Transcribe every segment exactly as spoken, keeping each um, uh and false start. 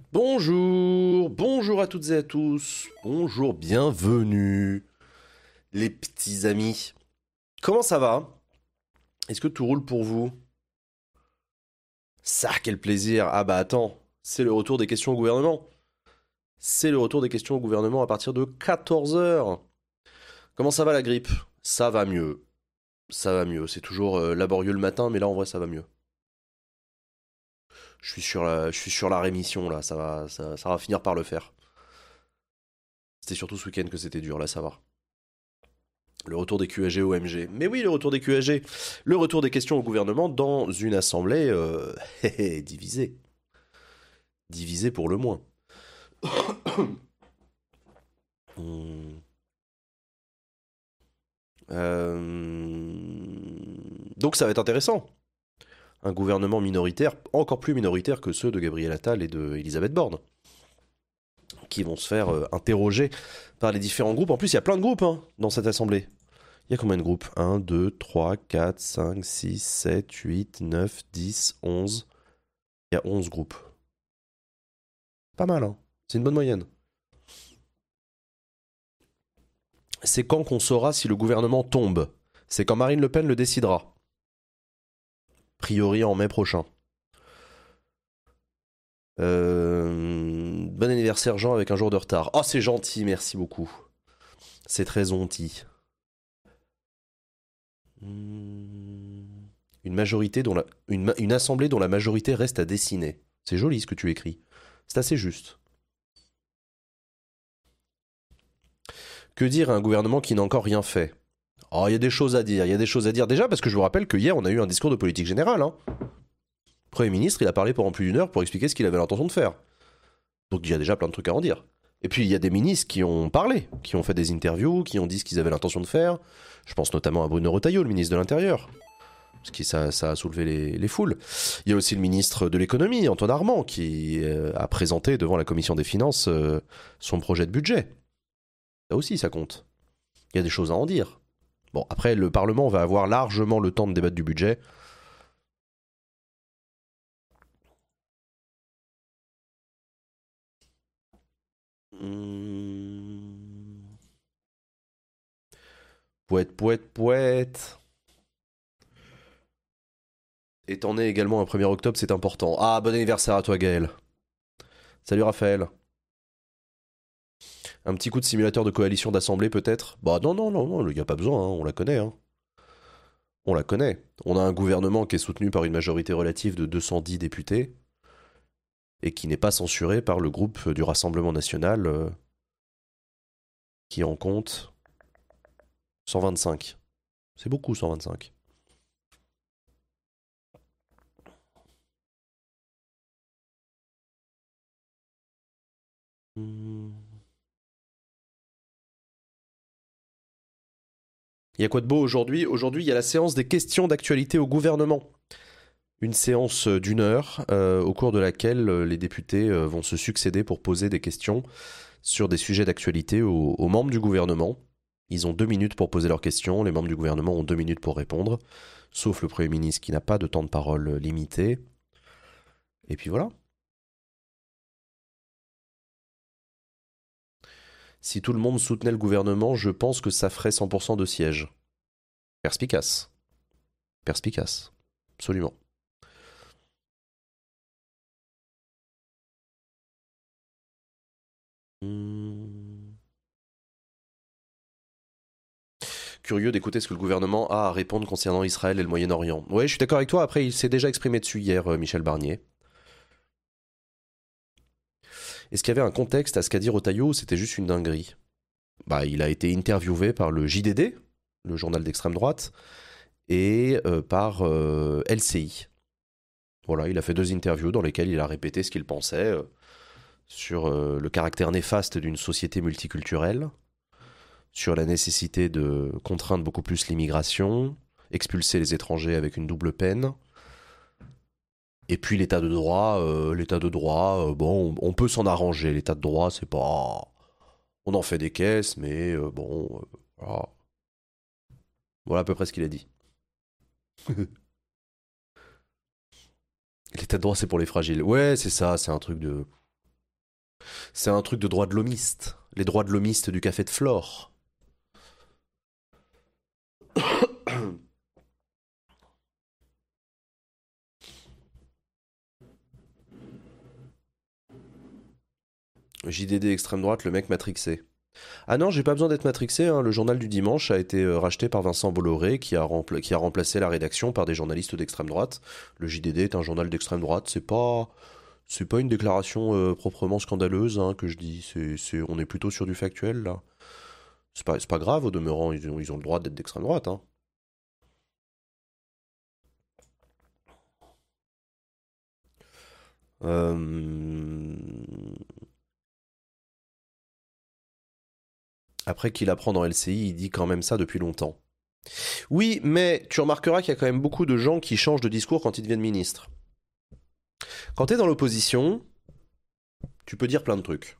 Bonjour, bonjour à toutes et à tous, bonjour, bienvenue, les petits amis. Comment ça va? Est-ce que tout roule pour vous? Ça, quel plaisir! Ah bah attends, c'est le retour des questions au gouvernement. C'est le retour des questions au gouvernement à partir de quatorze heures. Comment ça va la grippe? Ça va mieux, ça va mieux. C'est toujours euh, laborieux le matin, mais là en vrai ça va mieux. Je suis sur la, je suis sur la rémission là, ça va, ça, ça va finir par le faire. C'était surtout ce week-end que c'était dur, là ça va. Le retour des Q A G O M G. Mais oui, le retour des Q A G. Le retour des questions au gouvernement dans une assemblée euh, divisée. Divisée pour le moins. Hmm. Euh, Donc ça va être intéressant. Un gouvernement minoritaire, encore plus minoritaire que ceux de Gabriel Attal et de Elisabeth Borne, qui vont se faire euh, interroger par les différents groupes. En plus, il y a plein de groupes hein, dans cette assemblée. Il y a combien de groupes? Un, deux, trois, quatre, cinq, six, sept, huit, neuf, dix, onze. Il y a onze groupes. Pas mal, hein. C'est une bonne moyenne. C'est quand qu'on saura si le gouvernement tombe. C'est quand Marine Le Pen le décidera. A priori en mai prochain. Euh... Bon anniversaire Jean avec un jour de retard. Oh c'est gentil, merci beaucoup. C'est très gentil. Hmm. Une majorité dont la... une, une assemblée dont la majorité reste à dessiner. C'est joli ce que tu écris. C'est assez juste. Que dire à un gouvernement qui n'a encore rien fait? Oh, il y a des choses à dire, il y a des choses à dire. Déjà parce que je vous rappelle que hier on a eu un discours de politique générale. Hein. Le Premier ministre, il a parlé pendant plus d'une heure pour expliquer ce qu'il avait l'intention de faire. Donc il y a déjà plein de trucs à en dire. Et puis il y a des ministres qui ont parlé, qui ont fait des interviews, qui ont dit ce qu'ils avaient l'intention de faire. Je pense notamment à Bruno Retailleau, le ministre de l'Intérieur. Parce que ça, ça a soulevé les, les foules. Il y a aussi le ministre de l'économie, Antoine Armand, qui euh, a présenté devant la commission des finances euh, son projet de budget. Ça aussi, ça compte. Il y a des choses à en dire. Bon, après, le Parlement va avoir largement le temps de débattre du budget. Mmh. Poète, poète, poète. Étant né également un premier octobre, c'est important. Ah, bon anniversaire à toi, Gaël. Salut, Raphaël. Un petit coup de simulateur de coalition d'assemblée, peut-être? Bah non, non, non, non, il n'y a pas besoin, hein, on la connaît. Hein. On la connaît. On a un gouvernement qui est soutenu par une majorité relative de deux cent dix députés et qui n'est pas censuré par le groupe du Rassemblement national euh, qui en compte cent vingt-cinq. C'est beaucoup, cent vingt-cinq. Hmm. Il y a quoi de beau aujourd'hui? Aujourd'hui, il y a la séance des questions d'actualité au gouvernement. Une séance d'une heure euh, au cours de laquelle euh, les députés euh, vont se succéder pour poser des questions sur des sujets d'actualité aux, aux membres du gouvernement. Ils ont deux minutes pour poser leurs questions, les membres du gouvernement ont deux minutes pour répondre, sauf le Premier ministre qui n'a pas de temps de parole limité. Et puis voilà. Si tout le monde soutenait le gouvernement, je pense que ça ferait cent pour cent de sièges. Perspicace. Perspicace. Absolument. Hmm. Curieux d'écouter ce que le gouvernement a à répondre concernant Israël et le Moyen-Orient. Ouais, je suis d'accord avec toi. Après, il s'est déjà exprimé dessus hier, euh, Michel Barnier. Est-ce qu'il y avait un contexte à ce qu'a dit Rotaillot ou c'était juste une dinguerie? Bah, il a été interviewé par le J D D, le journal d'extrême droite, et euh, par euh, L C I. Voilà, il a fait deux interviews dans lesquelles il a répété ce qu'il pensait euh, sur euh, le caractère néfaste d'une société multiculturelle, sur la nécessité de contraindre beaucoup plus l'immigration, expulser les étrangers avec une double peine. Et puis l'état de droit, euh, l'état de droit, euh, bon, on, on peut s'en arranger. L'état de droit, c'est pas, on en fait des caisses, mais euh, bon, euh, voilà. Voilà à peu près ce qu'il a dit. L'état de droit, c'est pour les fragiles. Ouais, c'est ça, c'est un truc de. C'est un truc de droits de l'homiste. Les droits de l'homiste du café de Flore. J D D extrême droite, le mec matrixé. Ah non, j'ai pas besoin d'être matrixé, hein. Le journal du dimanche a été euh, racheté par Vincent Bolloré qui a, rempla- qui a remplacé la rédaction par des journalistes d'extrême droite. Le J D D est un journal d'extrême droite, c'est pas... C'est pas une déclaration euh, proprement scandaleuse hein, que je dis, c'est, c'est, on est plutôt sur du factuel là. C'est pas, c'est pas grave au demeurant, ils ont, ils ont le droit d'être d'extrême droite. Hein. Euh, Après qu'il apprend dans L C I, il dit quand même ça depuis longtemps. Oui, mais tu remarqueras qu'il y a quand même beaucoup de gens qui changent de discours quand ils deviennent ministres. Quand t'es dans l'opposition, tu peux dire plein de trucs.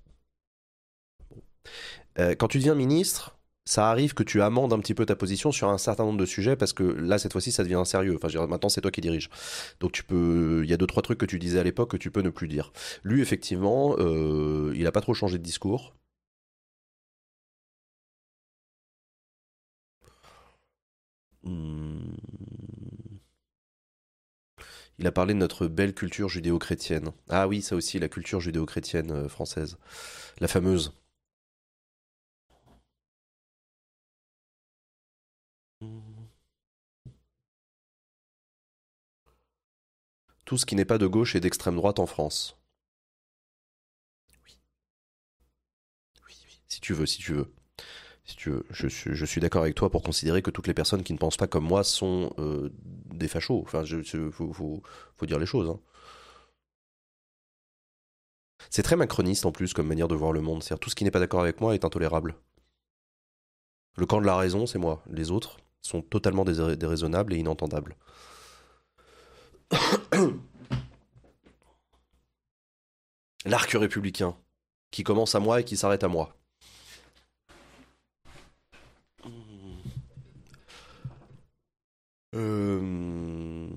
Euh, quand tu deviens ministre, ça arrive que tu amendes un petit peu ta position sur un certain nombre de sujets parce que là, cette fois-ci, ça devient sérieux. Enfin, je veux dire, maintenant, c'est toi qui diriges. Donc, tu peux. Il y a deux, trois trucs que tu disais à l'époque que tu peux ne plus dire. Lui, effectivement, euh, il a pas trop changé de discours. Hmm. Il a parlé de notre belle culture judéo-chrétienne. Ah oui, ça aussi, la culture judéo-chrétienne euh, française. La fameuse. Tout ce qui n'est pas de gauche est d'extrême droite en France. Oui, oui, oui. Si tu veux, si tu veux. Si tu veux. Je, suis- je suis d'accord avec toi pour considérer que toutes les personnes qui ne pensent pas comme moi sont euh, des fachos. Enfin, je, je- faut, faut- faut dire les choses. Hein. C'est très macroniste en plus comme manière de voir le monde. C'est-à-dire tout ce qui n'est pas d'accord avec moi est intolérable. Le camp de la raison, c'est moi. Les autres sont totalement désra- déraisonnables et inentendables. L'arc républicain, qui commence à moi et qui s'arrête à moi. Euh...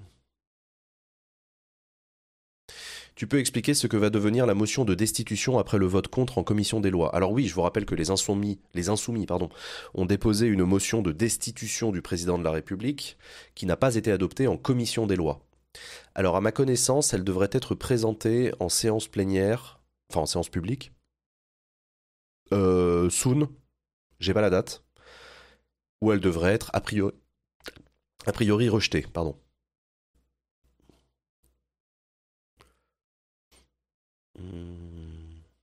Tu peux expliquer ce que va devenir la motion de destitution après le vote contre en commission des lois. Alors oui, je vous rappelle que les insoumis, les insoumis pardon, ont déposé une motion de destitution du président de la République qui n'a pas été adoptée en commission des lois. Alors à ma connaissance, elle devrait être présentée en séance plénière, enfin en séance publique, euh, soon, j'ai pas la date, ou elle devrait être a priori, a priori rejetée, pardon. Hmm.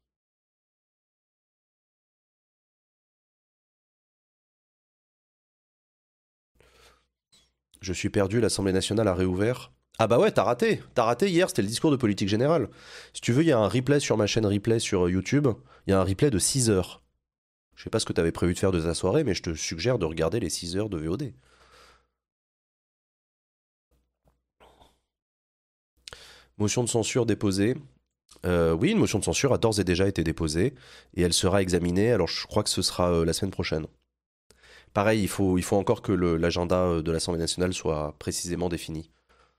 Je suis perdu, l'Assemblée nationale a réouvert. Ah bah ouais, t'as raté. T'as raté hier, c'était le discours de politique générale. Si tu veux, il y a un replay sur ma chaîne replay sur YouTube. Il y a un replay de six heures. Je sais pas ce que t'avais prévu de faire de ta soirée, mais je te suggère de regarder les six heures de V O D. Motion de censure déposée. Euh, oui, une motion de censure a d'ores et déjà été déposée et elle sera examinée. Alors je crois que ce sera euh, la semaine prochaine. Pareil, il faut, il faut encore que le- l'agenda euh, de l'Assemblée nationale soit précisément défini.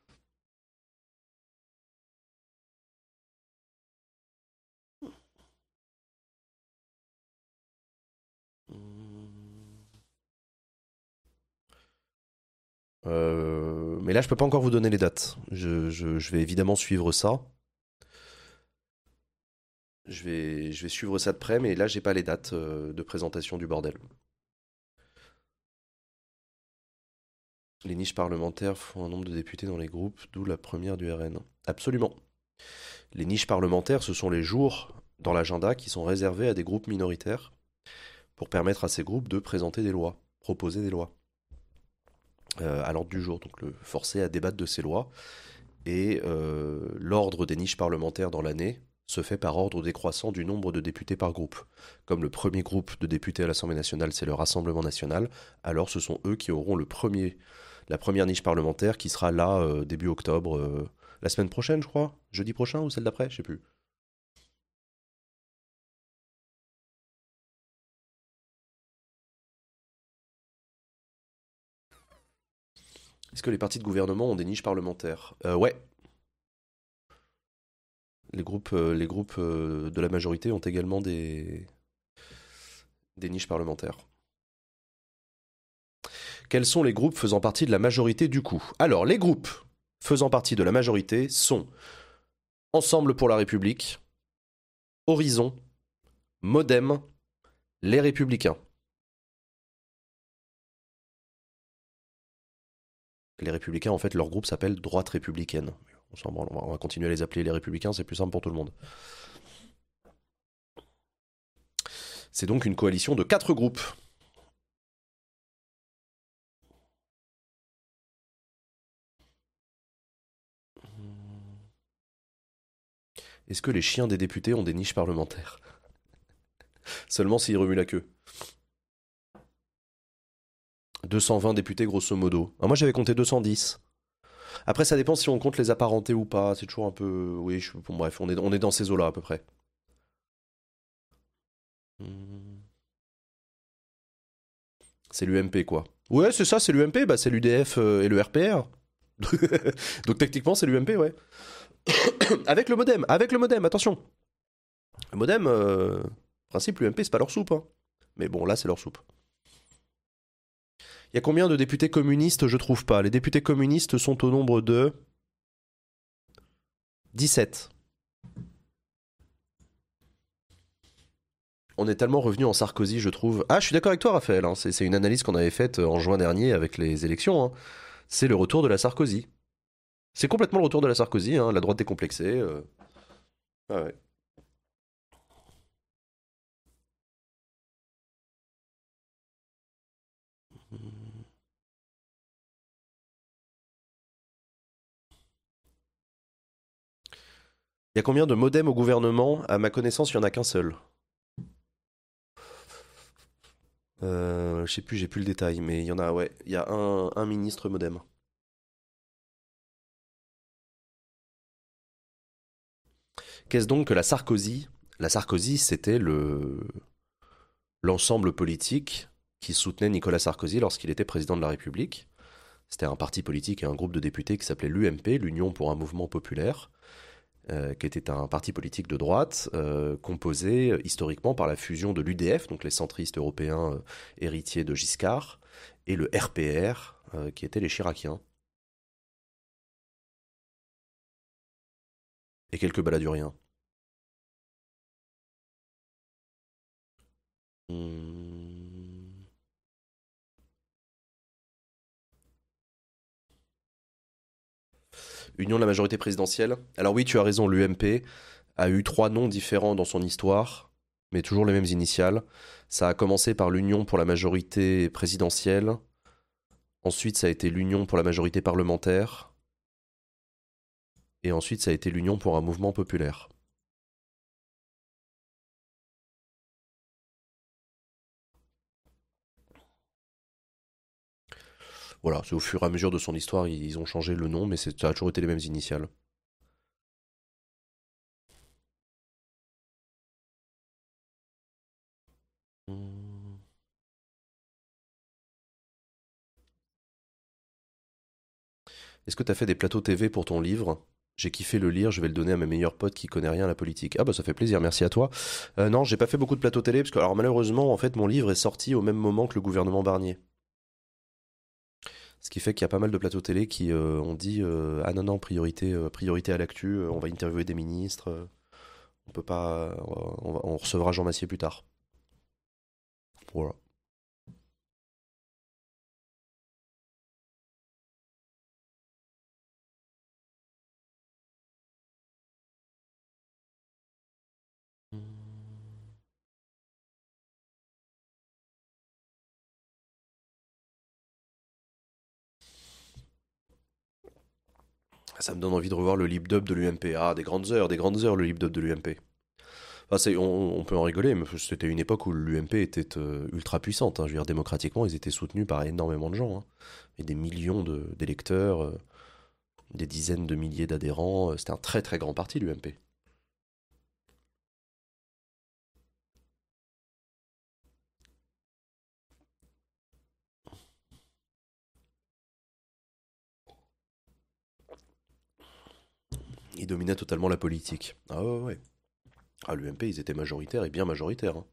Euh, mais là, je peux pas encore vous donner les dates. Je, je- je vais évidemment suivre ça. Je vais, je vais suivre ça de près, mais là, j'ai pas les dates euh, de présentation du bordel. Les niches parlementaires font un nombre de députés dans les groupes, d'où la première du R N. Absolument. Les niches parlementaires, ce sont les jours dans l'agenda qui sont réservés à des groupes minoritaires pour permettre à ces groupes de présenter des lois, proposer des lois euh, à l'ordre du jour, donc le forcer à débattre de ces lois. Et euh, l'ordre des niches parlementaires dans l'année se fait par ordre décroissant du nombre de députés par groupe. Comme le premier groupe de députés à l'Assemblée nationale, c'est le Rassemblement national, alors ce sont eux qui auront le premier, la première niche parlementaire qui sera là euh, début octobre, euh, la semaine prochaine, je crois, jeudi prochain ou celle d'après, je sais plus. Est-ce que les partis de gouvernement ont des niches parlementaires? Euh, Ouais, Les groupes, euh, les groupes euh, de la majorité ont également des, des niches parlementaires. Quels sont les groupes faisant partie de la majorité du coup? Alors, les groupes faisant partie de la majorité sont Ensemble pour la République, Horizon, Modem, Les Républicains. Les Républicains, en fait, leur groupe s'appelle Droite Républicaine. On s'en branle, on va continuer à les appeler les Républicains, c'est plus simple pour tout le monde. C'est donc une coalition de quatre groupes. Est-ce que les chiens des députés ont des niches parlementaires? Seulement s'ils remuent la queue. deux cent vingt députés grosso modo. Ah, moi j'avais compté deux cent dix. Après ça dépend si on compte les apparentés ou pas, c'est toujours un peu... Oui, je... bon, bref, on est, on est dans ces eaux-là à peu près. Hmm. C'est l'U M P quoi. Ouais, c'est ça, c'est l'U M P, bah, c'est l'U D F euh, et le R P R. Donc techniquement c'est l'U M P, ouais. Avec le modem, avec le modem, attention. Le modem, euh, principe, l'U M P c'est pas leur soupe, hein. Mais bon, là c'est leur soupe. Il y a combien de députés communistes? Je trouve pas. Les députés communistes sont au nombre de dix-sept. On est tellement revenu en Sarkozy, je trouve. Ah, je suis d'accord avec toi, Raphaël. Hein. C'est, c'est une analyse qu'on avait faite en juin dernier avec les élections. Hein. C'est le retour de la Sarkozy. C'est complètement le retour de la Sarkozy, hein, la droite décomplexée. euh. Ah ouais. Il y a combien de modems au gouvernement? À ma connaissance, il n'y en a qu'un seul. Euh, je sais plus, j'ai plus le détail, mais il y en a, ouais. Il y a un, un ministre modem. Qu'est-ce donc que la Sarkozy? La Sarkozy, c'était le l'ensemble politique qui soutenait Nicolas Sarkozy lorsqu'il était président de la République. C'était un parti politique et un groupe de députés qui s'appelait l'U M P, l'Union pour un mouvement populaire, euh, qui était un parti politique de droite, euh, composé euh, historiquement par la fusion de l'U D F, donc les centristes européens euh, héritiers de Giscard, et le R P R, euh, qui étaient les Chiraciens, et quelques baladuriens. Hmm. Union de la majorité présidentielle. Alors oui, tu as raison, l'U M P a eu trois noms différents dans son histoire, mais toujours les mêmes initiales. Ça a commencé par l'Union pour la majorité présidentielle. Ensuite, ça a été l'Union pour la majorité parlementaire. Et ensuite, ça a été l'Union pour un mouvement populaire. Voilà, c'est au fur et à mesure de son histoire, ils ont changé le nom, mais ça a toujours été les mêmes initiales. Hmm. Est-ce que t'as fait des plateaux T V pour ton livre? J'ai kiffé le lire, je vais le donner à mes meilleurs potes qui connaissent rien à la politique. Ah bah ça fait plaisir, merci à toi. Euh, non, j'ai pas fait beaucoup de plateaux télé, parce que alors malheureusement, en fait, mon livre est sorti au même moment que le gouvernement Barnier. Ce qui fait qu'il y a pas mal de plateaux télé qui euh, ont dit euh, ah non non priorité euh, priorité à l'actu, euh, on va interviewer des ministres, euh, on peut pas, on, va- on recevra Jean Massier plus tard. Voilà. Ça me donne envie de revoir le lip dub de l'U M P. Ah, des grandes heures, des grandes heures le lip dub de l'U M P. Enfin, c'est- on, on peut en rigoler, mais c'était une époque où l'U M P était euh, ultra puissante. Hein. Je veux dire, démocratiquement, ils étaient soutenus par énormément de gens. Hein. Et des millions de- d'électeurs, euh, des dizaines de milliers d'adhérents. euh, C'était un très très grand parti, l'U M P. dominaient totalement la politique. Ah ouais, ouais. Ah, l'U M P, ils étaient majoritaires et bien majoritaires, hein.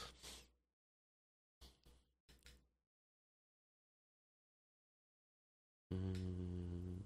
Hmm.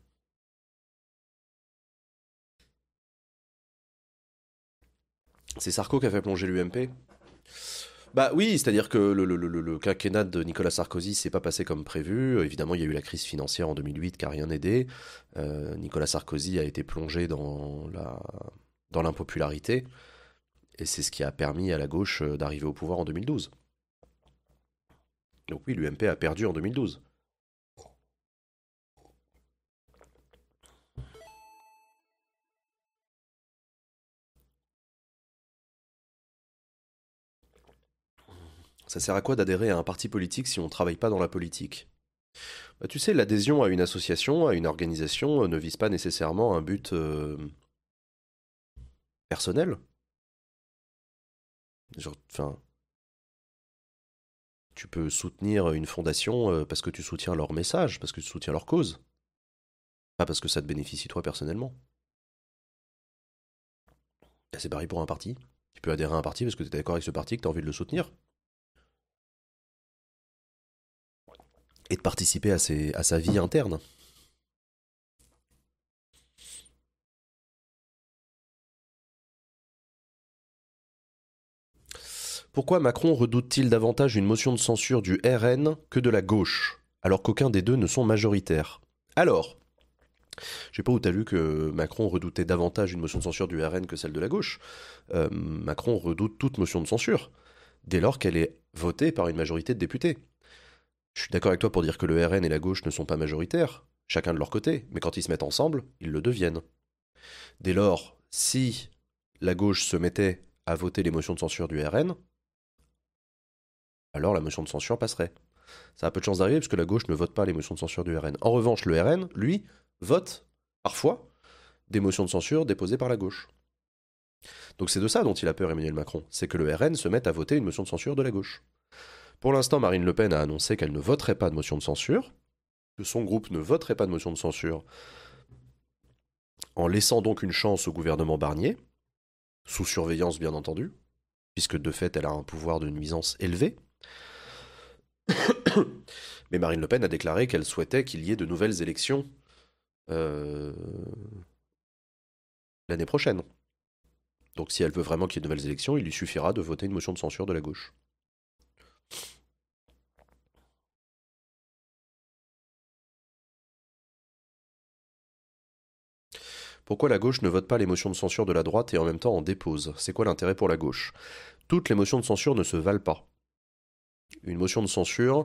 C'est Sarko qui a fait plonger l'U M P? Bah oui, c'est-à-dire que le, le- le- le quinquennat de Nicolas Sarkozy s'est pas passé comme prévu. Euh, Évidemment, il y a eu la crise financière en deux mille huit qui a rien aidé. Euh, Nicolas Sarkozy a été plongé dans la, dans l'impopularité. Et c'est ce qui a permis à la gauche euh, d'arriver au pouvoir en deux mille douze. Donc oui, l'U M P a perdu en deux mille douze. Ça sert à quoi d'adhérer à un parti politique si on ne travaille pas dans la politique? Bah, tu sais, l'adhésion à une association, à une organisation, euh, ne vise pas nécessairement un but euh, personnel. Genre, enfin, tu peux soutenir une fondation euh, parce que tu soutiens leur message, parce que tu soutiens leur cause, pas parce que ça te bénéficie toi personnellement. Bah, c'est pareil pour un parti. Tu peux adhérer à un parti parce que tu es d'accord avec ce parti, que tu as envie de le soutenir, et de participer à, ses- à sa vie interne. Pourquoi Macron redoute-t-il davantage une motion de censure du R N que de la gauche, alors qu'aucun des deux ne sont majoritaires? Alors, je sais pas où t'as lu que Macron redoutait davantage une motion de censure du R N que celle de la gauche. Euh, Macron redoute toute motion de censure, dès lors qu'elle est votée par une majorité de députés. Je suis d'accord avec toi pour dire que le R N et la gauche ne sont pas majoritaires, chacun de leur côté, mais quand ils se mettent ensemble, ils le deviennent. Dès lors, si la gauche se mettait à voter les motions de censure du R N, alors la motion de censure passerait. Ça a peu de chances d'arriver parce que la gauche ne vote pas les motions de censure du R N. En revanche, le R N, lui, vote, parfois, des motions de censure déposées par la gauche. Donc c'est de ça dont il a peur Emmanuel Macron, c'est que le R N se mette à voter une motion de censure de la gauche. Pour l'instant, Marine Le Pen a annoncé qu'elle ne voterait pas de motion de censure, que son groupe ne voterait pas de motion de censure, en laissant donc une chance au gouvernement Barnier, sous surveillance bien entendu, puisque de fait elle a un pouvoir de nuisance élevé. Mais Marine Le Pen a déclaré qu'elle souhaitait qu'il y ait de nouvelles élections euh, l'année prochaine. Donc si elle veut vraiment qu'il y ait de nouvelles élections, il lui suffira de voter une motion de censure de la gauche. Pourquoi la gauche ne vote pas les motions de censure de la droite et en même temps en dépose? C'est quoi l'intérêt pour la gauche? Toutes les motions de censure ne se valent pas. Une motion de censure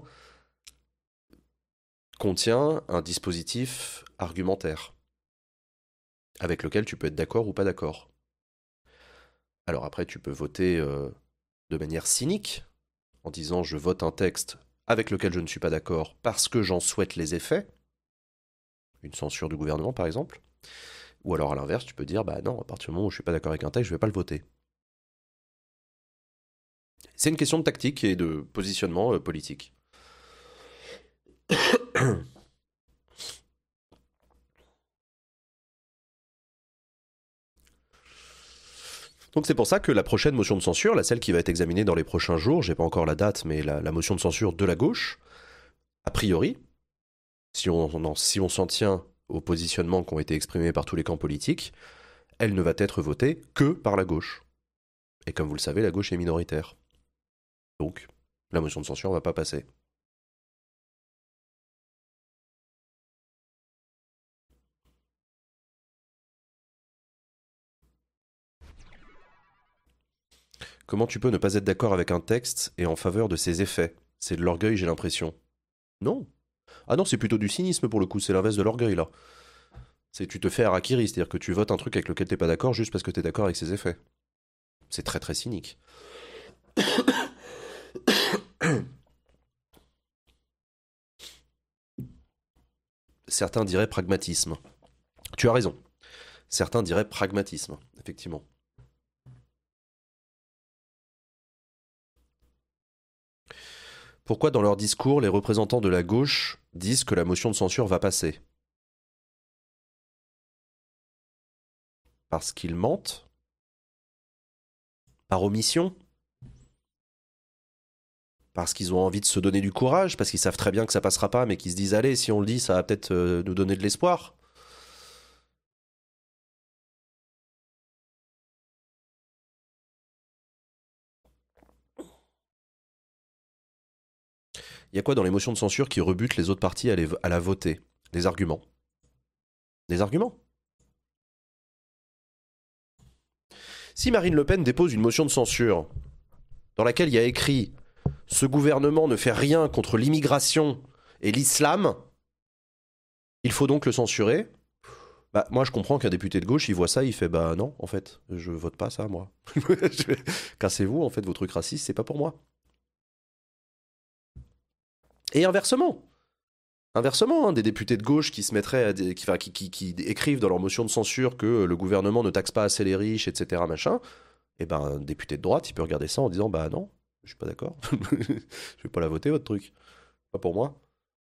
contient un dispositif argumentaire avec lequel tu peux être d'accord ou pas d'accord. Alors après, tu peux voter euh, de manière cynique en disant je vote un texte avec lequel je ne suis pas d'accord parce que j'en souhaite les effets, une censure du gouvernement par exemple. Ou alors à l'inverse, tu peux dire bah non, à partir du moment où je suis pas d'accord avec un texte, je vais pas le voter. C'est une question de tactique et de positionnement euh, politique. Donc c'est pour ça que la prochaine motion de censure, la celle qui va être examinée dans les prochains jours, j'ai pas encore la date, mais la, la motion de censure de la gauche, a priori, si on, on si on s'en tient aux positionnements qui ont été exprimés par tous les camps politiques, elle ne va être votée que par la gauche. Et comme vous le savez, la gauche est minoritaire. Donc, la motion de censure ne va pas passer. Comment tu peux ne pas être d'accord avec un texte et en faveur de ses effets? C'est de l'orgueil, j'ai l'impression. Non. Ah non, c'est plutôt du cynisme pour le coup, c'est l'inverse de l'orgueil là. C'est tu te fais harakiri, c'est-à-dire que tu votes un truc avec lequel t'es pas d'accord juste parce que t'es d'accord avec ses effets. C'est très très cynique. Certains diraient pragmatisme. Tu as raison. Certains diraient pragmatisme, effectivement. Pourquoi dans leur discours, les représentants de la gauche disent que la motion de censure va passer? parce qu'ils mentent, par omission, parce qu'ils ont envie de se donner du courage, parce qu'ils savent très bien que ça passera pas, mais qu'ils se disent allez, si on le dit, ça va peut-être euh, nous donner de l'espoir. Il y a quoi dans les motions de censure qui rebutent les autres partis à, les, à la voter? Des arguments. Des arguments. Si Marine Le Pen dépose une motion de censure dans laquelle il y a écrit « Ce gouvernement ne fait rien contre l'immigration et l'islam, il faut donc le censurer », bah, moi je comprends qu'un député de gauche, il voit ça, il fait « Bah non, en fait, je vote pas ça, moi. Cassez-vous, en fait, vos trucs racistes, c'est pas pour moi. » Et inversement, Inversement, hein, des députés de gauche qui se mettraient à des, qui, enfin, qui, qui, qui écrivent dans leur motion de censure que le gouvernement ne taxe pas assez les riches, et cetera machin, et ben un député de droite, il peut regarder ça en disant bah non, je suis pas d'accord, je vais pas la voter votre truc, pas pour moi.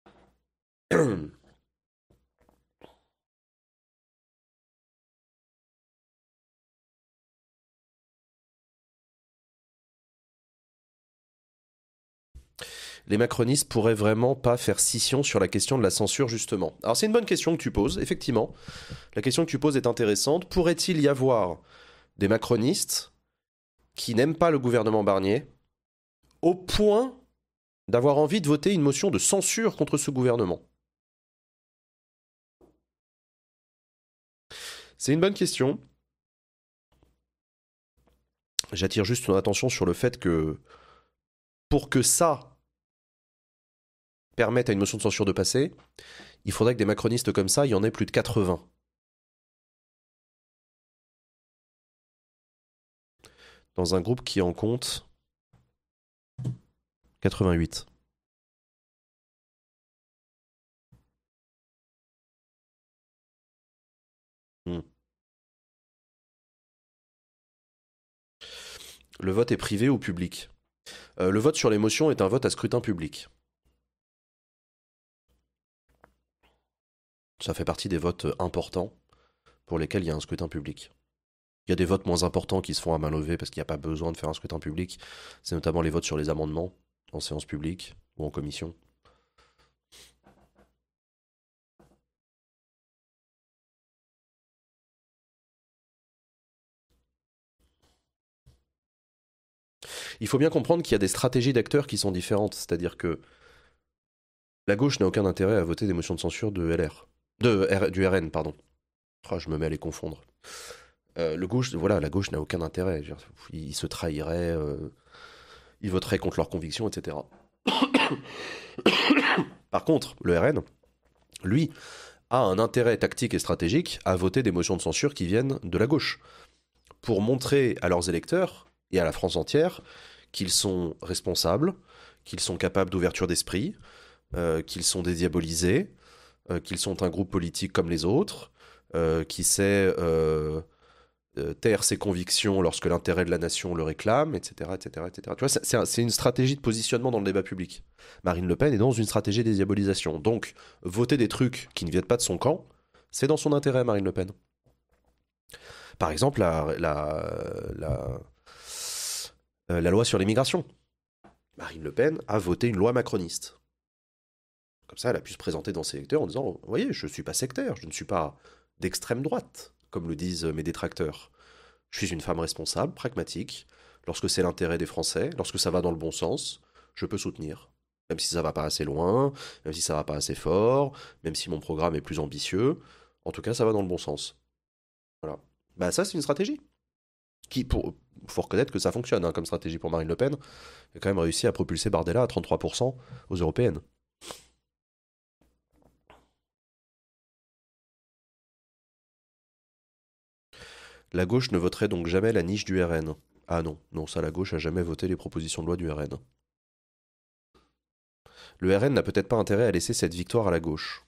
Les macronistes pourraient vraiment pas faire scission sur la question de la censure, justement. Alors c'est une bonne question que tu poses, effectivement. La question que tu poses est intéressante. Pourrait-il y avoir des macronistes qui n'aiment pas le gouvernement Barnier au point d'avoir envie de voter une motion de censure contre ce gouvernement? C'est une bonne question. J'attire juste ton attention sur le fait que pour que ça permette à une motion de censure de passer, il faudrait que des macronistes comme ça, il y en ait plus de quatre-vingts. Dans un groupe qui en compte quatre-vingt-huit. Hmm. Le vote est privé ou public? euh, Le vote sur les motions est un vote à scrutin public. Ça fait partie des votes importants pour lesquels il y a un scrutin public. Il y a des votes moins importants qui se font à main levée parce qu'il n'y a pas besoin de faire un scrutin public. C'est notamment les votes sur les amendements en séance publique ou en commission. Il faut bien comprendre qu'il y a des stratégies d'acteurs qui sont différentes. C'est-à-dire que la gauche n'a aucun intérêt à voter des motions de censure de L R. De R, du R N, pardon. Oh, je me mets à les confondre. Euh, le gauche, voilà, la gauche n'a aucun intérêt. Ils se trahiraient, euh, ils voteraient contre leurs convictions, et cetera. Par contre, le R N, lui, a un intérêt tactique et stratégique à voter des motions de censure qui viennent de la gauche, pour montrer à leurs électeurs et à la France entière qu'ils sont responsables, qu'ils sont capables d'ouverture d'esprit, euh, qu'ils sont dédiabolisés, euh, qu'ils sont un groupe politique comme les autres, euh, qui sait euh, euh, taire ses convictions lorsque l'intérêt de la nation le réclame, et cetera, et cetera, et cetera. Tu vois, c'est, un, c'est une stratégie de positionnement dans le débat public. Marine Le Pen est dans une stratégie de dédiabolisation. Donc, voter des trucs qui ne viennent pas de son camp, c'est dans son intérêt, Marine Le Pen. Par exemple, la, la, la, euh, la loi sur l'immigration. Marine Le Pen a voté une loi macroniste. Comme ça, elle a pu se présenter dans ses électeurs en disant « Vous voyez, je ne suis pas sectaire, je ne suis pas d'extrême droite, comme le disent mes détracteurs. Je suis une femme responsable, pragmatique. Lorsque c'est l'intérêt des Français, lorsque ça va dans le bon sens, je peux soutenir. Même si ça va pas assez loin, même si ça va pas assez fort, même si mon programme est plus ambitieux, en tout cas, ça va dans le bon sens. » Voilà. Bah ça, c'est une stratégie. Qui, pour, faut reconnaître que ça fonctionne hein, comme stratégie pour Marine Le Pen. Elle a quand même réussi à propulser Bardella à trente-trois pour cent aux européennes. La gauche ne voterait donc jamais la niche du R N. Ah non, non, ça la gauche a jamais voté les propositions de loi du R N. Le R N n'a peut-être pas intérêt à laisser cette victoire à la gauche.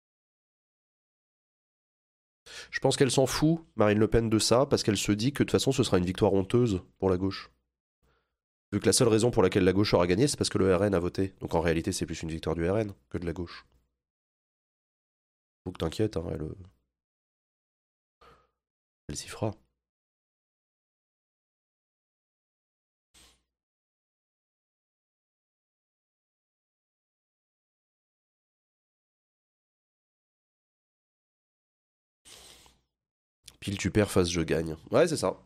Je pense qu'elle s'en fout, Marine Le Pen, de ça, parce qu'elle se dit que de toute façon ce sera une victoire honteuse pour la gauche. Vu que la seule raison pour laquelle la gauche aura gagné, c'est parce que le R N a voté. Donc en réalité, c'est plus une victoire du R N que de la gauche. Donc t'inquiète, hein, elle, Elle s'y fera. Pile tu perds, face je gagne. Ouais, c'est ça.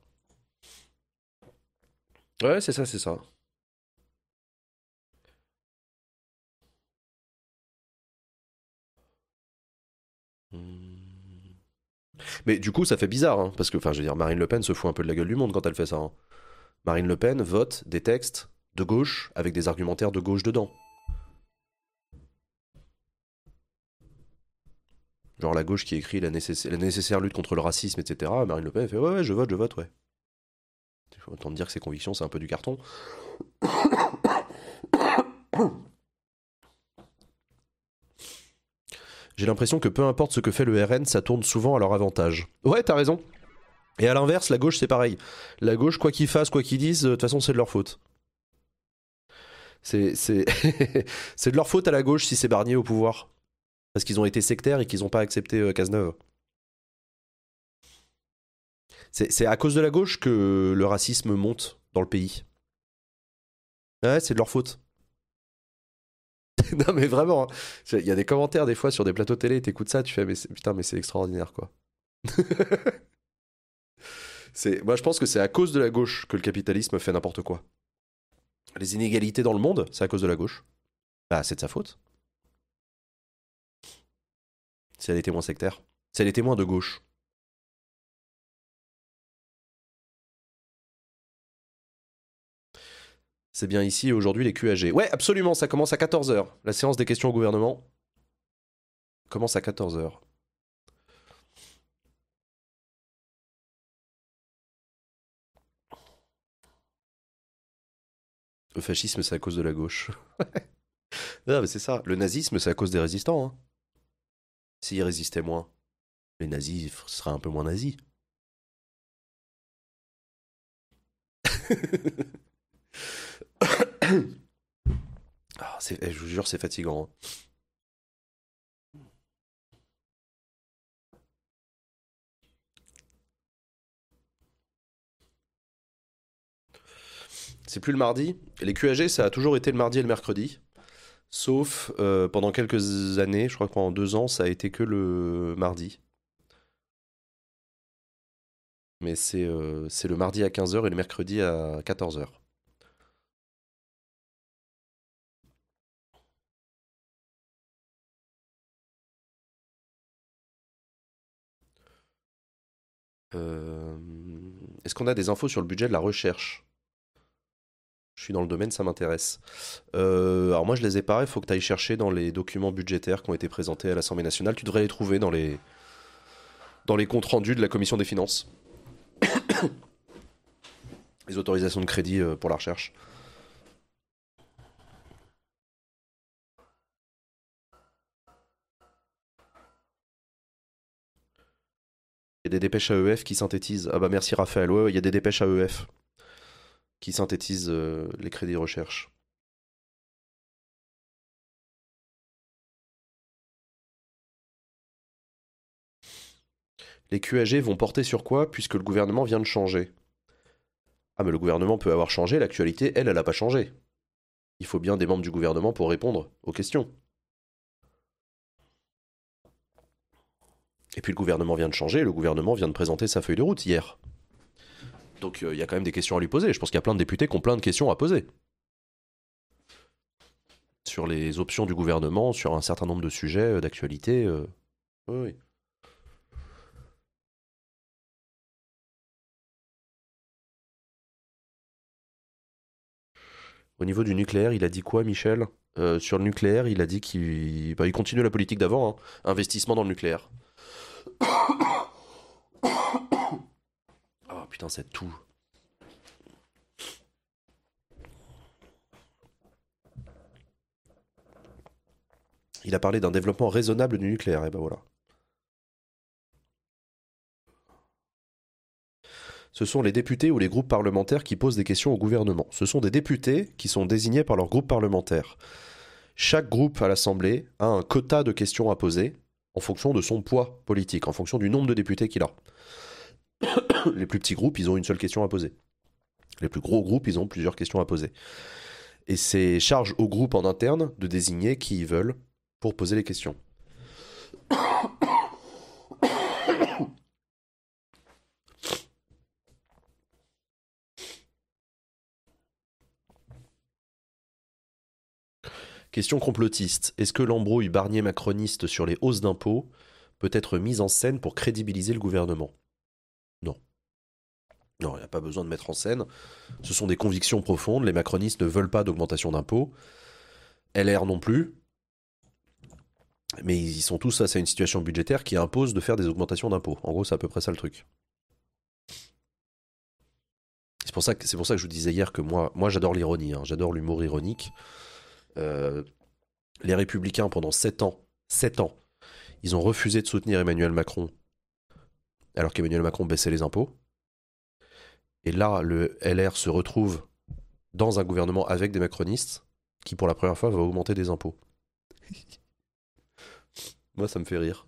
Ouais, c'est ça, c'est ça. Hmm. Mais du coup, ça fait bizarre, hein, parce que, enfin, je veux dire, Marine Le Pen se fout un peu de la gueule du monde quand elle fait ça, hein. Marine Le Pen vote des textes de gauche avec des argumentaires de gauche dedans. Genre la gauche qui écrit la, nécess- la nécessaire lutte contre le racisme, et cetera. Marine Le Pen elle fait ouais, ouais, je vote, je vote, ouais. Il faut autant dire que ses convictions, c'est un peu du carton. J'ai l'impression que peu importe ce que fait le R N, ça tourne souvent à leur avantage. Ouais, t'as raison. Et à l'inverse, la gauche, c'est pareil. La gauche, quoi qu'ils fassent, quoi qu'ils disent, de toute façon, c'est de leur faute. C'est, c'est... c'est de leur faute à la gauche si c'est Barnier au pouvoir. Parce qu'ils ont été sectaires et qu'ils n'ont pas accepté euh, Cazeneuve. C'est, c'est à cause de la gauche que le racisme monte dans le pays. Ouais, c'est de leur faute. Non, mais vraiment, hein. Il y a des commentaires des fois sur des plateaux télé, t'écoutes ça, tu fais, mais c'est- putain, mais c'est extraordinaire, quoi. C'est, moi, je pense que c'est à cause de la gauche que le capitalisme fait n'importe quoi. Les inégalités dans le monde, c'est à cause de la gauche. Bah, c'est de sa faute. Si elle était moins sectaire. Si elle était moins de gauche. C'est bien ici, aujourd'hui, les Q A G. Ouais, absolument, ça commence à quatorze heures. La séance des questions au gouvernement commence à quatorze heures. Le fascisme, c'est à cause de la gauche. Non, mais c'est ça. Le nazisme, c'est à cause des résistants, hein. S'ils résistaient moins, les nazis seraient un peu moins nazis. Ah, c'est- eh, je vous jure, c'est fatigant, hein. C'est plus le mardi. Les Q A G, ça a toujours été le mardi et le mercredi. Sauf euh, pendant quelques années, je crois que pendant deux ans, ça a été que le mardi. Mais c'est euh, c'est le mardi à quinze heures et le mercredi à quatorze heures. Euh, Est-ce qu'on a des infos sur le budget de la recherche? Je suis dans le domaine, ça m'intéresse. Euh, alors moi, je les ai pas. Il faut que tu ailles chercher dans les documents budgétaires qui ont été présentés à l'Assemblée nationale. Tu devrais les trouver dans les, dans les comptes rendus de la Commission des finances. Les autorisations de crédit euh, pour la recherche. Il y a des dépêches A E F qui synthétisent. Ah bah merci Raphaël. Ouais, ouais, il y a des dépêches A E F qui synthétisent euh, les crédits recherche. Les Q A G vont porter sur quoi puisque le gouvernement vient de changer? Ah mais le gouvernement peut avoir changé, l'actualité, elle, elle n'a pas changé. Il faut bien des membres du gouvernement pour répondre aux questions. Et puis le gouvernement vient de changer, le gouvernement vient de présenter sa feuille de route hier. Donc il euh, y a quand même des questions à lui poser. Je pense qu'il y a plein de députés qui ont plein de questions à poser. Sur les options du gouvernement, sur un certain nombre de sujets euh, d'actualité. euh, Oui, oui. Au niveau du nucléaire, il a dit quoi, Michel? Euh, Sur le nucléaire, il a dit qu'il bah, il continue la politique d'avant, hein. Investissement dans le nucléaire. Ah putain, c'est tout. Il a parlé d'un développement raisonnable du nucléaire, et ben voilà. Ce sont les députés ou les groupes parlementaires qui posent des questions au gouvernement. Ce sont des députés qui sont désignés par leur groupe parlementaire. Chaque groupe à l'Assemblée a un quota de questions à poser en fonction de son poids politique, en fonction du nombre de députés qu'il a. Les plus petits groupes, ils ont une seule question à poser. Les plus gros groupes, ils ont plusieurs questions à poser. Et c'est charge au groupe en interne de désigner qui ils veulent pour poser les questions. Question complotiste. Est-ce que l'embrouille Barnier-macroniste sur les hausses d'impôts peut être mise en scène pour crédibiliser le gouvernement? Non. Non, il n'y a pas besoin de mettre en scène. Ce sont des convictions profondes. Les macronistes ne veulent pas d'augmentation d'impôts. L R non plus. Mais ils sont tous face à une situation budgétaire qui impose de faire des augmentations d'impôts. En gros, c'est à peu près ça le truc. C'est pour ça que, c'est pour ça que je vous disais hier que moi, moi j'adore l'ironie, hein, j'adore l'humour ironique. Euh, les Républicains, pendant sept ans, sept ans, ils ont refusé de soutenir Emmanuel Macron, alors qu'Emmanuel Macron baissait les impôts. Et là, le L R se retrouve dans un gouvernement avec des macronistes qui, pour la première fois, va augmenter des impôts. Moi, ça me fait rire.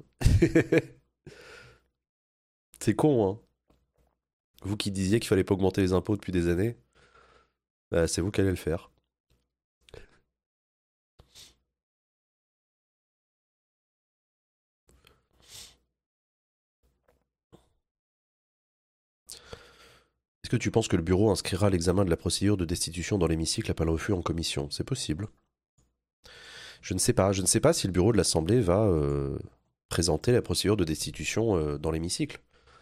C'est con, hein. Vous qui disiez qu'il fallait pas augmenter les impôts depuis des années, bah, c'est vous qui allez le faire. Est-ce que tu penses que le bureau inscrira l'examen de la procédure de destitution dans l'hémicycle après le refus en commission? C'est possible. Je ne sais pas. Je ne sais pas si le bureau de l'Assemblée va euh, présenter la procédure de destitution euh, dans l'hémicycle.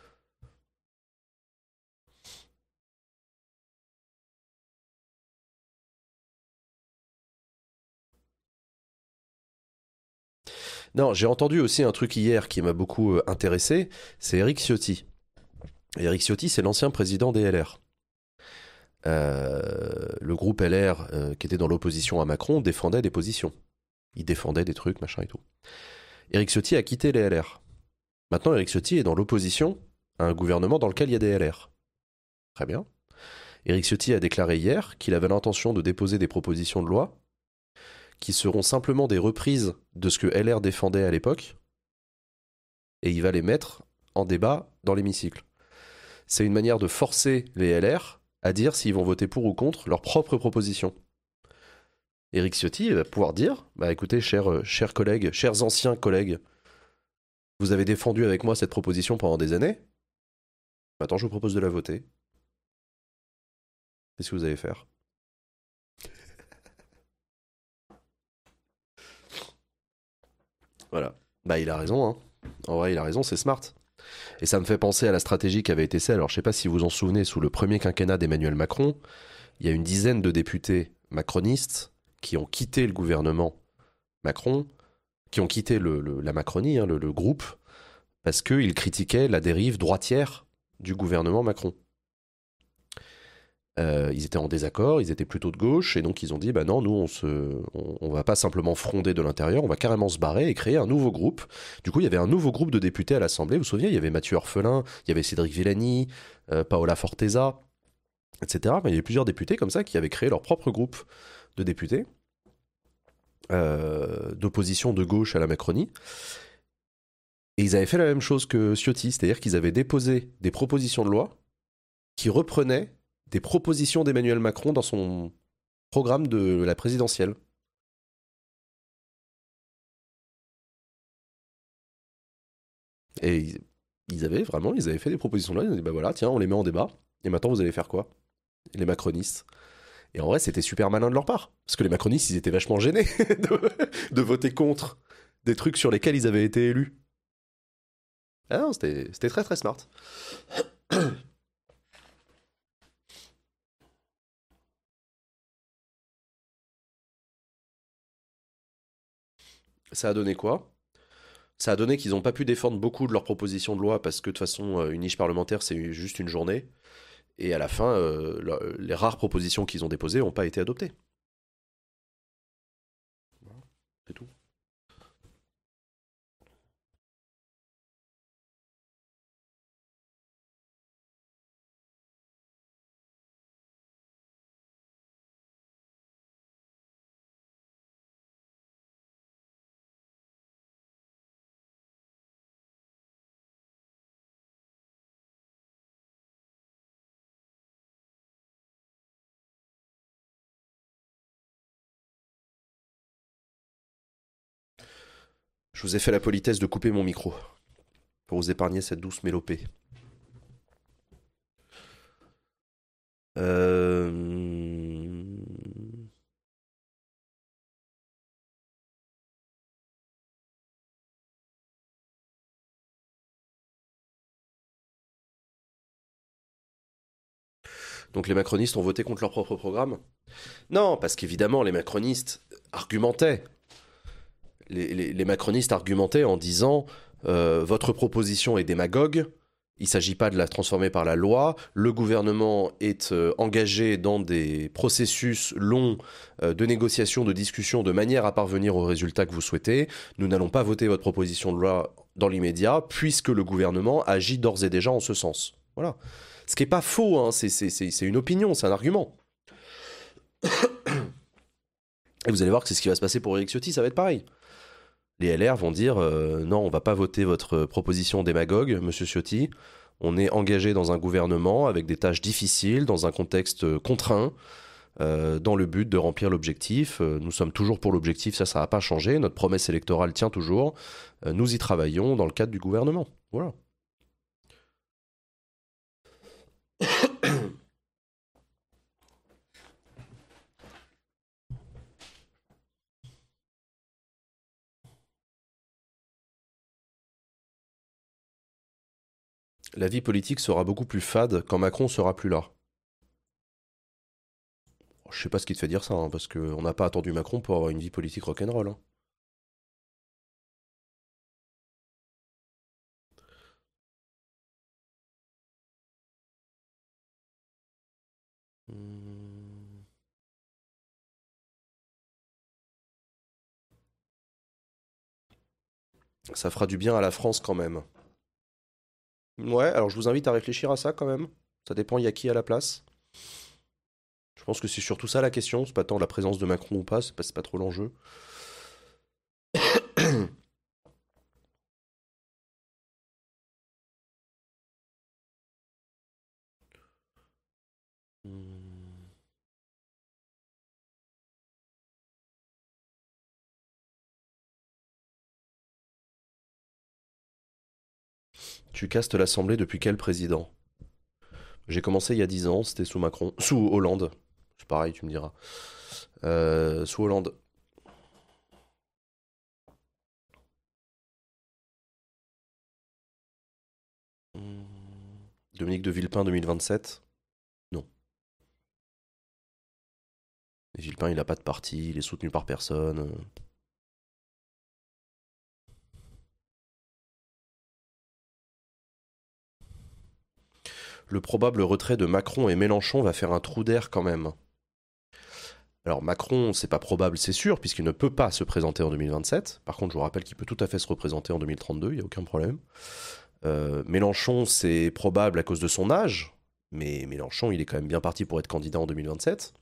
Non, j'ai entendu aussi un truc hier qui m'a beaucoup euh, intéressé, c'est Éric Ciotti. Et Éric Ciotti, c'est l'ancien président des L R. Euh, le groupe L R, euh, qui était dans l'opposition à Macron, défendait des positions. Il défendait des trucs, machin et tout. Éric Ciotti a quitté les L R. Maintenant, Éric Ciotti est dans l'opposition à un gouvernement dans lequel il y a des L R. Très bien. Éric Ciotti a déclaré hier qu'il avait l'intention de déposer des propositions de loi qui seront simplement des reprises de ce que L R défendait à l'époque, et il va les mettre en débat dans l'hémicycle. C'est une manière de forcer les L R à dire s'ils vont voter pour ou contre leurs propres propositions. Éric Ciotti va pouvoir dire, bah écoutez, chers, euh, chers collègues, chers anciens collègues, vous avez défendu avec moi cette proposition pendant des années, maintenant je vous propose de la voter. Qu'est-ce que vous allez faire? Voilà. Bah il a raison, hein. En vrai, il a raison, c'est smart. Et ça me fait penser à la stratégie qui avait été celle, alors je sais pas si vous vous en souvenez, sous le premier quinquennat d'Emmanuel Macron, il y a une dizaine de députés macronistes qui ont quitté le gouvernement Macron, qui ont quitté le, le- la Macronie, hein, le, le groupe, parce qu'ils critiquaient la dérive droitière du gouvernement Macron. Euh, ils étaient en désaccord, ils étaient plutôt de gauche, et donc ils ont dit, bah non, nous on se, on, on va pas simplement fronder de l'intérieur, on va carrément se barrer et créer un nouveau groupe. Du coup, il y avait un nouveau groupe de députés à l'Assemblée, vous vous souvenez, il y avait Mathieu Orphelin, il y avait Cédric Villani, euh, Paola Forteza, et cetera. Enfin, il y avait plusieurs députés comme ça qui avaient créé leur propre groupe de députés, euh, d'opposition de gauche à la Macronie. Et ils avaient fait la même chose que Ciotti, c'est-à-dire qu'ils avaient déposé des propositions de loi qui reprenaient des propositions d'Emmanuel Macron dans son programme de la présidentielle. Et ils, ils avaient vraiment, ils avaient fait des propositions là, ils ont dit bah voilà, tiens, on les met en débat, et maintenant vous allez faire quoi? Les macronistes. Et en vrai, c'était super malin de leur part. Parce que les macronistes, ils étaient vachement gênés de, de voter contre des trucs sur lesquels ils avaient été élus. Ah non, c'était c'était très très smart. Ça a donné quoi? Ça a donné qu'ils n'ont pas pu défendre beaucoup de leurs propositions de loi parce que de toute façon, euh, une niche parlementaire, c'est juste une journée. Et à la fin, euh, le- les rares propositions qu'ils ont déposées n'ont pas été adoptées. C'est tout. Je vous ai fait la politesse de couper mon micro pour vous épargner cette douce mélopée. Euh... Donc les macronistes ont voté contre leur propre programme? Non, parce qu'évidemment, les macronistes argumentaient. Les, les- les macronistes argumentaient en disant euh, votre proposition est démagogue, il ne s'agit pas de la transformer par la loi, le gouvernement est euh, engagé dans des processus longs euh, de négociation, de discussion, de manière à parvenir au résultat que vous souhaitez. Nous n'allons pas voter votre proposition de loi dans l'immédiat, puisque le gouvernement agit d'ores et déjà en ce sens. Voilà. Ce qui n'est pas faux, hein, c'est, c'est, c'est, c'est une opinion, c'est un argument. Et vous allez voir que c'est ce qui va se passer pour Éric Ciotti, ça va être pareil. Les L R vont dire euh, non, on va pas voter votre proposition démagogue, monsieur Ciotti. On est engagé dans un gouvernement avec des tâches difficiles, dans un contexte contraint, euh, dans le but de remplir l'objectif. Euh, nous sommes toujours pour l'objectif, ça, ça n'a pas changé. Notre promesse électorale tient toujours. Euh, nous y travaillons dans le cadre du gouvernement. Voilà. La vie politique sera beaucoup plus fade quand Macron sera plus là. Je sais pas ce qui te fait dire ça, hein, parce qu'on n'a pas attendu Macron pour avoir une vie politique rock'n'roll. Hein. Hmm. Ça fera du bien à la France quand même. Ouais, alors je vous invite à réfléchir à ça quand même. Ça dépend, il y a qui à la place. Je pense que c'est surtout ça la question, c'est pas tant la présence de Macron ou pas, c'est pas, c'est pas trop l'enjeu. Hmm. Tu castes l'Assemblée depuis quel président? J'ai commencé il y a dix ans, c'était sous Macron. Sous Hollande. C'est pareil, tu me diras. Euh, sous Hollande. Hmm. Dominique de Villepin deux mille vingt-sept? Non. Villepin, il a pas de parti, il est soutenu par personne. Le probable retrait de Macron et Mélenchon va faire un trou d'air quand même. Alors Macron, c'est pas probable, c'est sûr, puisqu'il ne peut pas se présenter en deux mille vingt-sept. Par contre, je vous rappelle qu'il peut tout à fait se représenter en deux mille trente-deux, il n'y a aucun problème. Euh, Mélenchon, c'est probable à cause de son âge, mais Mélenchon, il est quand même bien parti pour être candidat en deux mille vingt-sept.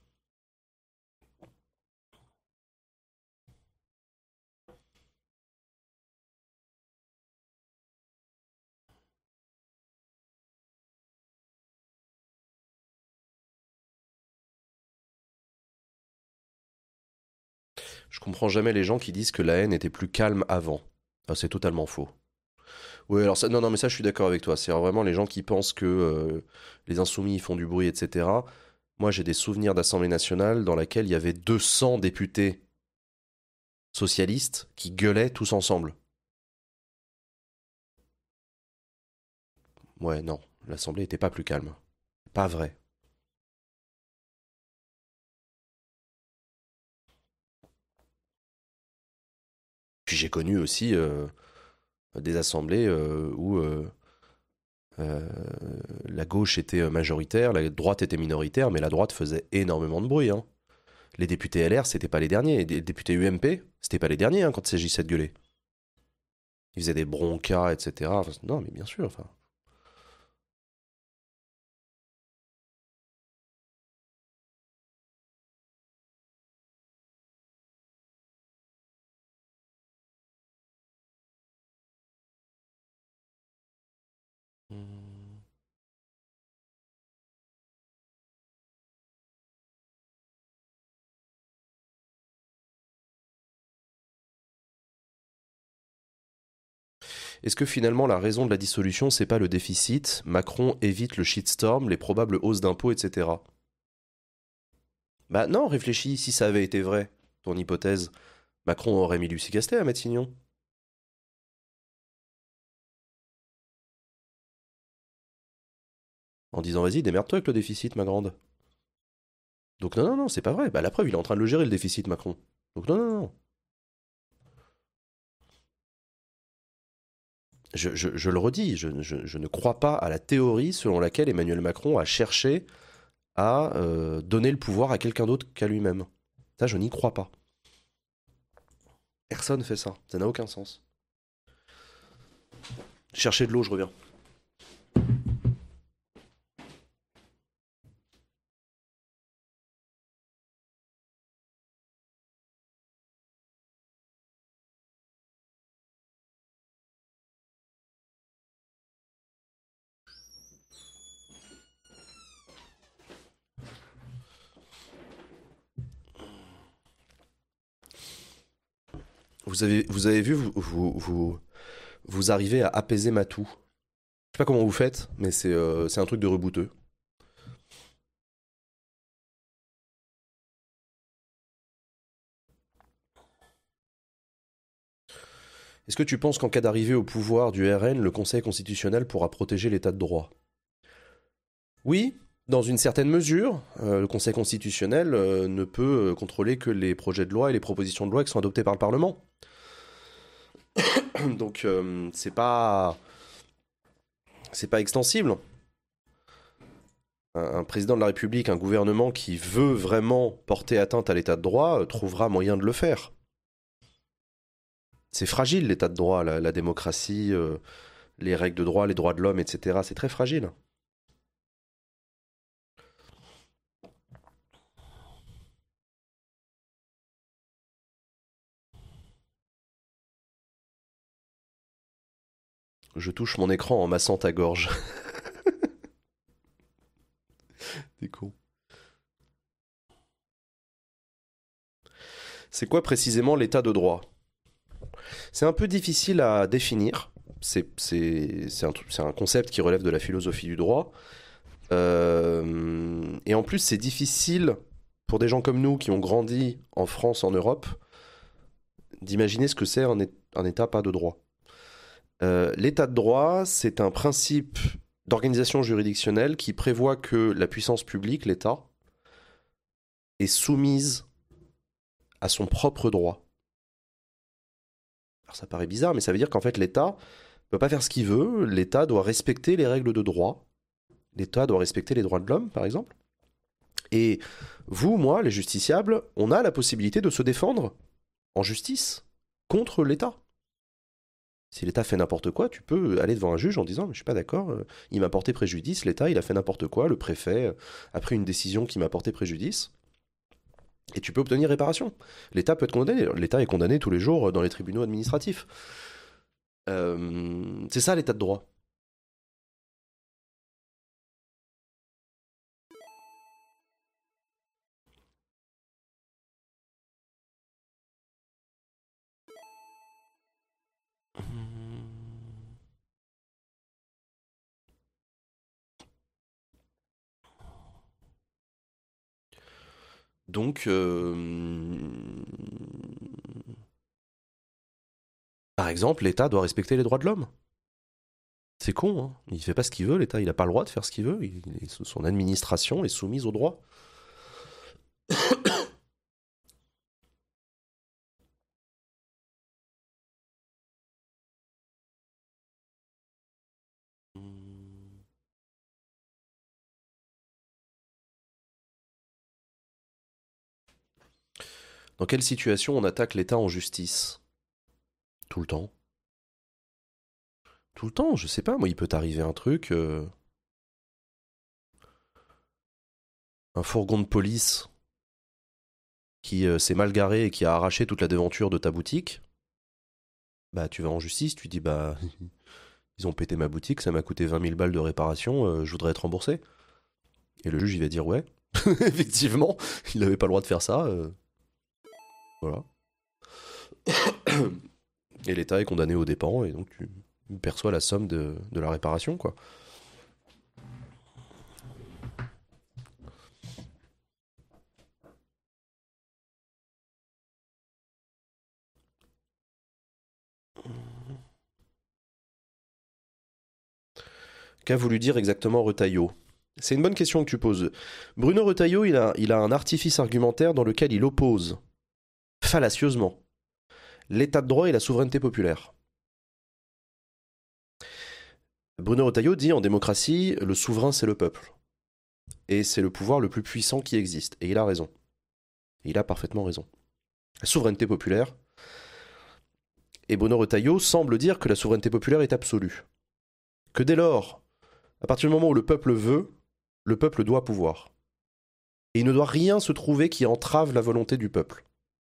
Je comprends jamais les gens qui disent que la haine était plus calme avant. Ah, c'est totalement faux. Oui, alors ça, non, non, mais ça, je suis d'accord avec toi. C'est vraiment les gens qui pensent que euh, les insoumis ils font du bruit, et cetera. Moi, j'ai des souvenirs d'Assemblée nationale dans laquelle il y avait deux cents députés socialistes qui gueulaient tous ensemble. Ouais, non, l'Assemblée était pas plus calme. Pas vrai. Puis j'ai connu aussi euh, des assemblées euh, où euh, euh, la gauche était majoritaire, la droite était minoritaire, mais la droite faisait énormément de bruit. Hein. Les députés L R, c'était pas les derniers. Les députés U M P, c'était pas les derniers hein, quand il s'agissait de gueuler. Ils faisaient des broncas, et cetera. Enfin, non, mais bien sûr. Enfin, hmm. Est-ce que finalement la raison de la dissolution, c'est pas le déficit? Macron évite le shitstorm, les probables hausses d'impôts, et cetera. Bah non, réfléchis, si ça avait été vrai, ton hypothèse, Macron aurait mis Lucie Castet à Matignon. En disant vas-y, démerde-toi avec le déficit, ma grande. Donc non, non, non, c'est pas vrai. Bah la preuve, il est en train de le gérer, le déficit, Macron. Donc non, non, non. Je, je- je le redis, je, je- je ne crois pas à la théorie selon laquelle Emmanuel Macron a cherché à euh, donner le pouvoir à quelqu'un d'autre qu'à lui-même. Ça, je n'y crois pas. Personne fait ça. Ça n'a aucun sens. Cherchez de l'eau, je reviens. Vous avez, vous avez vu, vous, vous, vous, vous arrivez à apaiser Matou. Je sais pas comment vous faites, mais c'est euh, c'est un truc de rebouteux. Est-ce que tu penses qu'en cas d'arrivée au pouvoir du R N, le Conseil constitutionnel pourra protéger l'état de droit? Oui, dans une certaine mesure. Euh, le Conseil constitutionnel euh, ne peut euh, contrôler que les projets de loi et les propositions de loi qui sont adoptés par le Parlement. Donc euh, c'est pas c'est pas extensible. Un, un président de la République, un gouvernement qui veut vraiment porter atteinte à l'état de droit euh, trouvera moyen de le faire. C'est fragile l'état de droit, la, la démocratie, euh, les règles de droit, les droits de l'homme, et cetera. C'est très fragile. Je touche mon écran en massant ta gorge. T'es con. C'est quoi précisément l'état de droit? C'est un peu difficile à définir. C'est c'est- c'est un, c'est un concept qui relève de la philosophie du droit. Euh, et en plus, c'est difficile pour des gens comme nous qui ont grandi en France, en Europe, d'imaginer ce que c'est un, é- un état pas de droit. Euh, l'état de droit, c'est un principe d'organisation juridictionnelle qui prévoit que la puissance publique, l'État, est soumise à son propre droit. Alors ça paraît bizarre, mais ça veut dire qu'en fait l'État ne peut pas faire ce qu'il veut, l'État doit respecter les règles de droit, l'État doit respecter les droits de l'homme, par exemple. Et vous, moi, les justiciables, on a la possibilité de se défendre en justice contre l'État. Si l'État fait n'importe quoi, tu peux aller devant un juge en disant mais je suis pas d'accord, euh, il m'a porté préjudice, l'État il a fait n'importe quoi, le préfet euh, a pris une décision qui m'a porté préjudice, et tu peux obtenir réparation. L'État peut être condamné, l'État est condamné tous les jours dans les tribunaux administratifs. Euh, c'est ça l'état de droit. Donc, euh, par exemple, l'État doit respecter les droits de l'homme. C'est con, hein. Il fait pas ce qu'il veut, l'État, il a pas le droit de faire ce qu'il veut. Il- il- son administration est soumise au droit. Dans quelle situation on attaque l'État en justice? Tout le temps. Tout le temps, je sais pas, moi, il peut t'arriver un truc, euh, un fourgon de police qui euh, s'est mal garé et qui a arraché toute la devanture de ta boutique. Bah, tu vas en justice, tu dis, bah, ils ont pété ma boutique, ça m'a coûté vingt mille balles de réparation, euh, je voudrais être remboursé. Et le juge, il va dire, ouais, effectivement, il avait pas le droit de faire ça, euh, voilà. Et l'État est condamné aux dépens, et donc tu, il perçoit la somme de, de la réparation, quoi. Qu'a voulu dire exactement Retailleau? C'est une bonne question que tu poses. Bruno Retailleau, il a, il a un artifice argumentaire dans lequel il oppose, fallacieusement, l'état de droit et la souveraineté populaire. Bruno Retailleau dit en démocratie, le souverain c'est le peuple. Et c'est le pouvoir le plus puissant qui existe. Et il a raison. Et il a parfaitement raison. La souveraineté populaire. Et Bruno Retailleau semble dire que la souveraineté populaire est absolue. Que dès lors, à partir du moment où le peuple veut, le peuple doit pouvoir. Et il ne doit rien se trouver qui entrave la volonté du peuple.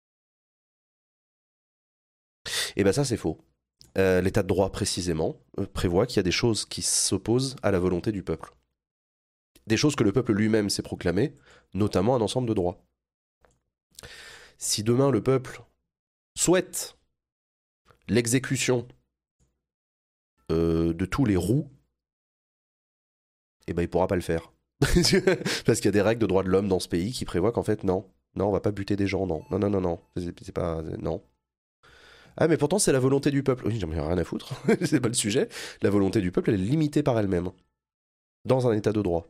Et bien ça c'est faux. Euh, L'état de droit précisément euh, prévoit qu'il y a des choses qui s'opposent à la volonté du peuple. Des choses que le peuple lui-même s'est proclamé, notamment un ensemble de droits. Si demain le peuple souhaite l'exécution euh, de tous les roux, eh ben il pourra pas le faire. Parce qu'il y a des règles de droits de l'homme dans ce pays qui prévoient qu'en fait non, non on va pas buter des gens, non, non, non, non, non, c'est, c'est pas, non. Ah mais pourtant c'est la volonté du peuple. Oui, j'en ai rien à foutre, c'est pas le sujet. La volonté du peuple elle est limitée par elle-même, dans un état de droit.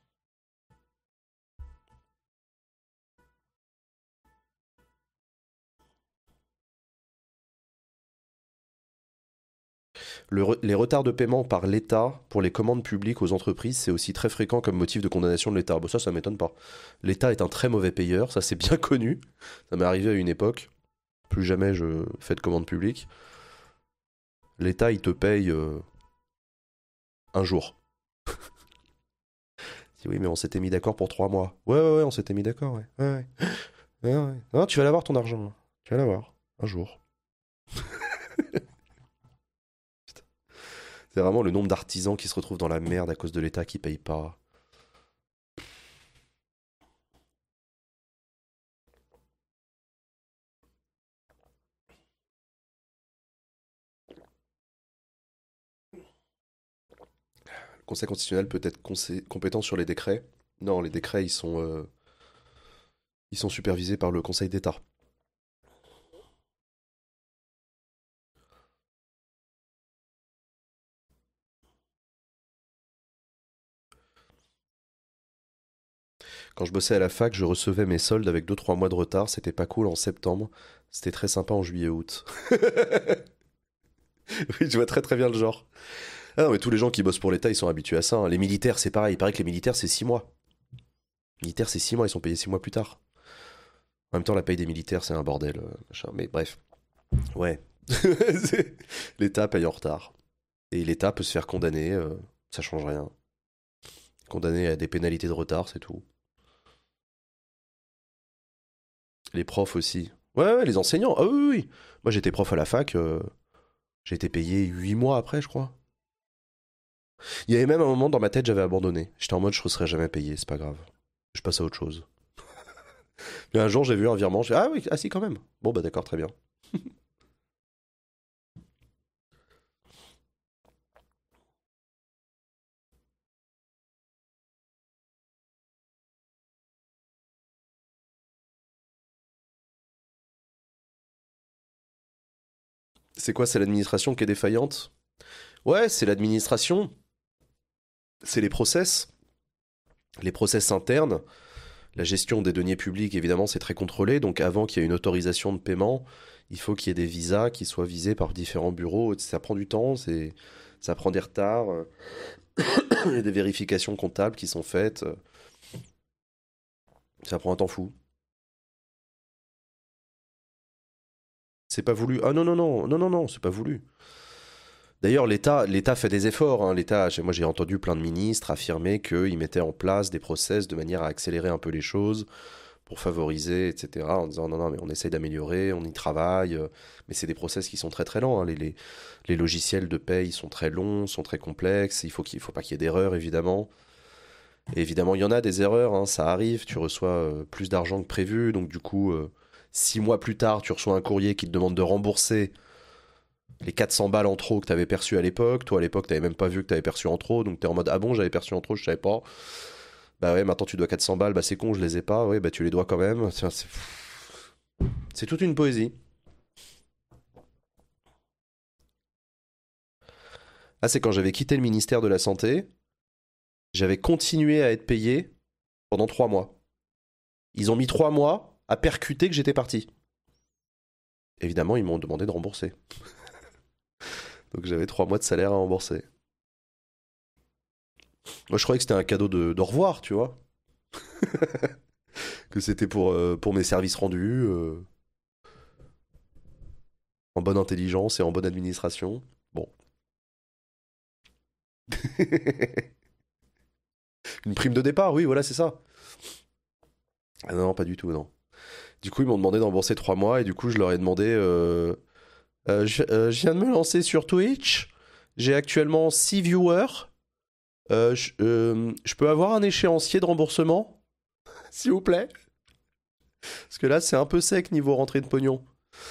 Le re- les retards de paiement par l'État pour les commandes publiques aux entreprises, c'est aussi très fréquent comme motif de condamnation de l'État. Bon, ça, ça m'étonne pas. L'État est un très mauvais payeur, ça c'est bien connu. Ça m'est arrivé à une époque. Plus jamais je fais de commandes publiques. L'État, il te paye euh, un jour. Oui, mais on s'était mis d'accord pour trois mois. Ouais, ouais, ouais, on s'était mis d'accord, ouais. Ouais, ouais. Ouais, ouais. Non, tu vas l'avoir ton argent. Tu vas l'avoir. Un jour. C'est vraiment le nombre d'artisans qui se retrouvent dans la merde à cause de l'État qui paye pas. Le Conseil constitutionnel peut être consé- compétent sur les décrets. Non, les décrets, ils sont, euh, ils sont supervisés par le Conseil d'État. Quand je bossais à la fac, je recevais mes soldes avec deux trois mois de retard. C'était pas cool en septembre. C'était très sympa en juillet-août. Oui, je vois très très bien le genre. Ah non, mais tous les gens qui bossent pour l'État, ils sont habitués à ça, hein. Les militaires, c'est pareil. Il paraît que les militaires, c'est six mois. Les militaires, c'est six mois. Ils sont payés six mois plus tard. En même temps, la paye des militaires, c'est un bordel. euh, machin. Mais bref. Ouais. C'est- L'État paye en retard. Et l'État peut se faire condamner. euh, ça change rien. Condamné à des pénalités de retard, c'est tout. Les profs aussi. Ouais, ouais, les enseignants. Ah oui, oui, oui. Moi, j'étais prof à la fac. euh, J'ai été payé huit mois après, je crois. Il y avait même un moment dans ma tête, j'avais abandonné. J'étais en mode, je ne serais jamais payé, c'est pas grave. Je passe à autre chose. Mais un jour, j'ai vu un virement. J'ai dit, ah oui, ah si, quand même. Bon, bah d'accord, très bien. C'est quoi, c'est l'administration qui est défaillante? Ouais, c'est l'administration. C'est les process. Les process internes. La gestion des deniers publics, évidemment, c'est très contrôlé. Donc, avant qu'il y ait une autorisation de paiement, il faut qu'il y ait des visas qui soient visés par différents bureaux. Ça prend du temps, c'est... ça prend des retards. euh, Il y a des vérifications comptables qui sont faites. euh, Ça prend un temps fou. C'est pas voulu. Ah non, non, non, non, non, non, c'est pas voulu. D'ailleurs, l'État, l'État fait des efforts, hein. L'État, j'ai- moi j'ai entendu plein de ministres affirmer qu'ils mettaient en place des process de manière à accélérer un peu les choses pour favoriser, et cetera. En disant non, non, mais on essaye d'améliorer, on y travaille. euh, Mais c'est des process qui sont très très lents, hein. Les, les- les logiciels de paye sont très longs, sont très complexes. Il faut qu'il faut pas qu'il y ait d'erreurs, évidemment. Et évidemment, il y en a des erreurs, hein, ça arrive. Tu reçois euh, plus d'argent que prévu, donc du coup, euh, six mois plus tard, tu reçois un courrier qui te demande de rembourser les quatre cents balles en trop que t'avais perçues à l'époque. Toi, à l'époque, t'avais même pas vu que t'avais perçu en trop, donc t'es en mode ah bon, j'avais perçu en trop, je savais pas. Bah ouais, maintenant tu dois quatre cents balles, bah c'est con, je les ai pas. Ouais, bah tu les dois quand même. C'est c'est toute une poésie. Ah, c'est quand j'avais quitté le ministère de la Santé, j'avais continué à être payé pendant trois mois. Ils ont mis trois mois à percuter que j'étais parti. Évidemment, ils m'ont demandé de rembourser. Donc j'avais trois mois de salaire à rembourser. Moi, je croyais que c'était un cadeau de, de revoir, tu vois. Que c'était pour, euh, pour mes services rendus, euh, en bonne intelligence et en bonne administration. Bon. Une prime de départ, oui, voilà, c'est ça. Ah non, pas du tout, non. Du coup, ils m'ont demandé de rembourser trois mois et du coup, je leur ai demandé euh, euh, je, euh, je viens de me lancer sur Twitch. J'ai actuellement six viewers. Euh, je, euh, je peux avoir un échéancier de remboursement, s'il vous plaît? Parce que là, c'est un peu sec niveau rentrée de pognon.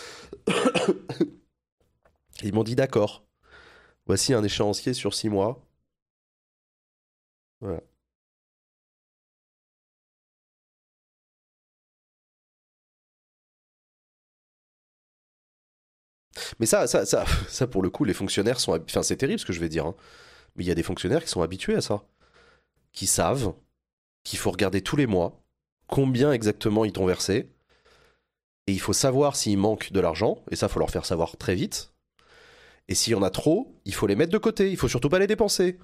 Ils m'ont dit d'accord. Voici un échéancier sur six mois. Voilà. Mais ça, ça, ça, ça, pour le coup, les fonctionnaires sont. Enfin, c'est terrible ce que je vais dire, hein. Mais il y a des fonctionnaires qui sont habitués à ça. Qui savent qu'il faut regarder tous les mois combien exactement ils t'ont versé. Et il faut savoir s'il manque de l'argent. Et ça, il faut leur faire savoir très vite. Et s'il y en a trop, il faut les mettre de côté. Il faut surtout pas les dépenser.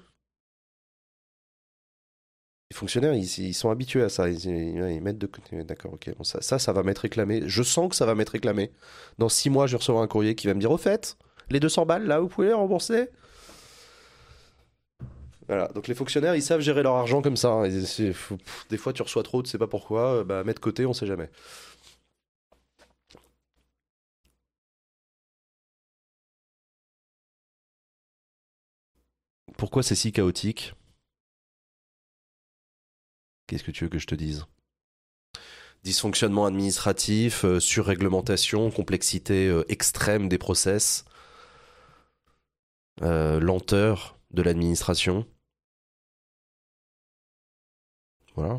Les fonctionnaires, ils, ils sont habitués à ça. Ils, ils- ils mettent de côté. D'accord, ok. Bon, ça, ça, ça va m'être réclamé. Je sens que ça va m'être réclamé. Dans six mois, je vais recevoir un courrier qui va me dire au fait, les deux cents balles, là, vous pouvez les rembourser. Voilà. Donc les fonctionnaires, ils savent gérer leur argent comme ça, hein. Et c'est- faut- pff, des fois, tu reçois trop, tu sais pas pourquoi. euh, Bah, mettre de côté, on sait jamais. Pourquoi c'est si chaotique? Qu'est-ce que tu veux que je te dise? Dysfonctionnement administratif, euh, surréglementation, complexité euh, extrême des process, euh, lenteur de l'administration. Voilà.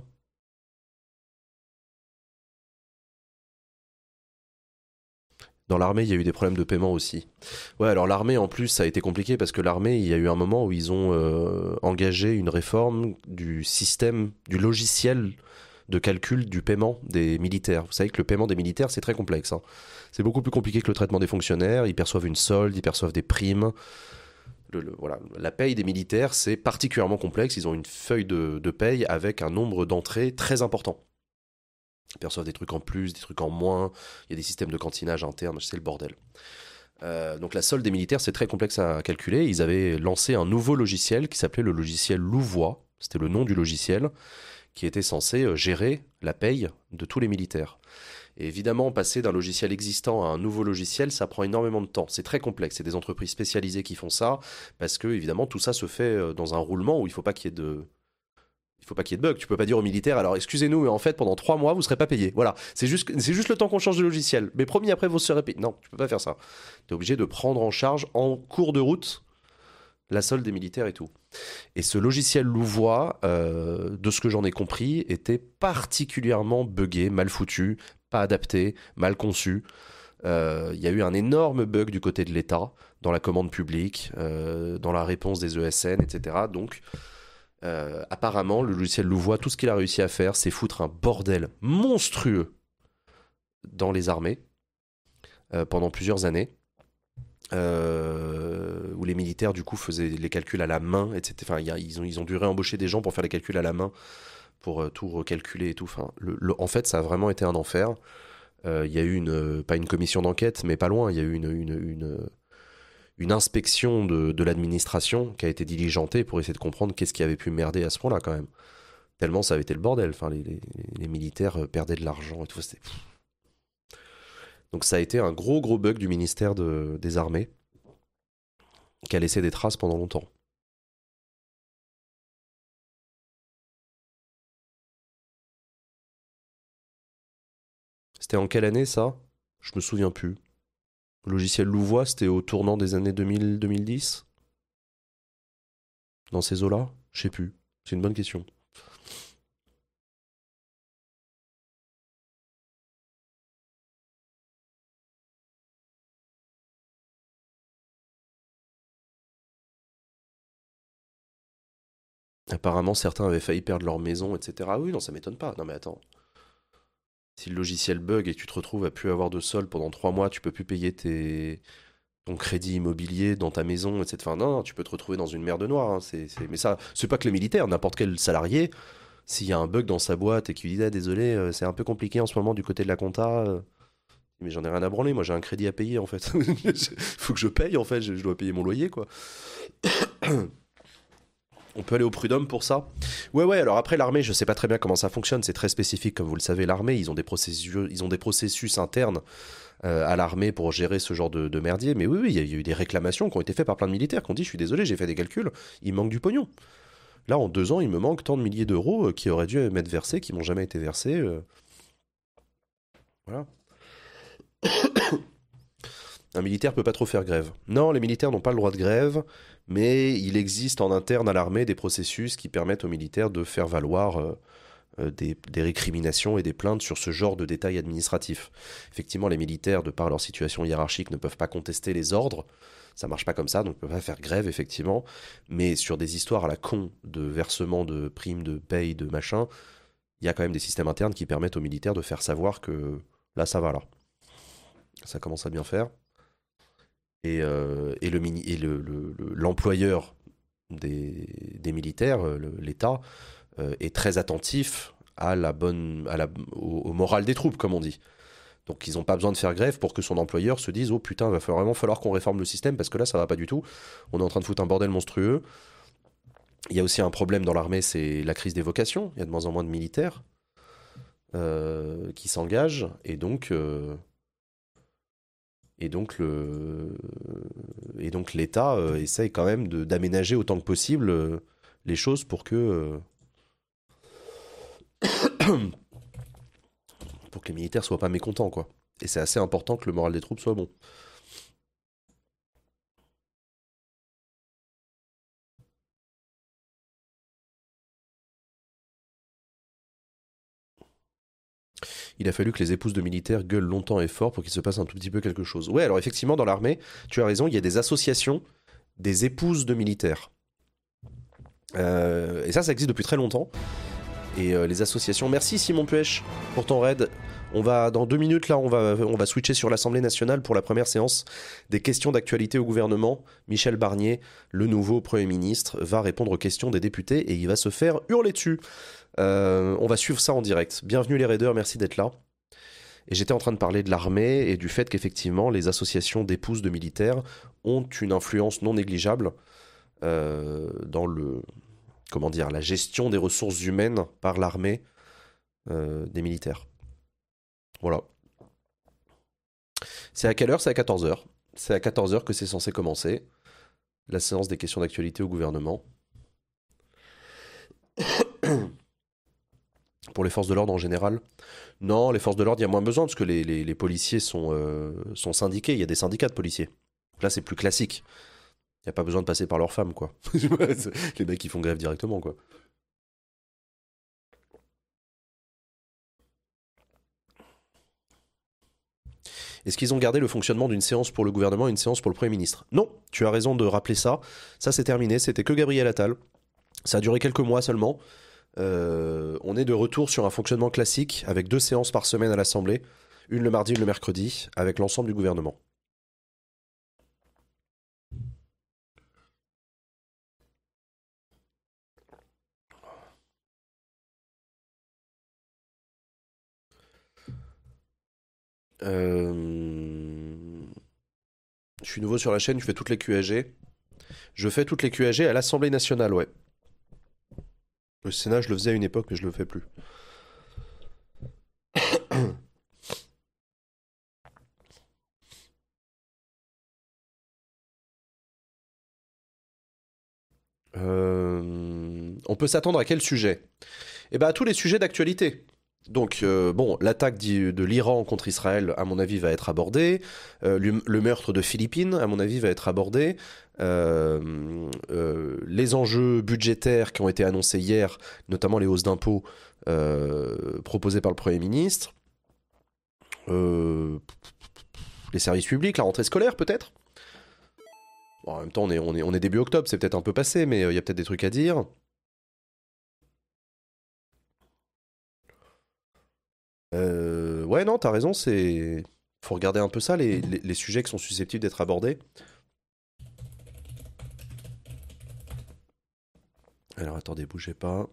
Dans l'armée, il y a eu des problèmes de paiement aussi. Ouais, alors l'armée, en plus, ça a été compliqué parce que l'armée, il y a eu un moment où ils ont euh, engagé une réforme du système, du logiciel de calcul du paiement des militaires. Vous savez que le paiement des militaires, c'est très complexe, hein. C'est beaucoup plus compliqué que le traitement des fonctionnaires. Ils perçoivent une solde, ils perçoivent des primes. Le, le- voilà. La paye des militaires, c'est particulièrement complexe. Ils ont une feuille de, de paye avec un nombre d'entrées très important. Ils perçoivent des trucs en plus, des trucs en moins. Il y a des systèmes de cantinage interne, c'est le bordel. Euh, donc la solde des militaires, c'est très complexe à calculer. Ils avaient lancé un nouveau logiciel qui s'appelait le logiciel Louvois. C'était le nom du logiciel qui était censé euh, gérer la paye de tous les militaires. Et évidemment, passer d'un logiciel existant à un nouveau logiciel, ça prend énormément de temps. C'est très complexe. C'est des entreprises spécialisées qui font ça parce que évidemment tout ça se fait euh, dans un roulement où il faut pas qu'il y ait de il faut pas qu'il y ait de bug. Tu peux pas dire aux militaires, alors excusez-nous, mais en fait, pendant trois mois, vous serez pas payé. Voilà. C'est juste, c'est juste le temps qu'on change de logiciel. Mais promis, après, vous serez payé. Non, tu peux pas faire ça. Tu es obligé de prendre en charge en cours de route la solde des militaires et tout. Et ce logiciel Louvois, euh, de ce que j'en ai compris, était particulièrement buggé, mal foutu, pas adapté, mal conçu. Euh, Il y a eu un énorme bug du côté de l'État, dans la commande publique, euh, dans la réponse des E S N, et cetera. Donc, euh, apparemment, le logiciel Louvois, tout ce qu'il a réussi à faire, c'est foutre un bordel monstrueux dans les armées euh, pendant plusieurs années. Euh, où les militaires du coup faisaient les calculs à la main, et cetera. Enfin, y a, ils, ont, ils ont dû réembaucher des gens pour faire les calculs à la main, pour euh, tout recalculer et tout. Enfin, le, le, en fait, ça a vraiment été un enfer. Il euh, y a eu une, euh, pas une commission d'enquête, mais pas loin. Il y a eu une, une, une, une inspection de, de l'administration qui a été diligentée pour essayer de comprendre qu'est-ce qui avait pu merder à ce point-là quand même. Tellement ça avait été le bordel. Enfin, les, les, les militaires euh, perdaient de l'argent et tout. C'était... Donc ça a été un gros gros bug du ministère de, des Armées qui a laissé des traces pendant longtemps. C'était en quelle année ça? Je me souviens plus. Le logiciel Louvois, c'était au tournant des années deux mille deux mille dix. Dans ces eaux-là? Je sais plus. C'est une bonne question. Apparemment, certains avaient failli perdre leur maison, et cetera. Ah oui, non, ça m'étonne pas. Non, mais attends. Si le logiciel bug et que tu te retrouves à plus avoir de sol pendant trois mois, tu peux plus payer tes... ton crédit immobilier dans ta maison, et cetera. Enfin, non, tu peux te retrouver dans une merde noire. Hein. C'est, c'est... Mais ça, c'est pas que les militaires, n'importe quel salarié, s'il y a un bug dans sa boîte et qu'il dit ah, désolé, euh, c'est un peu compliqué en ce moment du côté de la compta. euh, Mais j'en ai rien à branler, moi j'ai un crédit à payer en fait. Faut que je paye en fait, je je dois payer mon loyer quoi. On peut aller au prud'homme pour ça. Ouais, ouais, alors après l'armée, je sais pas très bien comment ça fonctionne, c'est très spécifique, comme vous le savez, l'armée, ils ont des processus, ils ont des processus internes euh, à l'armée pour gérer ce genre de, de merdier. Mais oui, oui, il y, a il y a eu des réclamations qui ont été faites par plein de militaires qui ont dit je suis désolé, j'ai fait des calculs, il me manque du pognon. Là, en deux ans, il me manque tant de milliers d'euros euh, qui auraient dû m'être versés, qui m'ont jamais été versés. euh, voilà. Un militaire peut pas trop faire grève. Non, les militaires n'ont pas le droit de grève, mais il existe en interne à l'armée des processus qui permettent aux militaires de faire valoir euh, euh, des, des récriminations et des plaintes sur ce genre de détails administratifs. Effectivement, les militaires, de par leur situation hiérarchique, ne peuvent pas contester les ordres. Ça marche pas comme ça, donc ils ne peuvent pas faire grève, effectivement. Mais sur des histoires à la con de versement de primes, de paye, de machin, il y a quand même des systèmes internes qui permettent aux militaires de faire savoir que là, ça va, là. Ça commence à bien faire. Et, euh, et le mini- et le- le- le- l'employeur des, des militaires, euh, le- l'État, euh, est très attentif à la bonne, à la, au, au moral des troupes, comme on dit. Donc ils n'ont pas besoin de faire grève pour que son employeur se dise oh putain, il va falloir- vraiment falloir qu'on réforme le système parce que là ça va pas du tout. On est en train de foutre un bordel monstrueux. Il y a aussi un problème dans l'armée, c'est la crise des vocations. Il y a de moins en moins de militaires euh, qui s'engagent et donc euh, et donc le et donc l'État euh, essaye quand même de- d'aménager autant que possible euh, les choses pour que euh, pour que les militaires soient pas mécontents quoi. Et c'est assez important que le moral des troupes soit bon. Il a fallu que les épouses de militaires gueulent longtemps et fort pour qu'il se passe un tout petit peu quelque chose. Ouais, alors effectivement dans l'armée, tu as raison, il y a des associations des épouses de militaires. Euh, et ça, ça existe depuis très longtemps. Et euh, les associations. Merci Simon Puech pour ton raid. On va dans deux minutes là, on va on va switcher sur l'Assemblée nationale pour la première séance des questions d'actualité au gouvernement. Michel Barnier, le nouveau Premier ministre, va répondre aux questions des députés et il va se faire hurler dessus. Euh, on va suivre ça en direct. Bienvenue les raiders, merci d'être là. Et j'étais en train de parler de l'armée et du fait qu'effectivement les associations d'épouses de militaires ont une influence non négligeable euh, dans le comment dire la gestion des ressources humaines par l'armée euh, des militaires. Voilà. C'est à quelle heure? C'est à quatorze heures. C'est à quatorze heures que c'est censé commencer. La séance des questions d'actualité au gouvernement. Pour les forces de l'ordre en général. Non, les forces de l'ordre, il y a moins besoin parce que les, les- les policiers sont, euh, sont syndiqués. Il y a des syndicats de policiers. Là, c'est plus classique. Il n'y a pas besoin de passer par leurs femmes, quoi. Les mecs, ils font grève directement, quoi. Est-ce qu'ils ont gardé le fonctionnement d'une séance pour le gouvernement et une séance pour le Premier ministre? Non, tu as raison de rappeler ça. Ça, c'est terminé. C'était que Gabriel Attal. Ça a duré quelques mois seulement. Euh, on est de retour sur un fonctionnement classique avec deux séances par semaine à l'Assemblée, une le mardi, une le mercredi, avec l'ensemble du gouvernement. Euh, Je suis nouveau sur la chaîne, je fais toutes les Q A G. Je fais toutes les Q A G à l'Assemblée nationale, ouais. Le Sénat, je le faisais à une époque, mais je le fais plus. Euh, On peut s'attendre à quel sujet? Eh ben à tous les sujets d'actualité. Donc, euh, bon, l'attaque de l'Iran contre Israël, à mon avis, va être abordée. Euh, le, le meurtre de Philippines, à mon avis, va être abordé. Euh, euh, les enjeux budgétaires qui ont été annoncés hier, notamment les hausses d'impôts euh, proposées par le Premier ministre. Euh, les services publics, la rentrée scolaire, peut-être. Bon, en même temps, on est, on est, on est début octobre, c'est peut-être un peu passé, mais il euh, y a peut-être des trucs à dire. Euh, ouais, non, t'as raison, c'est... Faut regarder un peu ça, les, les, les sujets qui sont susceptibles d'être abordés. Alors, attendez, bougez pas.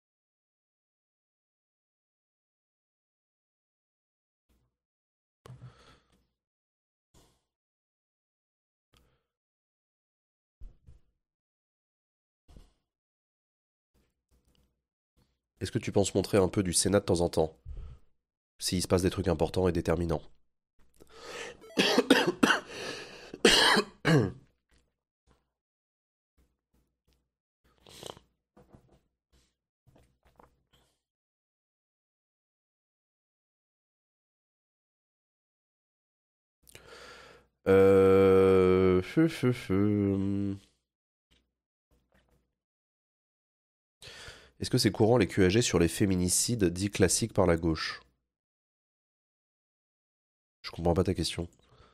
Est-ce que tu penses montrer un peu du Sénat de temps en temps? S'il se passe des trucs importants et déterminants. Euh... feu, feu, feu. Est-ce que c'est courant les Q A G sur les féminicides dits classiques par la gauche? Je comprends pas ta question.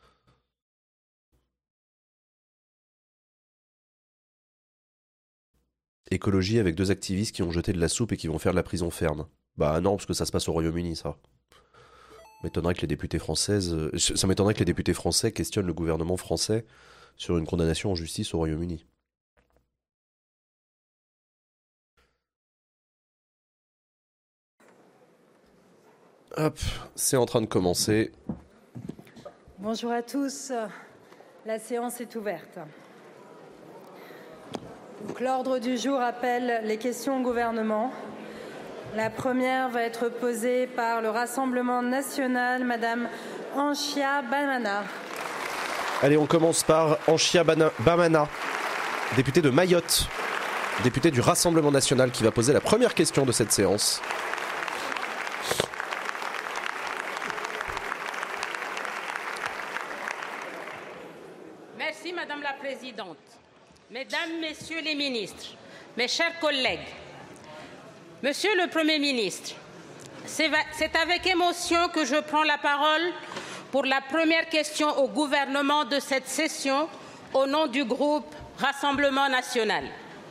Écologie avec deux activistes qui ont jeté de la soupe et qui vont faire de la prison ferme. Bah non, parce que ça se passe au Royaume-Uni, ça. M'étonnerait que les députés françaises, ça m'étonnerait que les députés français questionnent le gouvernement français sur une condamnation en justice au Royaume-Uni. Hop, c'est en train de commencer. Bonjour à tous, la séance est ouverte. L'ordre du jour appelle les questions au gouvernement. La première va être posée par le Rassemblement national, Madame Anchia Bamana. Allez, on commence par Anchia Bamana, députée de Mayotte, députée du Rassemblement national, qui va poser la première question de cette séance. Merci Madame la Présidente. Mesdames, Messieurs les ministres, mes chers collègues, Monsieur le Premier ministre, c'est avec émotion que je prends la parole pour la première question au gouvernement de cette session au nom du groupe Rassemblement national.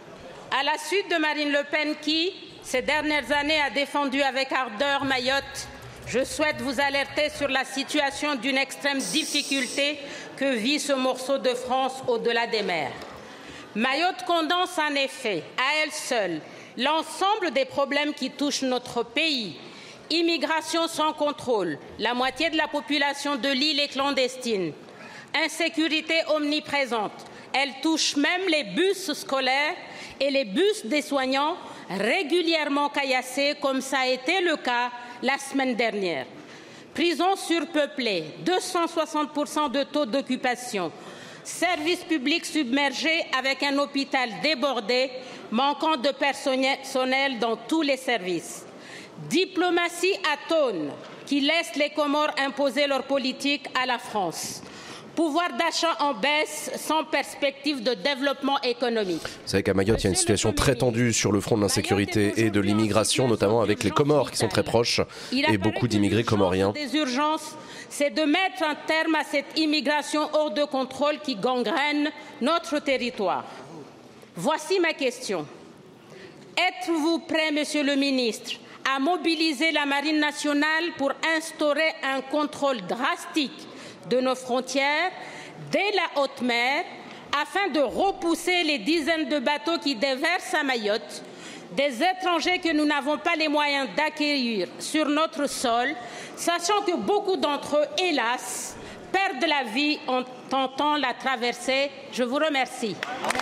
À la suite de Marine Le Pen qui, ces dernières années, a défendu avec ardeur Mayotte, je souhaite vous alerter sur la situation d'une extrême difficulté que vit ce morceau de France au-delà des mers. Mayotte condense en effet, à elle seule, l'ensemble des problèmes qui touchent notre pays. Immigration sans contrôle, la moitié de la population de l'île est clandestine. Insécurité omniprésente, elle touche même les bus scolaires et les bus des soignants régulièrement caillassés, comme ça a été le cas la semaine dernière. Prisons surpeuplées, deux cent soixante pour cent de taux d'occupation. Services publics submergés avec un hôpital débordé, manquant de personnel dans tous les services. Diplomatie atone qui laisse les Comores imposer leur politique à la France. Pouvoir d'achat en baisse sans perspective de développement économique. Vous savez qu'à Mayotte, il y a une situation très tendue sur le front de l'insécurité et de l'immigration, notamment avec les Comores qui sont très proches et beaucoup d'immigrés comoriens. Des urgences, c'est de mettre un terme à cette immigration hors de contrôle qui gangrène notre territoire. Voici ma question. Êtes-vous prêt, Monsieur le ministre, à mobiliser la Marine nationale pour instaurer un contrôle drastique de nos frontières dès la haute mer afin de repousser les dizaines de bateaux qui déversent à Mayotte, des étrangers que nous n'avons pas les moyens d'accueillir sur notre sol, sachant que beaucoup d'entre eux, hélas, perdent la vie en tentant la traversée. Je vous remercie.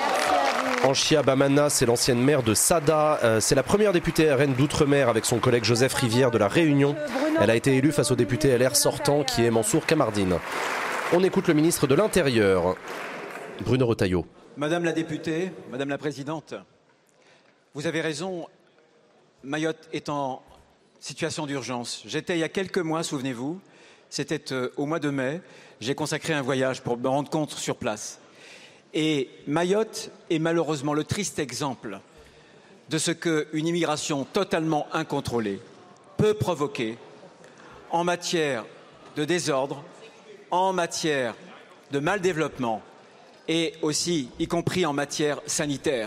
Anchia Bamana, c'est l'ancienne maire de Sada. Euh, c'est la première députée R N d'Outre-mer avec son collègue Joseph Rivière de La Réunion. Elle a été élue face au député L R sortant qui est Mansour Kamardine. On écoute le ministre de l'Intérieur, Bruno Retailleau. Madame la députée, Madame la Présidente, vous avez raison, Mayotte est en situation d'urgence. J'étais il y a quelques mois, souvenez-vous, c'était euh, au mois de mai, j'ai consacré un voyage pour me rendre compte sur place. Et Mayotte est malheureusement le triste exemple de ce qu'une immigration totalement incontrôlée peut provoquer en matière de désordre, en matière de mal-développement et aussi, y compris en matière sanitaire.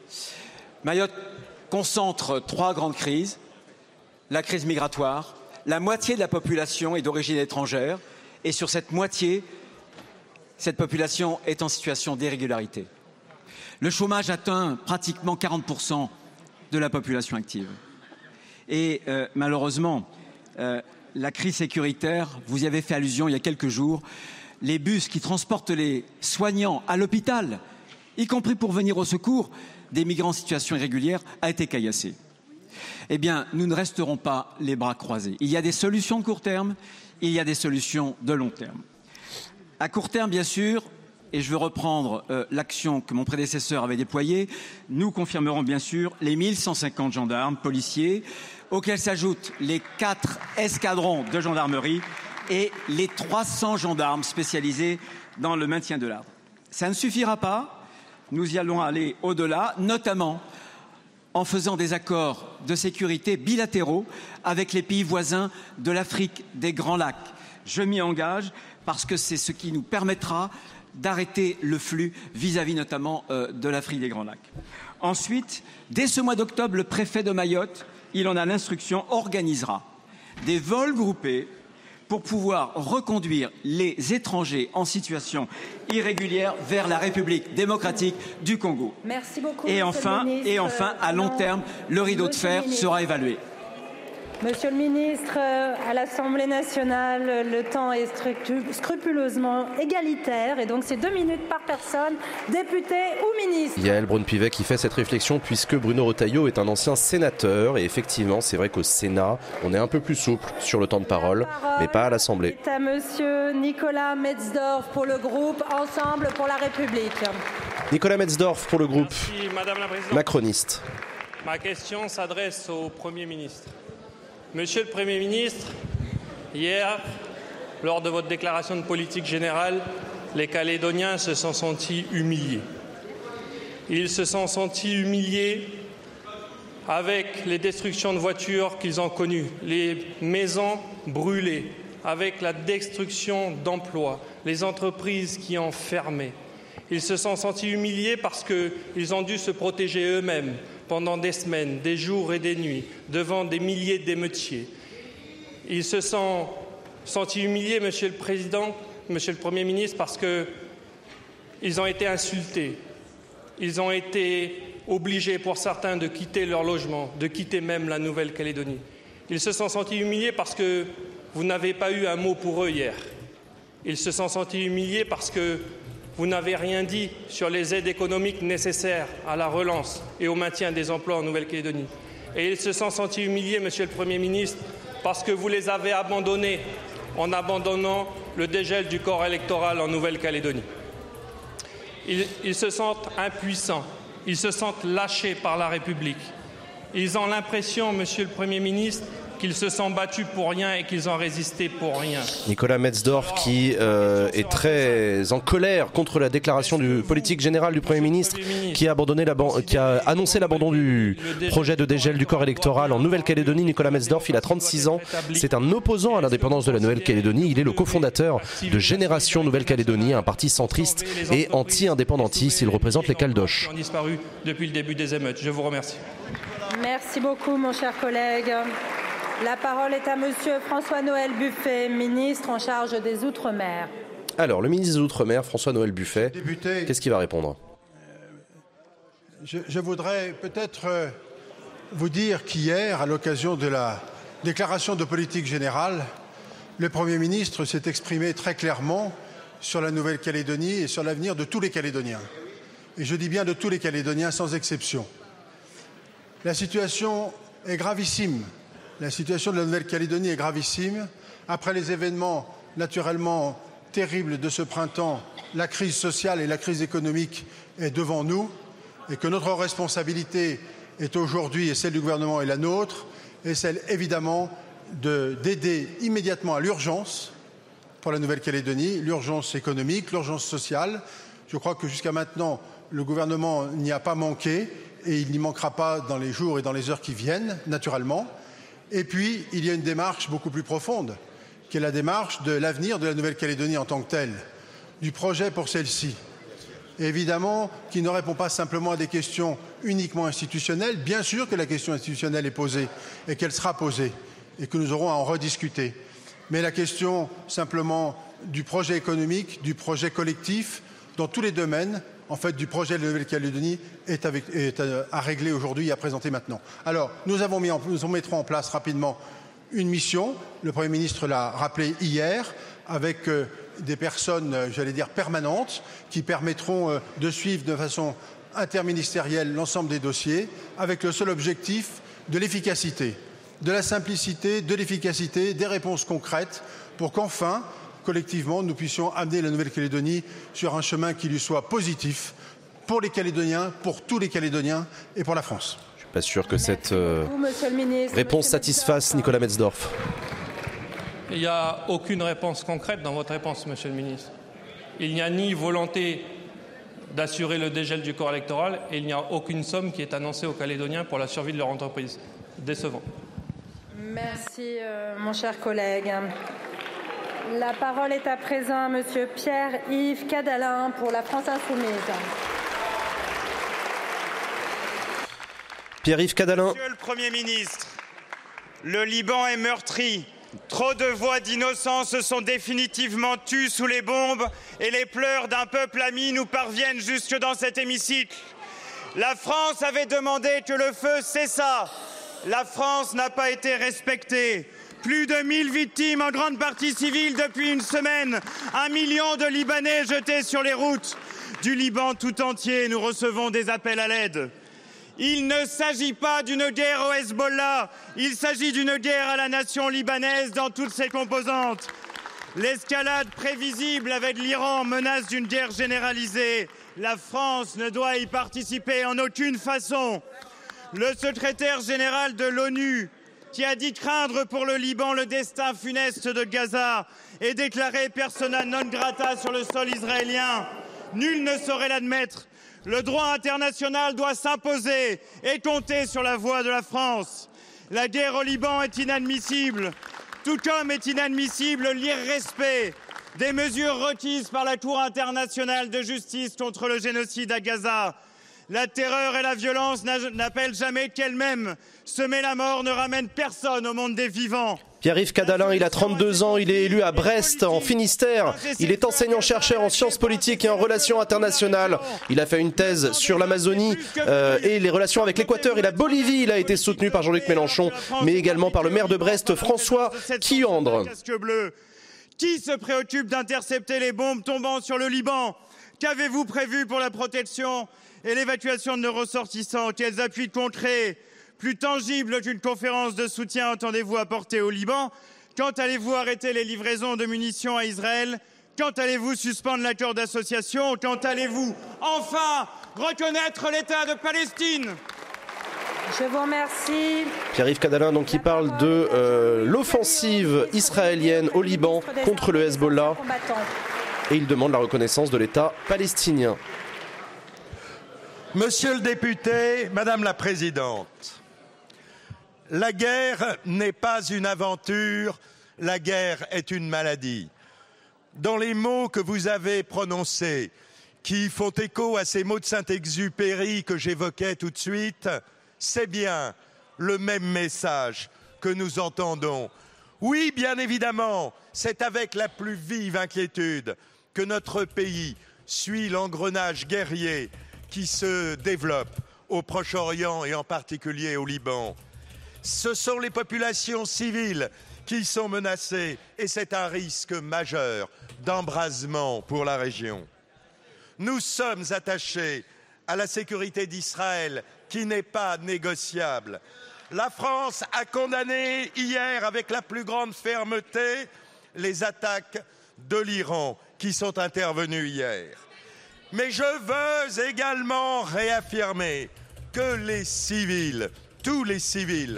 Mayotte concentre trois grandes crises. La crise migratoire, la moitié de la population est d'origine étrangère et sur cette moitié, cette population est en situation d'irrégularité. Le chômage atteint pratiquement quarante pour cent de la population active. Et euh, malheureusement, euh, la crise sécuritaire, vous y avez fait allusion il y a quelques jours, les bus qui transportent les soignants à l'hôpital, y compris pour venir au secours des migrants en situation irrégulière, a été caillassé. Eh bien, nous ne resterons pas les bras croisés. Il y a des solutions de court terme, il y a des solutions de long terme. À court terme, bien sûr, et je veux reprendre euh, l'action que mon prédécesseur avait déployée, nous confirmerons bien sûr les mille cent cinquante gendarmes, policiers, auxquels s'ajoutent les quatre escadrons de gendarmerie et les trois cents gendarmes spécialisés dans le maintien de l'ordre. Ça ne suffira pas, nous y allons aller au-delà, notamment en faisant des accords de sécurité bilatéraux avec les pays voisins de l'Afrique des Grands Lacs. Je m'y engage parce que c'est ce qui nous permettra d'arrêter le flux vis-à-vis notamment euh, de l'Afrique des Grands Lacs. Ensuite, dès ce mois d'octobre, le préfet de Mayotte, il en a l'instruction, organisera des vols groupés pour pouvoir reconduire les étrangers en situation irrégulière vers la République démocratique du Congo. Merci beaucoup. Et enfin, et enfin, à long terme, le rideau de fer sera évalué. Monsieur le ministre, à l'Assemblée nationale, le temps est scrupuleusement égalitaire et donc c'est deux minutes par personne, député ou ministre. Yaël Braun-Pivet qui fait cette réflexion puisque Bruno Retailleau est un ancien sénateur et effectivement c'est vrai qu'au Sénat on est un peu plus souple sur le temps de parole, parole mais pas à l'Assemblée. C'est à monsieur Nicolas Metzdorf pour le groupe Ensemble pour la République. Nicolas Metzdorf pour le groupe Merci, Madame la Présidente. Macroniste. Ma question s'adresse au Premier ministre. Monsieur le Premier ministre, hier, lors de votre déclaration de politique générale, les Calédoniens se sont sentis humiliés. Ils se sont sentis humiliés avec les destructions de voitures qu'ils ont connues, les maisons brûlées, avec la destruction d'emplois, les entreprises qui ont fermé. Ils se sont sentis humiliés parce qu'ils ont dû se protéger eux-mêmes pendant des semaines, des jours et des nuits, devant des milliers d'émeutiers. Ils se sont sentis humiliés, Monsieur le Président, Monsieur le Premier ministre, parce qu'ils ont été insultés. Ils ont été obligés, pour certains, de quitter leur logement, de quitter même la Nouvelle-Calédonie. Ils se sont sentis humiliés parce que vous n'avez pas eu un mot pour eux hier. Ils se sont sentis humiliés parce que vous n'avez rien dit sur les aides économiques nécessaires à la relance et au maintien des emplois en Nouvelle-Calédonie. Et ils se sont sentis humiliés, Monsieur le Premier ministre, parce que vous les avez abandonnés en abandonnant le dégel du corps électoral en Nouvelle-Calédonie. Ils, ils se sentent impuissants, ils se sentent lâchés par la République. Ils ont l'impression, Monsieur le Premier ministre, qu'ils se sont battus pour rien et qu'ils ont résisté pour rien. Nicolas Metzdorf qui euh, est très en colère contre la déclaration du politique général du Premier ministre qui a, abandonné qui a annoncé l'abandon du projet de dégel du corps électoral en Nouvelle-Calédonie. Nicolas Metzdorf, il a trente-six ans, c'est un opposant à l'indépendance de la Nouvelle-Calédonie. Il est le cofondateur de Génération Nouvelle-Calédonie, un parti centriste et anti-indépendantiste. Il représente les Caldoches. Ils ont disparu depuis le début des émeutes. Je vous remercie. Merci beaucoup, mon cher collègue. La parole est à monsieur François-Noël Buffet, ministre en charge des Outre-mer. Alors, le ministre des Outre-mer, François-Noël Buffet, Député, qu'est-ce qu'il va répondre ? je, je voudrais peut-être vous dire qu'hier, à l'occasion de la déclaration de politique générale, le Premier ministre s'est exprimé très clairement sur la Nouvelle-Calédonie et sur l'avenir de tous les Calédoniens. Et je dis bien de tous les Calédoniens sans exception. La situation est gravissime. La situation de la Nouvelle-Calédonie est gravissime. Après les événements naturellement terribles de ce printemps, la crise sociale et la crise économique est devant nous et que notre responsabilité est aujourd'hui, et celle du gouvernement est la nôtre, est celle évidemment d'aider immédiatement à l'urgence pour la Nouvelle-Calédonie, l'urgence économique, l'urgence sociale. Je crois que jusqu'à maintenant, le gouvernement n'y a pas manqué et il n'y manquera pas dans les jours et dans les heures qui viennent, naturellement. Et puis, il y a une démarche beaucoup plus profonde, qui est la démarche de l'avenir de la Nouvelle-Calédonie en tant que telle, du projet pour celle-ci. Évidemment, qui ne répond pas simplement à des questions uniquement institutionnelles. Bien sûr que la question institutionnelle est posée et qu'elle sera posée et que nous aurons à en rediscuter. Mais la question simplement du projet économique, du projet collectif, dans tous les domaines, en fait, du projet de la Nouvelle-Calédonie est, avec, est à régler aujourd'hui et à présenter maintenant. Alors, nous, avons mis en, nous mettrons en place rapidement une mission. Le Premier ministre l'a rappelé hier, avec euh, des personnes, euh, j'allais dire, permanentes, qui permettront euh, de suivre de façon interministérielle l'ensemble des dossiers, avec le seul objectif de l'efficacité, de la simplicité, de l'efficacité, des réponses concrètes, pour qu'enfin, collectivement, nous puissions amener la Nouvelle-Calédonie sur un chemin qui lui soit positif pour les Calédoniens, pour tous les Calédoniens et pour la France. Je ne suis pas sûr que cette euh, réponse satisfasse Nicolas Metzdorf. Il n'y a aucune réponse concrète dans votre réponse, Monsieur le ministre. Il n'y a ni volonté d'assurer le dégel du corps électoral et il n'y a aucune somme qui est annoncée aux Calédoniens pour la survie de leur entreprise. Décevant. Merci, euh, mon cher collègue. La parole est à présent à Monsieur Pierre-Yves Cadalin pour la France Insoumise. Pierre-Yves Cadalin. Monsieur le Premier ministre, le Liban est meurtri. Trop de voix d'innocents se sont définitivement tues sous les bombes et les pleurs d'un peuple ami nous parviennent jusque dans cet hémicycle. La France avait demandé que le feu cessât. La France n'a pas été respectée. Plus de mille victimes, en grande partie civiles, depuis une semaine. Un million de Libanais jetés sur les routes. Du Liban tout entier, nous recevons des appels à l'aide. Il ne s'agit pas d'une guerre au Hezbollah. Il s'agit d'une guerre à la nation libanaise dans toutes ses composantes. L'escalade prévisible avec l'Iran menace d'une guerre généralisée. La France ne doit y participer en aucune façon. Le secrétaire général de l'ONU, qui a dit craindre pour le Liban le destin funeste de Gaza et déclaré persona non grata sur le sol israélien. Nul ne saurait l'admettre. Le droit international doit s'imposer et compter sur la voix de la France. La guerre au Liban est inadmissible, tout comme est inadmissible l'irrespect des mesures requises par la Cour internationale de justice contre le génocide à Gaza. La terreur et la violence n'appellent jamais qu'elles-mêmes. Semer la mort ne ramène personne au monde des vivants. Pierre-Yves Cadalin, il a trente-deux ans, il est élu à Brest, en Finistère. Il est enseignant-chercheur en sciences politiques et en relations internationales. Il a fait une thèse sur l'Amazonie euh, et les relations avec l'Équateur et la Bolivie. Il a été soutenu par Jean-Luc Mélenchon, mais également par le maire de Brest, François Quiandre. Qui se préoccupe d'intercepter les bombes tombant sur le Liban? Qu'avez-vous prévu pour la protection et l'évacuation de nos ressortissants? Quels appuis concrets, plus tangibles qu'une conférence de soutien, entendez-vous apporter au Liban? Quand allez-vous arrêter les livraisons de munitions à Israël? Quand allez-vous suspendre l'accord d'association? Quand allez-vous enfin reconnaître l'État de Palestine? Je vous remercie. Pierre-Yves Cadalin, donc, qui parle de euh, l'offensive israélienne au Liban contre le Hezbollah. Et il demande la reconnaissance de l'État palestinien. Monsieur le député, Madame la Présidente, la guerre n'est pas une aventure, la guerre est une maladie. Dans les mots que vous avez prononcés, qui font écho à ces mots de Saint-Exupéry que j'évoquais tout de suite, c'est bien le même message que nous entendons. Oui, bien évidemment, c'est avec la plus vive inquiétude que notre pays suit l'engrenage guerrier qui se développe au Proche-Orient et en particulier au Liban. Ce sont les populations civiles qui sont menacées et c'est un risque majeur d'embrasement pour la région. Nous sommes attachés à la sécurité d'Israël qui n'est pas négociable. La France a condamné hier avec la plus grande fermeté les attaques de l'Iran qui sont intervenues hier. Mais je veux également réaffirmer que les civils, tous les civils,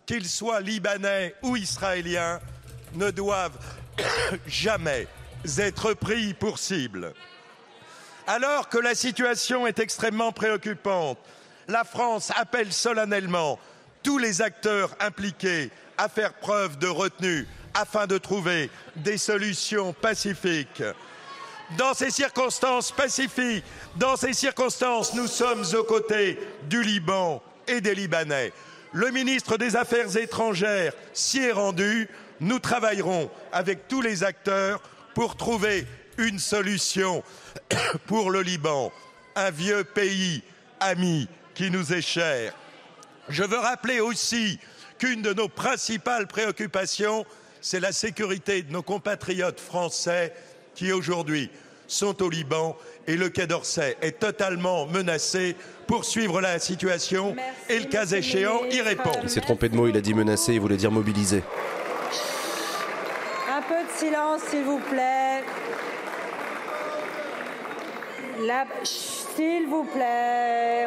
qu'ils soient libanais ou israéliens, ne doivent jamais être pris pour cible. Alors que la situation est extrêmement préoccupante, la France appelle solennellement tous les acteurs impliqués à faire preuve de retenue afin de trouver des solutions pacifiques. Dans ces circonstances pacifiques, dans ces circonstances, nous sommes aux côtés du Liban et des Libanais. Le ministre des Affaires étrangères s'y est rendu. Nous travaillerons avec tous les acteurs pour trouver une solution pour le Liban, un vieux pays ami qui nous est cher. Je veux rappeler aussi qu'une de nos principales préoccupations, c'est la sécurité de nos compatriotes français qui aujourd'hui sont au Liban et le Quai d'Orsay est totalement menacé. Pour suivre la situation Merci, et le cas échéant y répondre. Il s'est trompé de mots, il a dit menacer, il voulait dire mobiliser. Un peu de silence s'il vous plaît. La... S'il vous plaît.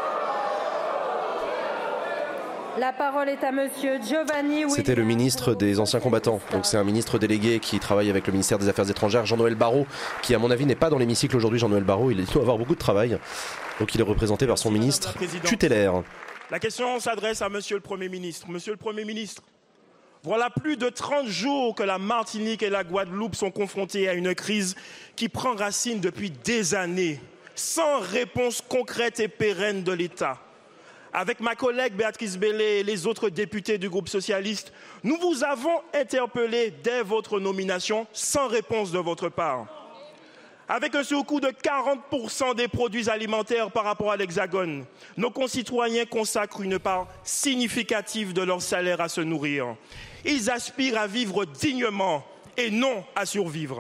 La parole est à monsieur Giovanni William. C'était le ministre des anciens combattants. Donc c'est un ministre délégué qui travaille avec le ministère des Affaires étrangères, Jean-Noël Barrot, qui à mon avis n'est pas dans l'hémicycle aujourd'hui. Jean-Noël Barrot, il doit avoir beaucoup de travail. Donc il est représenté par son ministre tutélaire. La question s'adresse à monsieur le Premier ministre. Monsieur le Premier ministre, voilà plus de trente jours que la Martinique et la Guadeloupe sont confrontées à une crise qui prend racine depuis des années, sans réponse concrète et pérenne de l'État. Avec ma collègue Béatrice Bellé et les autres députés du groupe socialiste, nous vous avons interpellé dès votre nomination sans réponse de votre part. Avec un surcoût de quarante pour cent des produits alimentaires par rapport à l'Hexagone, nos concitoyens consacrent une part significative de leur salaire à se nourrir. Ils aspirent à vivre dignement et non à survivre.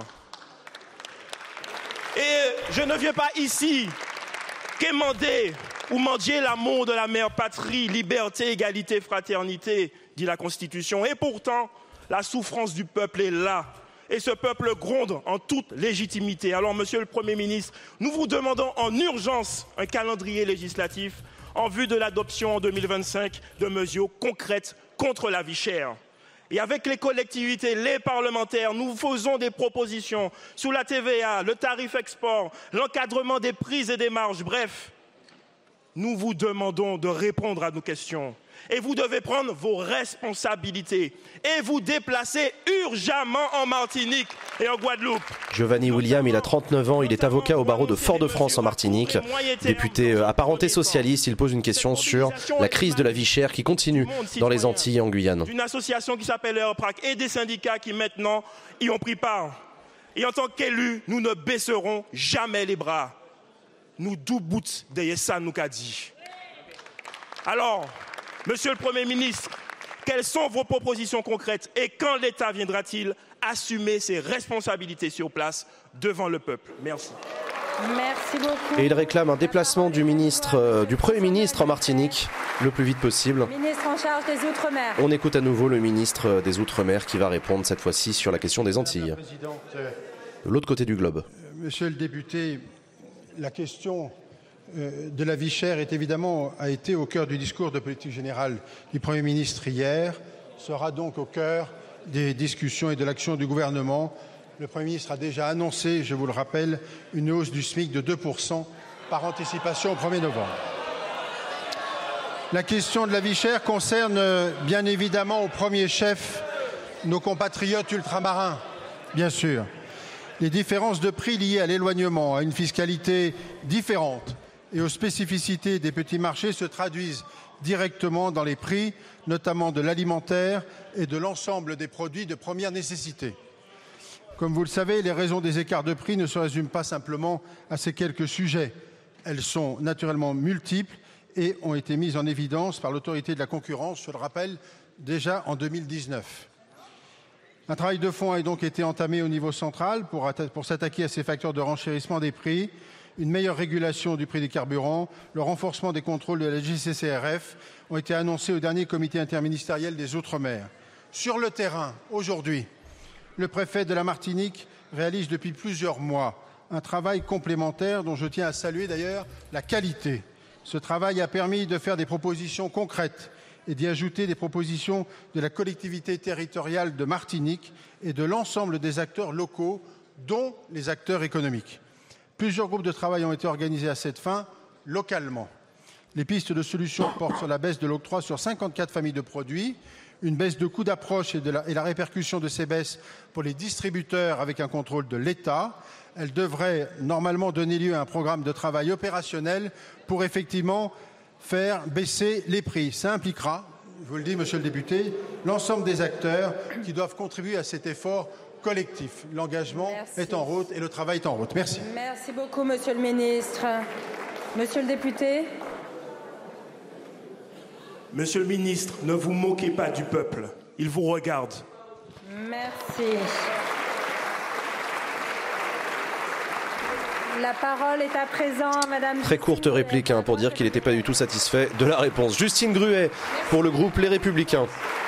Et je ne viens pas ici quémander ou mendier l'amour de la mère patrie, liberté, égalité, fraternité, dit la Constitution. Et pourtant, la souffrance du peuple est là. Et ce peuple gronde en toute légitimité. Alors, monsieur le Premier ministre, nous vous demandons en urgence un calendrier législatif en vue de l'adoption en deux mille vingt-cinq de mesures concrètes contre la vie chère. Et avec les collectivités, les parlementaires, nous faisons des propositions sur la T V A, le tarif export, l'encadrement des prix et des marges, bref. Nous vous demandons de répondre à nos questions. Et vous devez prendre vos responsabilités et vous déplacer urgemment en Martinique et en Guadeloupe. Giovanni William, il a trente-neuf ans, il est avocat au barreau de Fort-de-France en Martinique. Député apparenté socialiste, il pose une question sur la crise de la vie chère qui continue dans les Antilles et en Guyane. Une association qui s'appelle Airprac et des syndicats qui maintenant y ont pris part. Et en tant qu'élus, nous ne baisserons jamais les bras. Nous doubout derrière ça, nous qu'a dit. Alors, monsieur le Premier ministre, quelles sont vos propositions concrètes et quand l'État viendra-t-il assumer ses responsabilités sur place devant le peuple? Merci. Merci beaucoup. Et il réclame un déplacement du ministre, euh, du Premier ministre en Martinique le plus vite possible. Ministre en charge des Outre-mer. On écoute à nouveau le ministre des Outre-mer qui va répondre cette fois-ci sur la question des Antilles. De l'autre côté du globe. Monsieur le député, la question de la vie chère est évidemment a été au cœur du discours de politique générale du Premier ministre hier, sera donc au cœur des discussions et de l'action du gouvernement. Le Premier ministre a déjà annoncé, je vous le rappelle, une hausse du SMIC de deux pour cent par anticipation au premier novembre. La question de la vie chère concerne bien évidemment au premier chef nos compatriotes ultramarins, bien sûr. Les différences de prix liées à l'éloignement, à une fiscalité différente et aux spécificités des petits marchés se traduisent directement dans les prix, notamment de l'alimentaire et de l'ensemble des produits de première nécessité. Comme vous le savez, les raisons des écarts de prix ne se résument pas simplement à ces quelques sujets. Elles sont naturellement multiples et ont été mises en évidence par l'autorité de la concurrence, je le rappelle, déjà en deux mille dix-neuf. Un travail de fond a donc été entamé au niveau central pour, pour s'attaquer à ces facteurs de renchérissement des prix, une meilleure régulation du prix des carburants, le renforcement des contrôles de la G C C R F ont été annoncés au dernier comité interministériel des Outre-mer. Sur le terrain, aujourd'hui, le préfet de la Martinique réalise depuis plusieurs mois un travail complémentaire dont je tiens à saluer d'ailleurs la qualité. Ce travail a permis de faire des propositions concrètes et d'y ajouter des propositions de la collectivité territoriale de Martinique et de l'ensemble des acteurs locaux, dont les acteurs économiques. Plusieurs groupes de travail ont été organisés à cette fin, localement. Les pistes de solutions portent sur la baisse de l'octroi sur cinquante-quatre familles de produits, une baisse de coûts d'approche et, de la, et la répercussion de ces baisses pour les distributeurs avec un contrôle de l'État. Elle devrait normalement donner lieu à un programme de travail opérationnel pour effectivement faire baisser les prix. Ça impliquera, je vous le dis, monsieur le député, l'ensemble des acteurs qui doivent contribuer à cet effort collectif. L'engagement est en route et le travail est en route. Merci. Merci beaucoup, monsieur le ministre. Monsieur le député. Monsieur le ministre, ne vous moquez pas du peuple. Il vous regarde. Merci. La parole est à présent à madame... Très courte réplique hein, pour dire qu'il n'était pas du tout satisfait de la réponse. Justine Gruet pour le groupe Les Républicains.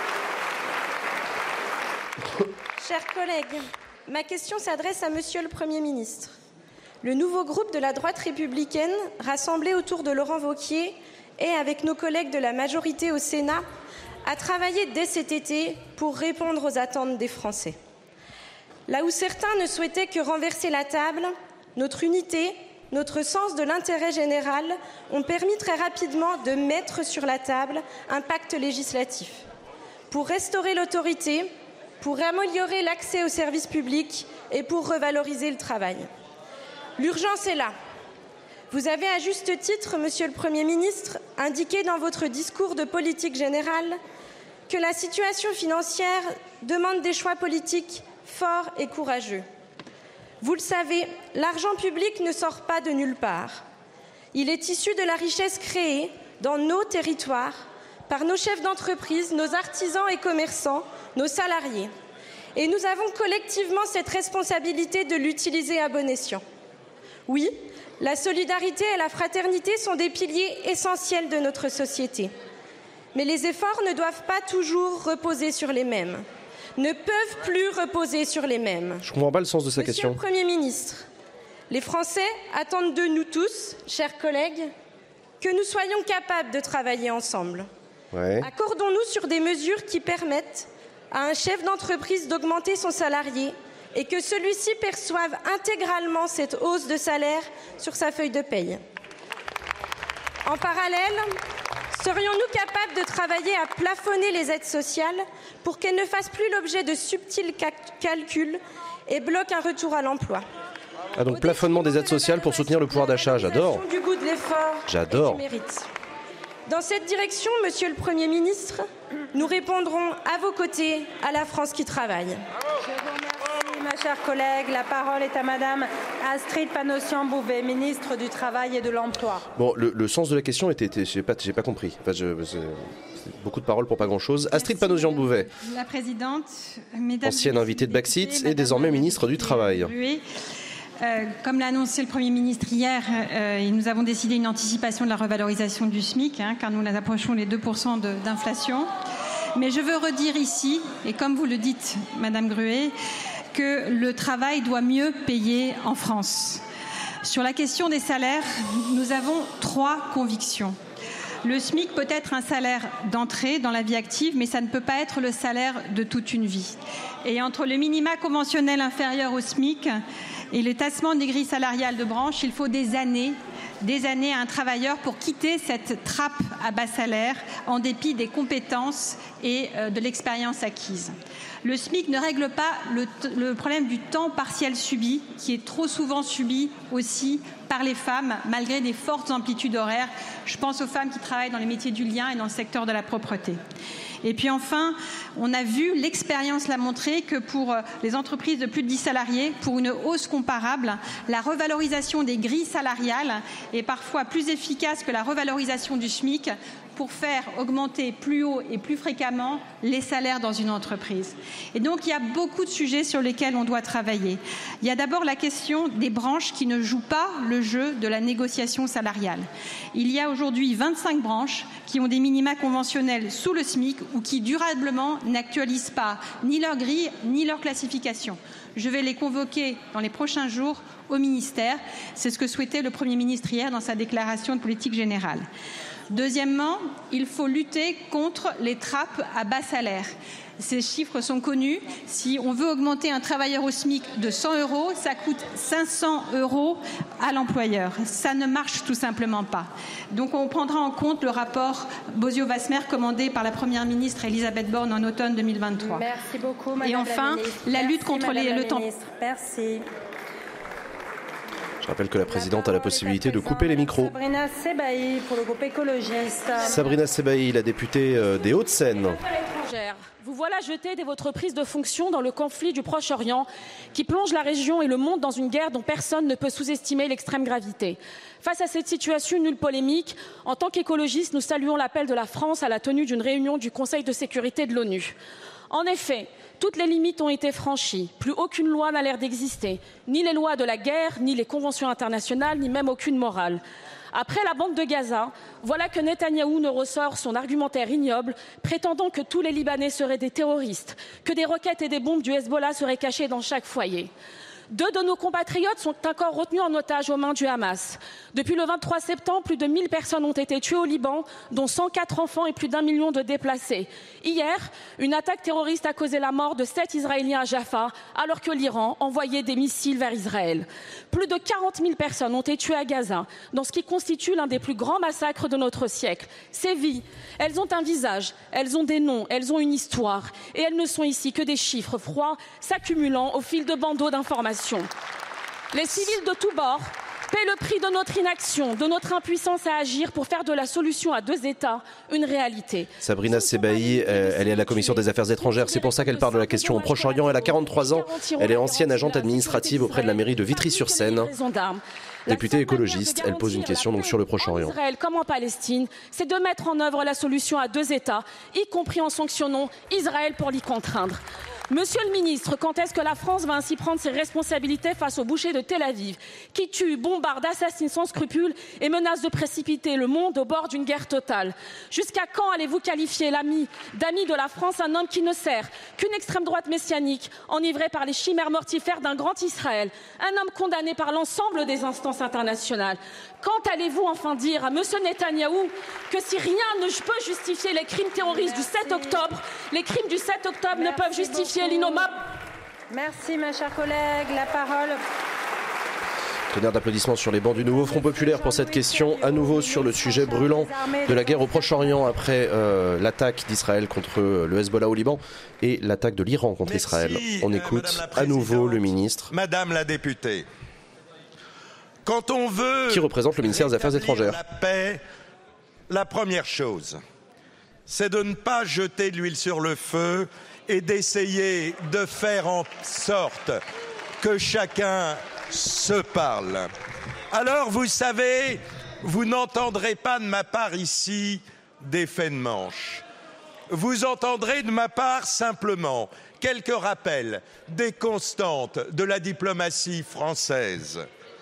Chers collègues, ma question s'adresse à monsieur le Premier ministre. Le nouveau groupe de la droite républicaine, rassemblé autour de Laurent Wauquiez et avec nos collègues de la majorité au Sénat, a travaillé dès cet été pour répondre aux attentes des Français. Là où certains ne souhaitaient que renverser la table, notre unité, notre sens de l'intérêt général ont permis très rapidement de mettre sur la table un pacte législatif pour restaurer l'autorité, pour améliorer l'accès aux services publics et pour revaloriser le travail. L'urgence est là. Vous avez à juste titre, monsieur le Premier ministre, indiqué dans votre discours de politique générale que la situation financière demande des choix politiques forts et courageux. Vous le savez, l'argent public ne sort pas de nulle part. Il est issu de la richesse créée dans nos territoires par nos chefs d'entreprise, nos artisans et commerçants, nos salariés. Et nous avons collectivement cette responsabilité de l'utiliser à bon escient. Oui, la solidarité et la fraternité sont des piliers essentiels de notre société. Mais les efforts ne doivent pas toujours reposer sur les mêmes, ne peuvent plus reposer sur les mêmes. Je ne comprends pas le sens de sa Monsieur question. le Premier ministre, les Français attendent de nous tous, chers collègues, que nous soyons capables de travailler ensemble. Ouais. Accordons-nous sur des mesures qui permettent à un chef d'entreprise d'augmenter son salarié et que celui-ci perçoive intégralement cette hausse de salaire sur sa feuille de paye. En parallèle, serions-nous capables de travailler à plafonner les aides sociales pour qu'elles ne fassent plus l'objet de subtils calculs et bloquent un retour à l'emploi? Ah donc plafonnement des aides sociales pour soutenir le pouvoir d'achat, j'adore. Du goût de l'effort J'adore. et du mérite. Dans cette direction, monsieur le Premier ministre, nous répondrons à vos côtés à la France qui travaille. Je vous remercie, ma chère collègue. La parole est à madame Astrid Panosyan-Bouvet, ministre du Travail et de l'Emploi. Bon, le, le sens de la question était, était j'ai pas, j'ai pas compris. Enfin, je, c'est, c'est beaucoup de paroles pour pas grand-chose. Astrid Panosyan-Bouvet, la présidente, mesdames, ancienne invitée de Baxit et désormais ministre du Travail. Oui. Euh, comme l'a annoncé le Premier ministre hier, euh, nous avons décidé une anticipation de la revalorisation du SMIC, hein, car nous approchons les deux pour cent de, d'inflation. Mais je veux redire ici, et comme vous le dites, Madame Gruet, que le travail doit mieux payer en France. Sur la question des salaires, nous avons trois convictions. Le SMIC peut être un salaire d'entrée dans la vie active, mais ça ne peut pas être le salaire de toute une vie. Et entre le minima conventionnel inférieur au SMIC et le tassement des grilles salariales de branche, il faut des années, des années à un travailleur pour quitter cette trappe à bas salaire en dépit des compétences et de l'expérience acquise. Le SMIC ne règle pas le, le problème du temps partiel subi, qui est trop souvent subi aussi par les femmes, malgré des fortes amplitudes horaires. Je pense aux femmes qui travaillent dans les métiers du lien et dans le secteur de la propreté. Et puis enfin, on a vu, l'expérience l'a montré, que pour les entreprises de plus de dix salariés, pour une hausse comparable, la revalorisation des grilles salariales est parfois plus efficace que la revalorisation du SMIC pour faire augmenter plus haut et plus fréquemment les salaires dans une entreprise. Et donc, il y a beaucoup de sujets sur lesquels on doit travailler. Il y a d'abord la question des branches qui ne jouent pas le jeu de la négociation salariale. Il y a aujourd'hui vingt-cinq branches qui ont des minima conventionnels sous le SMIC ou qui durablement n'actualisent pas ni leur grille ni leur classification. Je vais les convoquer dans les prochains jours au ministère. C'est ce que souhaitait le Premier ministre hier dans sa déclaration de politique générale. Deuxièmement, il faut lutter contre les trappes à bas salaire. Ces chiffres sont connus. Si on veut augmenter un travailleur au SMIC de cent euros, ça coûte cinq cents euros à l'employeur. Ça ne marche tout simplement pas. Donc on prendra en compte le rapport Bozio-Wasmer commandé par la Première ministre Elisabeth Borne en automne deux mille vingt-trois. Merci beaucoup, Madame Et enfin, la, ministre. la lutte Merci, contre Madame les, la le temps. Merci. Je rappelle que la présidente a la possibilité de couper les micros. Sabrina Sebaï pour le groupe écologiste. Sabrina Sebaï, la députée des Hauts-de-Seine. Vous voilà jeté dès votre prise de fonction dans le conflit du Proche-Orient qui plonge la région et le monde dans une guerre dont personne ne peut sous-estimer l'extrême gravité. Face à cette situation, nulle polémique. En tant qu'écologistes, nous saluons l'appel de la France à la tenue d'une réunion du Conseil de sécurité de l'ONU. En effet, toutes les limites ont été franchies. Plus aucune loi n'a l'air d'exister. Ni les lois de la guerre, ni les conventions internationales, ni même aucune morale. Après la bande de Gaza, voilà que Netanyahou nous ressort son argumentaire ignoble, prétendant que tous les Libanais seraient des terroristes, que des roquettes et des bombes du Hezbollah seraient cachées dans chaque foyer. Deux de nos compatriotes sont encore retenus en otage aux mains du Hamas. Depuis le vingt-trois septembre, plus de mille personnes ont été tuées au Liban, dont cent quatre enfants et plus d'un million de déplacés. Hier, une attaque terroriste a causé la mort de sept Israéliens à Jaffa, alors que l'Iran envoyait des missiles vers Israël. Plus de quarante mille personnes ont été tuées à Gaza, dans ce qui constitue l'un des plus grands massacres de notre siècle. Ces vies, elles ont un visage, elles ont des noms, elles ont une histoire. Et elles ne sont ici que des chiffres froids s'accumulant au fil de bandeaux d'informations. Les civils de tous bords paient le prix de notre inaction, de notre impuissance à agir pour faire de la solution à deux États une réalité. Sabrina Sebaï, elle est à la Commission des Affaires étrangères. C'est pour ça qu'elle parle de la question au Proche-Orient. Elle a quarante-trois ans. Elle est ancienne agente administrative auprès de la mairie de Vitry-sur-Seine. Députée écologiste, elle pose une question donc sur le Proche-Orient. Israël comme en Palestine, c'est de mettre en œuvre la solution à deux États, y compris en sanctionnant Israël pour l'y contraindre. Monsieur le ministre, quand est-ce que la France va ainsi prendre ses responsabilités face aux bouchers de Tel Aviv, qui tuent, bombardent, assassinent sans scrupule et menacent de précipiter le monde au bord d'une guerre totale? Jusqu'à quand allez-vous qualifier l'ami d'ami de la France, un homme qui ne sert qu'une extrême droite messianique, enivrée par les chimères mortifères d'un grand Israël, un homme condamné par l'ensemble des instances internationales? Quand allez-vous enfin dire à monsieur Netanyahou que si rien ne peut justifier les crimes terroristes du sept octobre, les crimes du sept octobre Merci ne peuvent justifier l'innommable? Merci ma chère collègue. La parole. Tonnerre d'applaudissements sur les bancs du Nouveau Front Populaire pour cette question, à nouveau sur le sujet brûlant de la guerre au Proche-Orient après euh, l'attaque d'Israël contre le Hezbollah au Liban et l'attaque de l'Iran contre Merci, Israël. On écoute euh, à nouveau le ministre. Madame la députée. Quand on veut qui représente le ministère des Affaires étrangères. La paix, la première chose, c'est de ne pas jeter de l'huile sur le feu et d'essayer de faire en sorte que chacun se parle. Alors, vous savez, vous n'entendrez pas de ma part ici d'effet de manche. Vous entendrez de ma part simplement quelques rappels des constantes de la diplomatie française.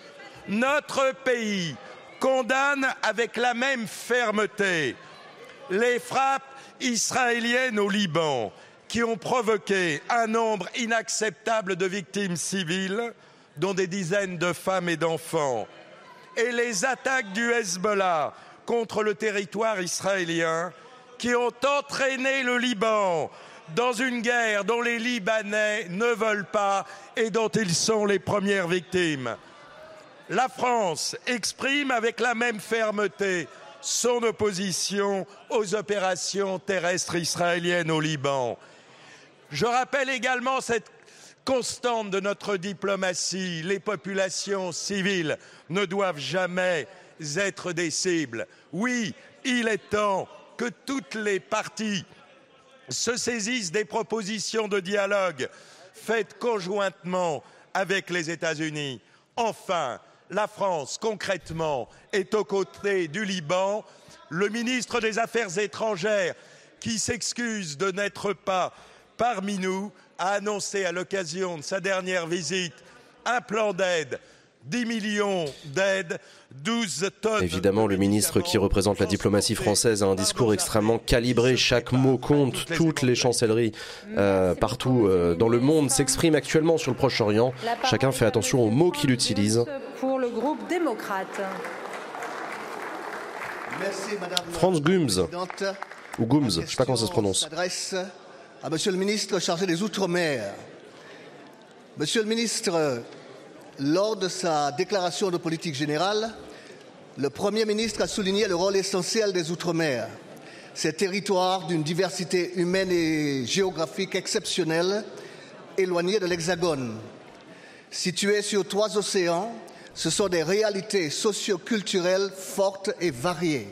Notre pays condamne avec la même fermeté les frappes israéliennes au Liban qui ont provoqué un nombre inacceptable de victimes civiles, dont des dizaines de femmes et d'enfants, et les attaques du Hezbollah contre le territoire israélien qui ont entraîné le Liban dans une guerre dont les Libanais ne veulent pas et dont ils sont les premières victimes. La France exprime avec la même fermeté son opposition aux opérations terrestres israéliennes au Liban. Je rappelle également cette constante de notre diplomatie. Les populations civiles ne doivent jamais être des cibles. Oui, il est temps que toutes les parties se saisissent des propositions de dialogue faites conjointement avec les États-Unis. Enfin, la France, concrètement, est aux côtés du Liban. Le ministre des Affaires étrangères, qui s'excuse de n'être pas parmi nous, a annoncé à l'occasion de sa dernière visite un plan d'aide, dix millions d'aides, douze tonnes... Évidemment, le ministre qui représente la diplomatie française a un discours extrêmement calibré. Chaque mot compte. Toutes les chancelleries euh, partout euh, dans le monde s'expriment actuellement sur le Proche-Orient. Chacun fait attention aux mots qu'il utilise. Pour le groupe démocrate. Merci, Madame Franz Gums, ou Gums, je ne sais pas comment ça se prononce. S'adresse à Monsieur le ministre chargé des Outre-mer. Monsieur le ministre, lors de sa déclaration de politique générale, le Premier ministre a souligné le rôle essentiel des Outre-mer. Ces territoires d'une diversité humaine et géographique exceptionnelle, éloignés de l'Hexagone. Situés sur trois océans, ce sont des réalités socio-culturelles fortes et variées.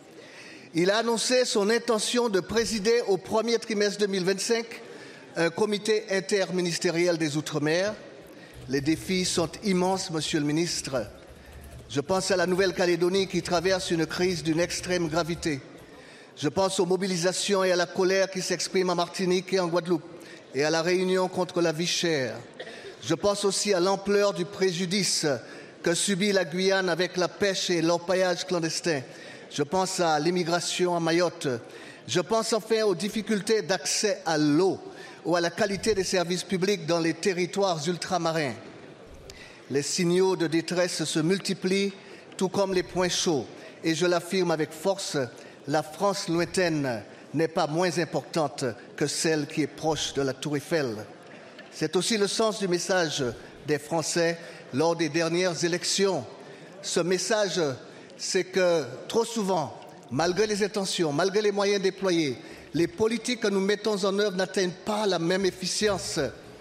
Il a annoncé son intention de présider au premier trimestre deux mille vingt-cinq un comité interministériel des Outre-mer. Les défis sont immenses, Monsieur le ministre. Je pense à la Nouvelle-Calédonie qui traverse une crise d'une extrême gravité. Je pense aux mobilisations et à la colère qui s'expriment en Martinique et en Guadeloupe et à la Réunion contre la vie chère. Je pense aussi à l'ampleur du préjudice que subit la Guyane avec la pêche et l'orpaillage clandestin. Je pense à l'immigration à Mayotte. Je pense enfin aux difficultés d'accès à l'eau ou à la qualité des services publics dans les territoires ultramarins. Les signaux de détresse se multiplient, tout comme les points chauds. Et je l'affirme avec force, la France lointaine n'est pas moins importante que celle qui est proche de la Tour Eiffel. C'est aussi le sens du message des Français lors des dernières élections. Ce message, c'est que trop souvent, malgré les intentions, malgré les moyens déployés, les politiques que nous mettons en œuvre n'atteignent pas la même efficience,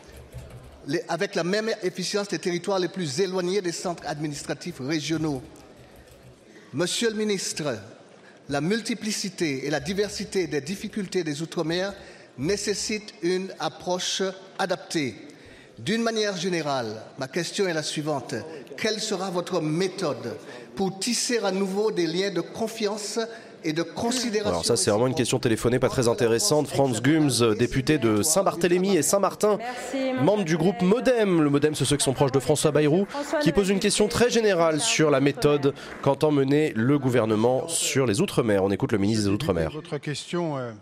les, avec la même efficience les territoires les plus éloignés des centres administratifs régionaux. Monsieur le ministre, la multiplicité et la diversité des difficultés des Outre-mer nécessitent une approche adaptée. D'une manière générale, ma question est la suivante. Quelle sera votre méthode pour tisser à nouveau des liens de confiance et de considération? Alors ça, c'est vraiment une question téléphonée pas très intéressante. Franz Gums, député de Saint-Barthélemy et Saint-Martin, membre du groupe Modem. Le Modem, c'est ceux qui sont proches de François Bayrou, qui pose une question très générale sur la méthode qu'entend mener le gouvernement sur les Outre-mer. On écoute le ministre des Outre-mer. Votre question euh,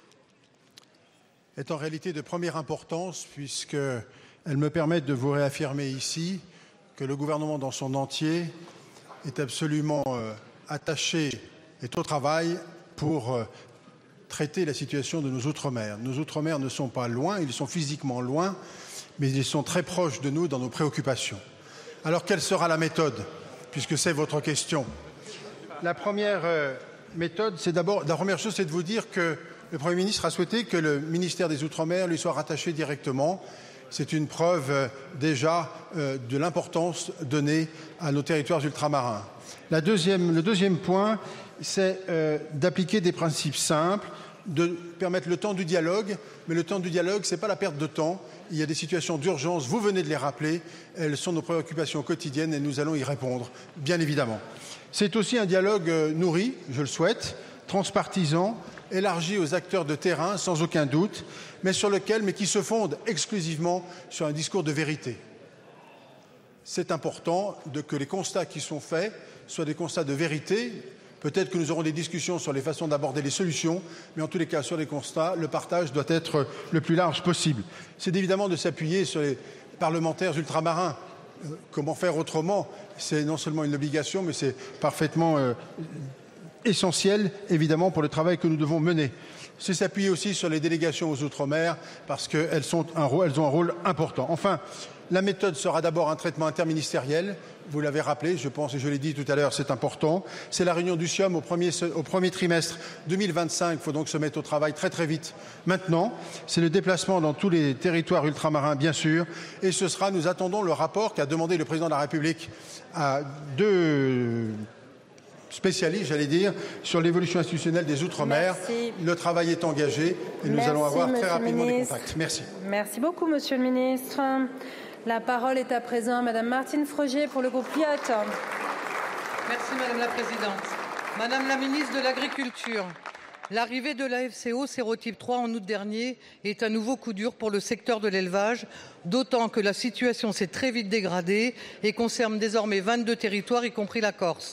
est en réalité de première importance, puisqu'elle me permet de vous réaffirmer ici que le gouvernement dans son entier est absolument euh, attaché, est au travail pour euh, traiter la situation de nos Outre-mer. Nos Outre-mer ne sont pas loin, ils sont physiquement loin, mais ils sont très proches de nous dans nos préoccupations. Alors quelle sera la méthode, puisque c'est votre question? La première euh, méthode, c'est d'abord, la première chose, c'est de vous dire que le Premier ministre a souhaité que le ministère des Outre-mer lui soit rattaché directement. C'est une preuve euh, déjà euh, de l'importance donnée à nos territoires ultramarins. La deuxième, le deuxième point, c'est euh, d'appliquer des principes simples, de permettre le temps du dialogue, mais le temps du dialogue, ce n'est pas la perte de temps. Il y a des situations d'urgence, vous venez de les rappeler, elles sont nos préoccupations quotidiennes et nous allons y répondre, bien évidemment. C'est aussi un dialogue euh, nourri, je le souhaite, transpartisan, élargi aux acteurs de terrain, sans aucun doute, mais sur lequel, mais qui se fonde exclusivement sur un discours de vérité. C'est important de, que les constats qui sont faits soient des constats de vérité. Peut-être que nous aurons des discussions sur les façons d'aborder les solutions, mais en tous les cas, sur les constats, le partage doit être le plus large possible. C'est évidemment de s'appuyer sur les parlementaires ultramarins. Euh, comment faire autrement? C'est non seulement une obligation, mais c'est parfaitement euh, essentiel, évidemment, pour le travail que nous devons mener. C'est s'appuyer aussi sur les délégations aux Outre-mer, parce qu'elles sont un rôle, elles ont un rôle important. Enfin, la méthode sera d'abord un traitement interministériel. Vous l'avez rappelé, je pense, et je l'ai dit tout à l'heure, c'est important. C'est la réunion du C I O M au premier, au premier trimestre deux mille vingt-cinq. Il faut donc se mettre au travail très très vite maintenant. C'est le déplacement dans tous les territoires ultramarins, bien sûr. Et ce sera, nous attendons le rapport qu'a demandé le président de la République à deux spécialistes, j'allais dire, sur l'évolution institutionnelle des Outre-mer. Le travail est engagé et nous Merci, allons avoir très rapidement des ministre. contacts. Merci. Merci beaucoup, Monsieur le ministre. La parole est à présent à Madame Martine Frogier pour le groupe P I A T. Merci Madame la Présidente. Madame la Ministre de l'Agriculture, l'arrivée de l'A F C O sérotype trois en août dernier est un nouveau coup dur pour le secteur de l'élevage, d'autant que la situation s'est très vite dégradée et concerne désormais vingt-deux territoires, y compris la Corse.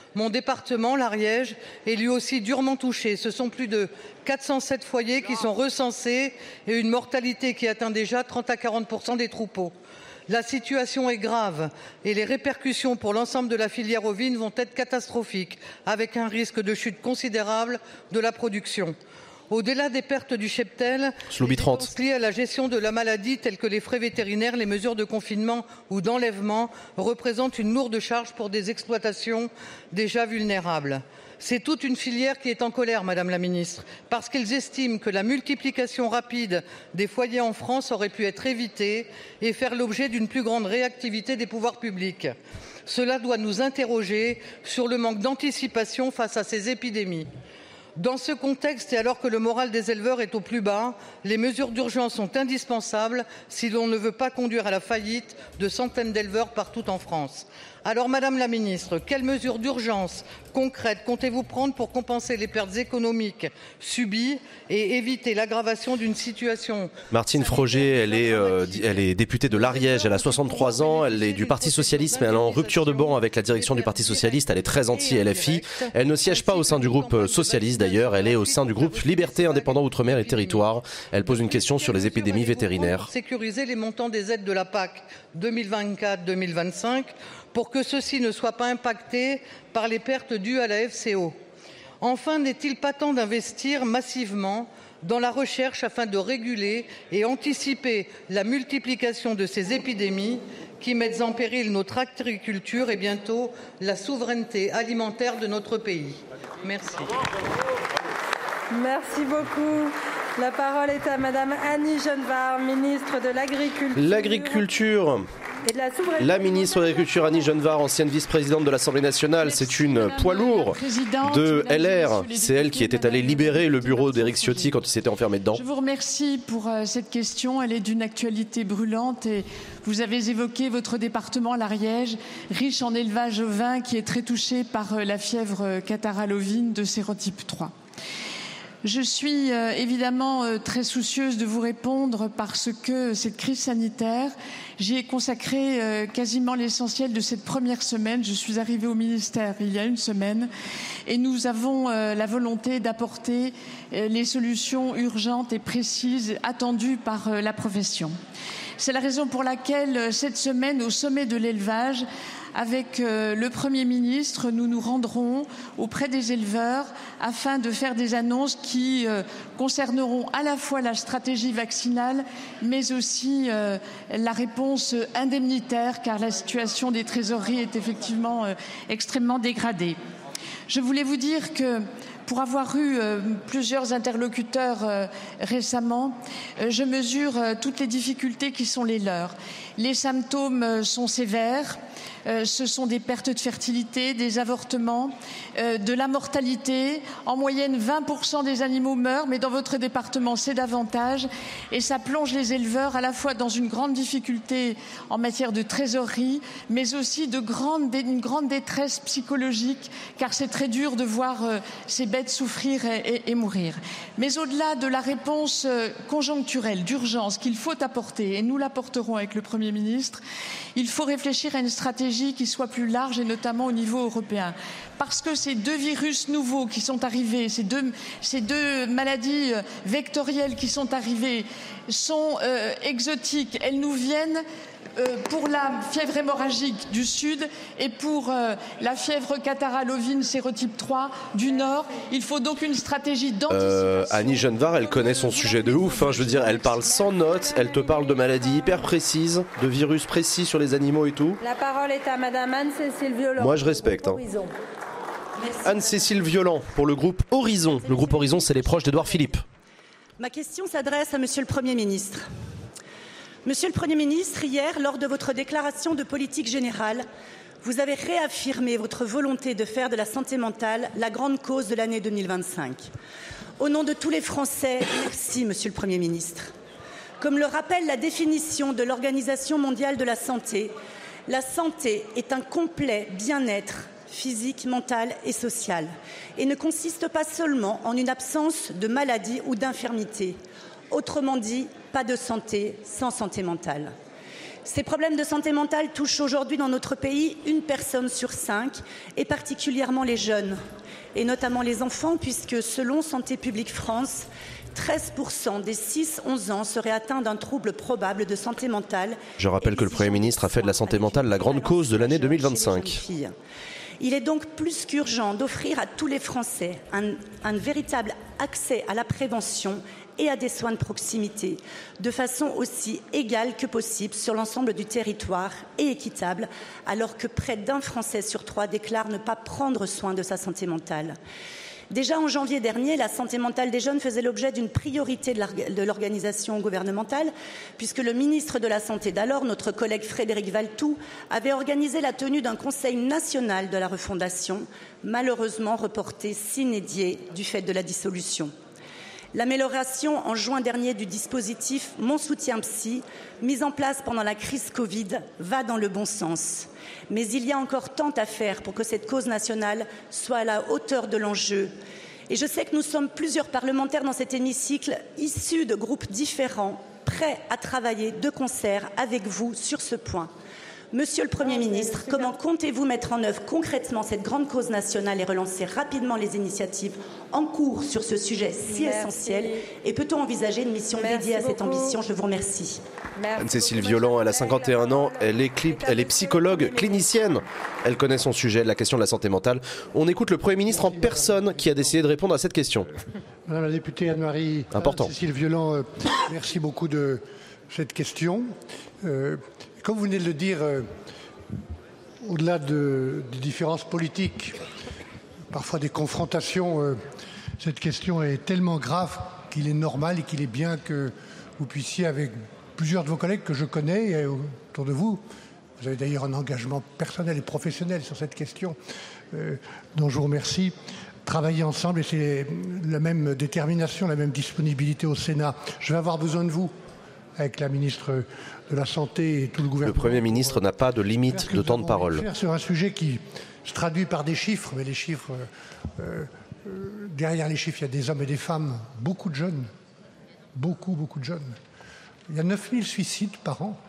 Mon département, l'Ariège, est lui aussi durement touché. Ce sont plus de quatre cent sept foyers qui sont recensés et une mortalité qui atteint déjà trente à quarante pour cent des troupeaux. La situation est grave et les répercussions pour l'ensemble de la filière ovine vont être catastrophiques, avec un risque de chute considérable de la production. Au-delà des pertes du cheptel, les dépenses liées à la gestion de la maladie, telles que les frais vétérinaires, les mesures de confinement ou d'enlèvement, représentent une lourde charge pour des exploitations déjà vulnérables. C'est toute une filière qui est en colère, Madame la Ministre, parce qu'ils estiment que la multiplication rapide des foyers en France aurait pu être évitée et faire l'objet d'une plus grande réactivité des pouvoirs publics. Cela doit nous interroger sur le manque d'anticipation face à ces épidémies. Dans ce contexte, et alors que le moral des éleveurs est au plus bas, les mesures d'urgence sont indispensables si l'on ne veut pas conduire à la faillite de centaines d'éleveurs partout en France. Alors, Madame la Ministre, quelles mesures d'urgence concrètes comptez-vous prendre pour compenser les pertes économiques subies et éviter l'aggravation d'une situation? Martine Froger, elle est, euh, elle est députée de l'Ariège, elle a soixante-trois ans, elle est du Parti Socialiste, mais elle est en rupture de banc avec la direction du Parti Socialiste, elle est très anti-L F I. Elle ne siège pas au sein du groupe socialiste d'ailleurs, elle est au sein du groupe Liberté, Indépendants, Outre-mer et Territoires. Elle pose une question sur les épidémies vétérinaires. Sécuriser les montants des aides de la P A C deux mille vingt-quatre deux mille vingt-cinq pour que ceux-ci ne soient pas impactés par les pertes dues à la F C O. Enfin, n'est-il pas temps d'investir massivement dans la recherche afin de réguler et anticiper la multiplication de ces épidémies qui mettent en péril notre agriculture et bientôt la souveraineté alimentaire de notre pays? Merci. Merci beaucoup. La parole est à Madame Annie Genevard, ministre de l'Agriculture. L'agriculture. Et de la souveraineté. La ministre de l'Agriculture, Annie Genevard, ancienne vice-présidente de l'Assemblée nationale, c'est une poids lourd de L R. C'est elle qui était allée libérer le bureau d'Éric Ciotti quand il s'était enfermé dedans. Je vous remercie pour euh, cette question. Elle est d'une actualité brûlante et vous avez évoqué votre département, l'Ariège, riche en élevage ovin qui est très touché par euh, la fièvre catarrhale ovine de sérotype trois. Je suis euh, évidemment euh, très soucieuse de vous répondre parce que cette crise sanitaire, j'y ai consacré euh, quasiment l'essentiel de cette première semaine. Je suis arrivée au ministère il y a une semaine et nous avons euh, la volonté d'apporter euh, les solutions urgentes et précises attendues par euh, la profession. C'est la raison pour laquelle euh, cette semaine, au sommet de l'élevage, avec euh, le Premier ministre, nous nous rendrons auprès des éleveurs afin de faire des annonces qui euh, concerneront à la fois la stratégie vaccinale, mais aussi euh, la réponse indemnitaire, car la situation des trésoreries est effectivement euh, extrêmement dégradée. Je voulais vous dire que pour avoir eu euh, plusieurs interlocuteurs euh, récemment, euh, je mesure euh, toutes les difficultés qui sont les leurs. Les symptômes euh, sont sévères. Euh, ce sont des pertes de fertilité, des avortements, euh, de la mortalité. En moyenne, vingt pour cent des animaux meurent, mais dans votre département, c'est davantage. Et ça plonge les éleveurs à la fois dans une grande difficulté en matière de trésorerie, mais aussi de grande, une grande détresse psychologique, car c'est très dur de voir euh, ces bêtes souffrir et, et, et mourir. Mais au-delà de la réponse euh, conjoncturelle, d'urgence qu'il faut apporter, et nous l'apporterons avec le Premier ministre, il faut réfléchir à une stratégie qui soit plus large et notamment au niveau européen. Parce que ces deux virus nouveaux qui sont arrivés, ces deux, ces deux maladies vectorielles qui sont arrivées sont euh, exotiques. Elles nous viennent euh, pour la fièvre hémorragique du sud et pour euh, la fièvre catarrhale ovine sérotype trois du nord. Il faut donc une stratégie d'anticipation. Euh, Annie Genevard, elle connaît son sujet de ouf. Hein, je veux dire, elle parle sans notes, elle te parle de maladies hyper précises, de virus précis sur les animaux et tout. La parole est à Madame Anne-Cécile Violent. Moi, je respecte. Hein. Anne-Cécile Violent pour le groupe Horizon. Le groupe Horizon, c'est les proches d'Édouard Philippe. Ma question s'adresse à Monsieur le Premier ministre. Monsieur le Premier ministre, hier, lors de votre déclaration de politique générale, vous avez réaffirmé votre volonté de faire de la santé mentale la grande cause de l'année deux mille vingt-cinq. Au nom de tous les Français, merci, Monsieur le Premier ministre. Comme le rappelle la définition de l'Organisation mondiale de la santé, la santé est un complet bien-être physique, mental et social, et ne consiste pas seulement en une absence de maladie ou d'infirmité. Autrement dit, pas de santé sans santé mentale. Ces problèmes de santé mentale touchent aujourd'hui dans notre pays une personne sur cinq, et particulièrement les jeunes, et notamment les enfants, puisque selon Santé publique France, treize pour cent des six à onze ans seraient atteints d'un trouble probable de santé mentale. Je rappelle que le Premier ministre a fait de la santé mentale la grande cause de l'année deux mille vingt-cinq. Il est donc plus qu'urgent d'offrir à tous les Français un, un véritable accès à la prévention et à des soins de proximité, de façon aussi égale que possible sur l'ensemble du territoire et équitable, alors que près d'un Français sur trois déclare ne pas prendre soin de sa santé mentale. Déjà en janvier dernier, la santé mentale des jeunes faisait l'objet d'une priorité de l'organisation gouvernementale, puisque le ministre de la Santé d'alors, notre collègue Frédéric Valletoux, avait organisé la tenue d'un conseil national de la refondation, malheureusement reporté sine die du fait de la dissolution. L'amélioration en juin dernier du dispositif Mon soutien psy, mis en place pendant la crise Covid, va dans le bon sens. Mais il y a encore tant à faire pour que cette cause nationale soit à la hauteur de l'enjeu. Et je sais que nous sommes plusieurs parlementaires dans cet hémicycle, issus de groupes différents, prêts à travailler de concert avec vous sur ce point. Monsieur le Premier ministre, comment comptez-vous mettre en œuvre concrètement cette grande cause nationale et relancer rapidement les initiatives en cours sur ce sujet si Merci. essentiel? Et peut-on envisager une mission Merci dédiée à cette beaucoup. ambition? Je vous remercie. Anne-Cécile Violent, elle a cinquante et un ans, elle est, clip, elle est psychologue, clinicienne. Elle connaît son sujet, la question de la santé mentale. On écoute le Premier ministre en personne qui a décidé de répondre à cette question. Madame la députée Anne-Marie Anne-Cécile Violent, euh, merci beaucoup de cette question. Euh, Comme vous venez de le dire, euh, au-delà de, des différences politiques, parfois des confrontations, euh, cette question est tellement grave qu'il est normal et qu'il est bien que vous puissiez, avec plusieurs de vos collègues que je connais et autour de vous, vous avez d'ailleurs un engagement personnel et professionnel sur cette question, euh, dont je vous remercie, travailler ensemble, et c'est la même détermination, la même disponibilité au Sénat. Je vais avoir besoin de vous, avec la ministre de la Santé et tout le gouvernement. Le Premier ministre n'a pas de limite de temps de parole. Faire sur un sujet qui se traduit par des chiffres, mais les chiffres, euh, euh, derrière les chiffres, il y a des hommes et des femmes, beaucoup de jeunes, beaucoup, beaucoup de jeunes. Il y a neuf mille suicides par an,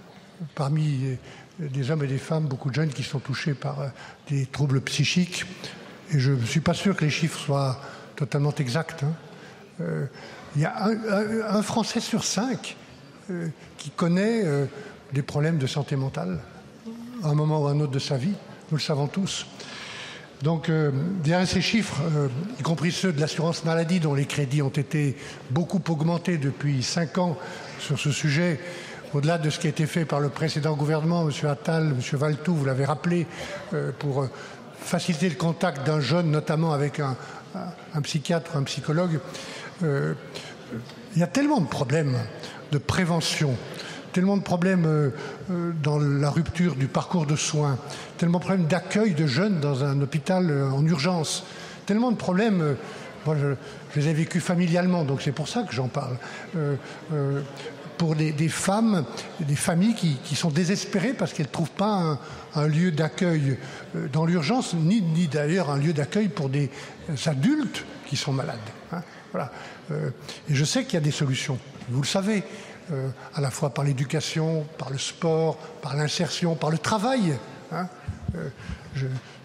parmi des hommes et des femmes, beaucoup de jeunes qui sont touchés par euh, des troubles psychiques. Et je ne suis pas sûr que les chiffres soient totalement exacts. Hein. Euh, il y a un, un, un Français sur cinq euh, qui connaît euh, des problèmes de santé mentale à un moment ou à un autre de sa vie. Nous le savons tous. Donc, euh, derrière ces chiffres, euh, y compris ceux de l'assurance maladie, dont les crédits ont été beaucoup augmentés depuis cinq ans sur ce sujet, au-delà de ce qui a été fait par le précédent gouvernement, M. Attal, M. Valletoux, vous l'avez rappelé, euh, pour euh, faciliter le contact d'un jeune, notamment avec un, un, un psychiatre, un psychologue. Euh, il y a tellement de problèmes de prévention, tellement de problèmes euh, euh, dans la rupture du parcours de soins, tellement de problèmes d'accueil de jeunes dans un hôpital euh, en urgence, tellement de problèmes, euh, moi je, je les ai vécus familialement, donc c'est pour ça que j'en parle, euh, euh, pour des, des femmes, des familles qui, qui sont désespérées parce qu'elles ne trouvent pas un, un lieu d'accueil euh, dans l'urgence, ni, ni d'ailleurs un lieu d'accueil pour des adultes qui sont malades. Hein, voilà. euh, et je sais qu'il y a des solutions, vous le savez. Euh, à la fois par l'éducation, par le sport, par l'insertion, par le travail. Hein. Euh, je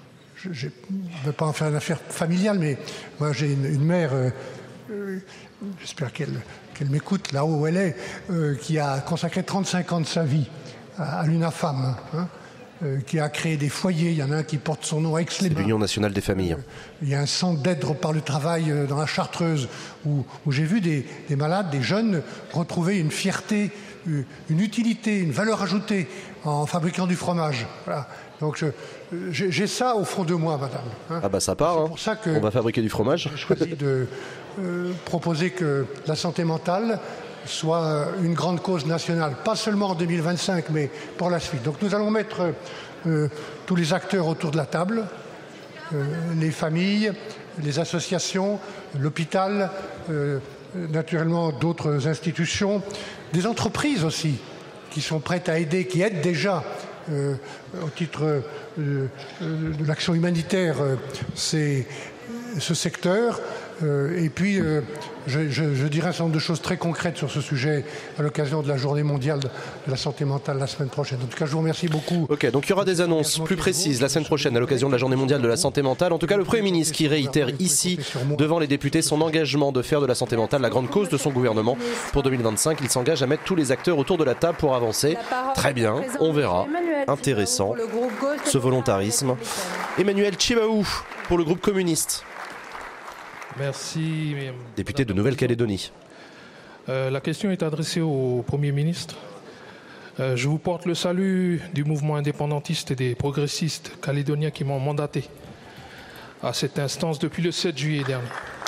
ne veux pas en faire une affaire familiale, mais moi j'ai une, une mère, euh, euh, j'espère qu'elle qu'elle m'écoute là où elle est, euh, qui a consacré trente-cinq ans de sa vie à, à l'UNAFAM, hein, euh, qui a créé des foyers. Il y en a un qui porte son nom à Aix-les-Bains. C'est l'Union nationale des familles. Euh, il y a un centre d'aide par le travail euh, dans la Chartreuse, où, où j'ai vu des, des malades, des jeunes, retrouver une fierté, une utilité, une valeur ajoutée en fabriquant du fromage. Voilà. Donc je, j'ai, j'ai ça au fond de moi, madame. Hein. Ah bah ça part, hein. Pour ça que on va fabriquer du fromage. J'ai choisi de euh, proposer que la santé mentale soit une grande cause nationale, pas seulement en deux mille vingt-cinq, mais pour la suite. Donc nous allons mettre euh, tous les acteurs autour de la table, euh, les familles, les associations, l'hôpital, euh, naturellement d'autres institutions, des entreprises aussi, qui sont prêtes à aider, qui aident déjà euh, au titre euh, de l'action humanitaire, euh, c'est ce secteur. Euh, et puis, euh, je, je, je dirais un certain nombre de choses très concrètes sur ce sujet à l'occasion de la journée mondiale de la santé mentale la semaine prochaine. En tout cas, je vous remercie beaucoup. Ok, donc il y aura des annonces plus précises la semaine prochaine à l'occasion de la journée mondiale de la santé mentale. En tout cas, le Premier ministre qui réitère ici, devant les députés, son engagement de faire de la santé mentale la grande cause de son gouvernement pour deux mille vingt-cinq. Il s'engage à mettre tous les acteurs autour de la table pour avancer. Très bien, on verra. Intéressant, ce volontarisme. Emmanuel Tjibaou pour le groupe communiste. Merci. Député de Nouvelle-Calédonie. Euh, la question est adressée au Premier ministre. Euh, je vous porte le salut du mouvement indépendantiste et des progressistes calédoniens qui m'ont mandaté à cette instance depuis le sept juillet dernier.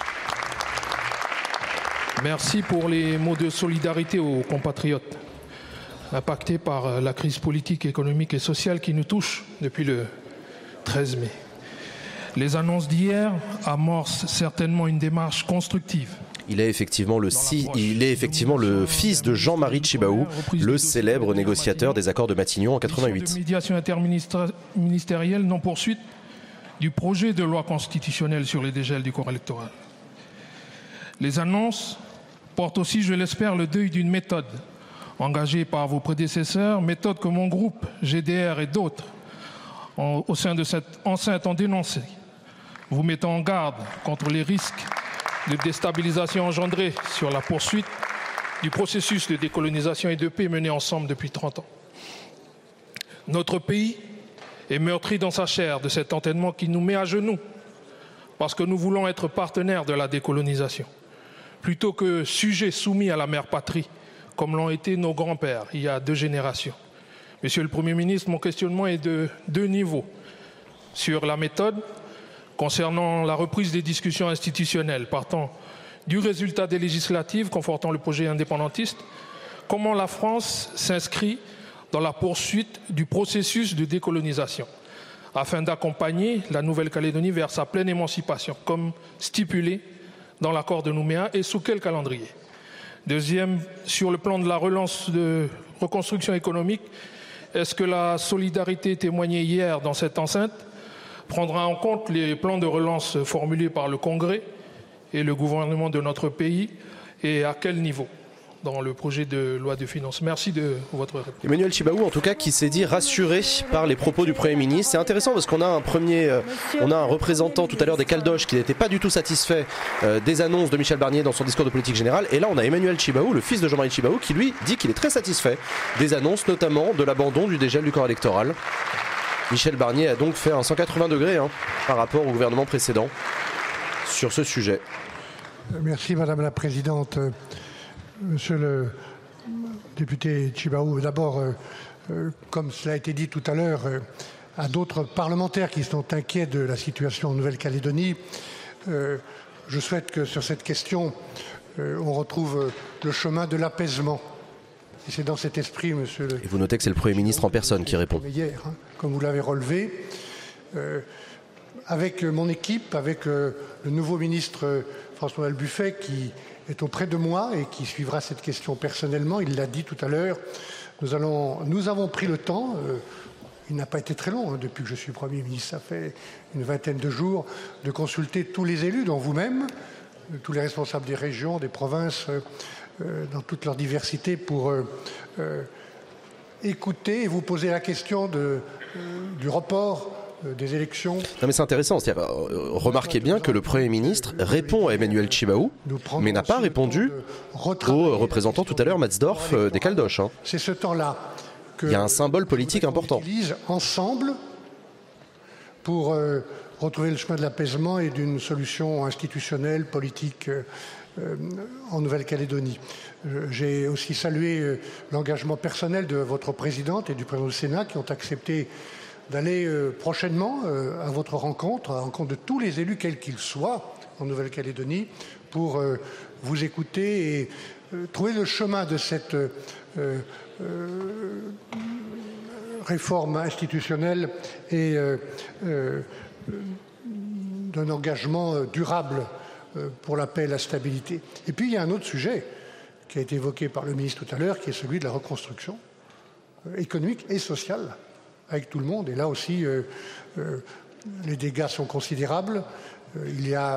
Merci pour les mots de solidarité aux compatriotes impactés par la crise politique, économique et sociale qui nous touche depuis le treize mai. Les annonces d'hier amorcent certainement une démarche constructive. Il est effectivement le, si, il est effectivement le fils de Jean-Marie Tjibaou, le célèbre négociateur des accords de Matignon en quatre-vingt-huit. De médiation interministérielle non poursuite du projet de loi constitutionnelle sur les dégels du corps électoral. Les annonces portent aussi, je l'espère, le deuil d'une méthode engagée par vos prédécesseurs, méthode que mon groupe, G D R et d'autres, en, au sein de cette enceinte ont dénoncée, vous mettant en garde contre les risques de déstabilisation engendrés sur la poursuite du processus de décolonisation et de paix mené ensemble depuis trente ans. Notre pays est meurtri dans sa chair de cet entêtement qui nous met à genoux parce que nous voulons être partenaires de la décolonisation, plutôt que sujets soumis à la mère patrie, comme l'ont été nos grands-pères il y a deux générations. Monsieur le Premier ministre, mon questionnement est de deux niveaux. Sur la méthode, concernant la reprise des discussions institutionnelles partant du résultat des législatives confortant le projet indépendantiste, comment la France s'inscrit dans la poursuite du processus de décolonisation afin d'accompagner la Nouvelle-Calédonie vers sa pleine émancipation, comme stipulé dans l'accord de Nouméa, et sous quel calendrier? Deuxième, sur le plan de la relance de reconstruction économique, est-ce que la solidarité témoignée hier dans cette enceinte prendra en compte les plans de relance formulés par le Congrès et le gouvernement de notre pays, et à quel niveau dans le projet de loi de finances? Merci de votre réponse. Emmanuel Tjibaou, en tout cas, qui s'est dit rassuré par les propos du Premier ministre. C'est intéressant parce qu'on a un premier, euh, on a un représentant tout à l'heure des Caldoches qui n'était pas du tout satisfait euh, des annonces de Michel Barnier dans son discours de politique générale. Et là, on a Emmanuel Tjibaou, le fils de Jean-Marie Tjibaou, qui lui dit qu'il est très satisfait des annonces, notamment de l'abandon du dégel du corps électoral. Michel Barnier a donc fait un cent quatre-vingts degrés hein, par rapport au gouvernement précédent sur ce sujet. Merci Madame la Présidente. Monsieur le député Tjibaou, d'abord, euh, euh, comme cela a été dit tout à l'heure, euh, à d'autres parlementaires qui sont inquiets de la situation en Nouvelle-Calédonie, euh, je souhaite que sur cette question, euh, on retrouve le chemin de l'apaisement. Et c'est dans cet esprit, monsieur le... Et vous notez que c'est le Premier ministre en personne qui répond. Hier, hein, comme vous l'avez relevé, euh, avec mon équipe, avec euh, le nouveau ministre euh, François Buffet, qui est auprès de moi et qui suivra cette question personnellement, il l'a dit tout à l'heure, nous, allons, nous avons pris le temps, euh, il n'a pas été très long hein, depuis que je suis Premier ministre, ça fait une vingtaine de jours, de consulter tous les élus, dont vous-même, tous les responsables des régions, des provinces, euh, euh, dans toute leur diversité, pour euh, euh, écouter et vous poser la question de, euh, du report des élections. Non mais c'est intéressant, c'est-à-dire, euh, remarquez bien que le Premier ministre répond à Emmanuel Tjibaou, mais n'a pas répondu au représentant tout à l'heure, Matsdorf, euh, des Caldoches. Hein. C'est ce temps-là que... Il y a un symbole politique important. On utilise ensemble pour euh, retrouver le chemin de l'apaisement et d'une solution institutionnelle, politique euh, euh, en Nouvelle-Calédonie. Euh, J'ai aussi salué euh, l'engagement personnel de votre présidente et du président du Sénat qui ont accepté d'aller euh, prochainement euh, à votre rencontre, à la rencontre de tous les élus, quels qu'ils soient, en Nouvelle-Calédonie, pour euh, vous écouter et euh, trouver le chemin de cette euh, euh, réforme institutionnelle et euh, euh, d'un engagement durable euh, pour la paix et la stabilité. Et puis il y a un autre sujet qui a été évoqué par le ministre tout à l'heure, qui est celui de la reconstruction euh, économique et sociale avec tout le monde. Et là aussi, euh, euh, les dégâts sont considérables. Euh, il y a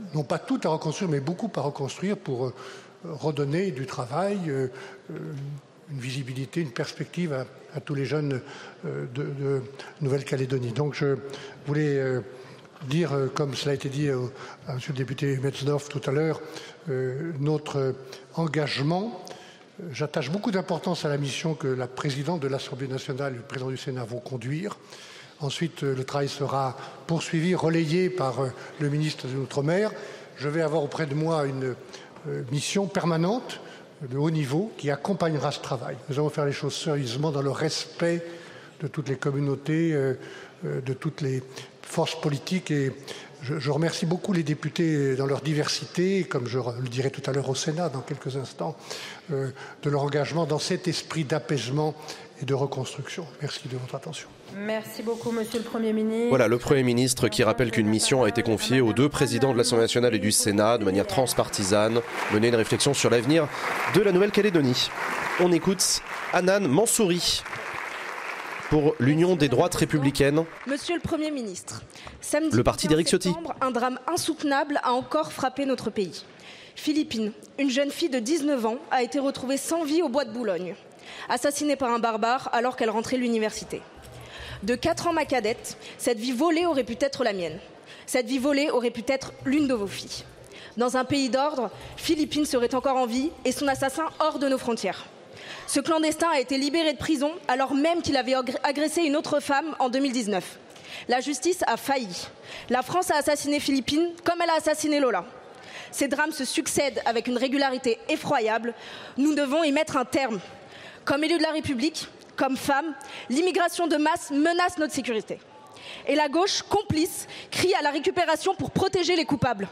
non pas tout à reconstruire, mais beaucoup à reconstruire pour euh, redonner du travail, euh, une visibilité, une perspective à, à tous les jeunes euh, de, de Nouvelle-Calédonie. Donc je voulais euh, dire, euh, comme cela a été dit euh, à M. le député Metzdorf tout à l'heure, euh, notre engagement. J'attache beaucoup d'importance à la mission que la présidente de l'Assemblée nationale et le président du Sénat vont conduire. Ensuite, le travail sera poursuivi, relayé par le ministre de l'Outre-mer. Je vais avoir auprès de moi une mission permanente de haut niveau qui accompagnera ce travail. Nous allons faire les choses sérieusement dans le respect de toutes les communautés, de toutes les forces politiques. Et je, je remercie beaucoup les députés dans leur diversité, comme je le dirai tout à l'heure au Sénat dans quelques instants, de leur engagement dans cet esprit d'apaisement et de reconstruction. Merci de votre attention. Merci beaucoup, Monsieur le Premier ministre. Voilà, le Premier ministre qui rappelle qu'une mission a été confiée aux deux présidents de l'Assemblée nationale et du Sénat de manière transpartisane, mener une réflexion sur l'avenir de la Nouvelle-Calédonie. On écoute Hanan Mansouri pour l'Union des droites républicaines. Monsieur le Premier ministre, samedi le parti d'Éric Ciotti. Un drame insoutenable a encore frappé notre pays. Philippine, une jeune fille de dix-neuf ans, a été retrouvée sans vie au bois de Boulogne, assassinée par un barbare alors qu'elle rentrait de l'université. De quatre ans ma cadette, cette vie volée aurait pu être la mienne. Cette vie volée aurait pu être l'une de vos filles. Dans un pays d'ordre, Philippine serait encore en vie et son assassin hors de nos frontières. Ce clandestin a été libéré de prison alors même qu'il avait agressé une autre femme en deux mille dix-neuf. La justice a failli. La France a assassiné Philippine comme elle a assassiné Lola. Ces drames se succèdent avec une régularité effroyable. Nous devons y mettre un terme. Comme élu de la République, comme femme, l'immigration de masse menace notre sécurité. Et la gauche, complice, crie à la récupération pour protéger les coupables.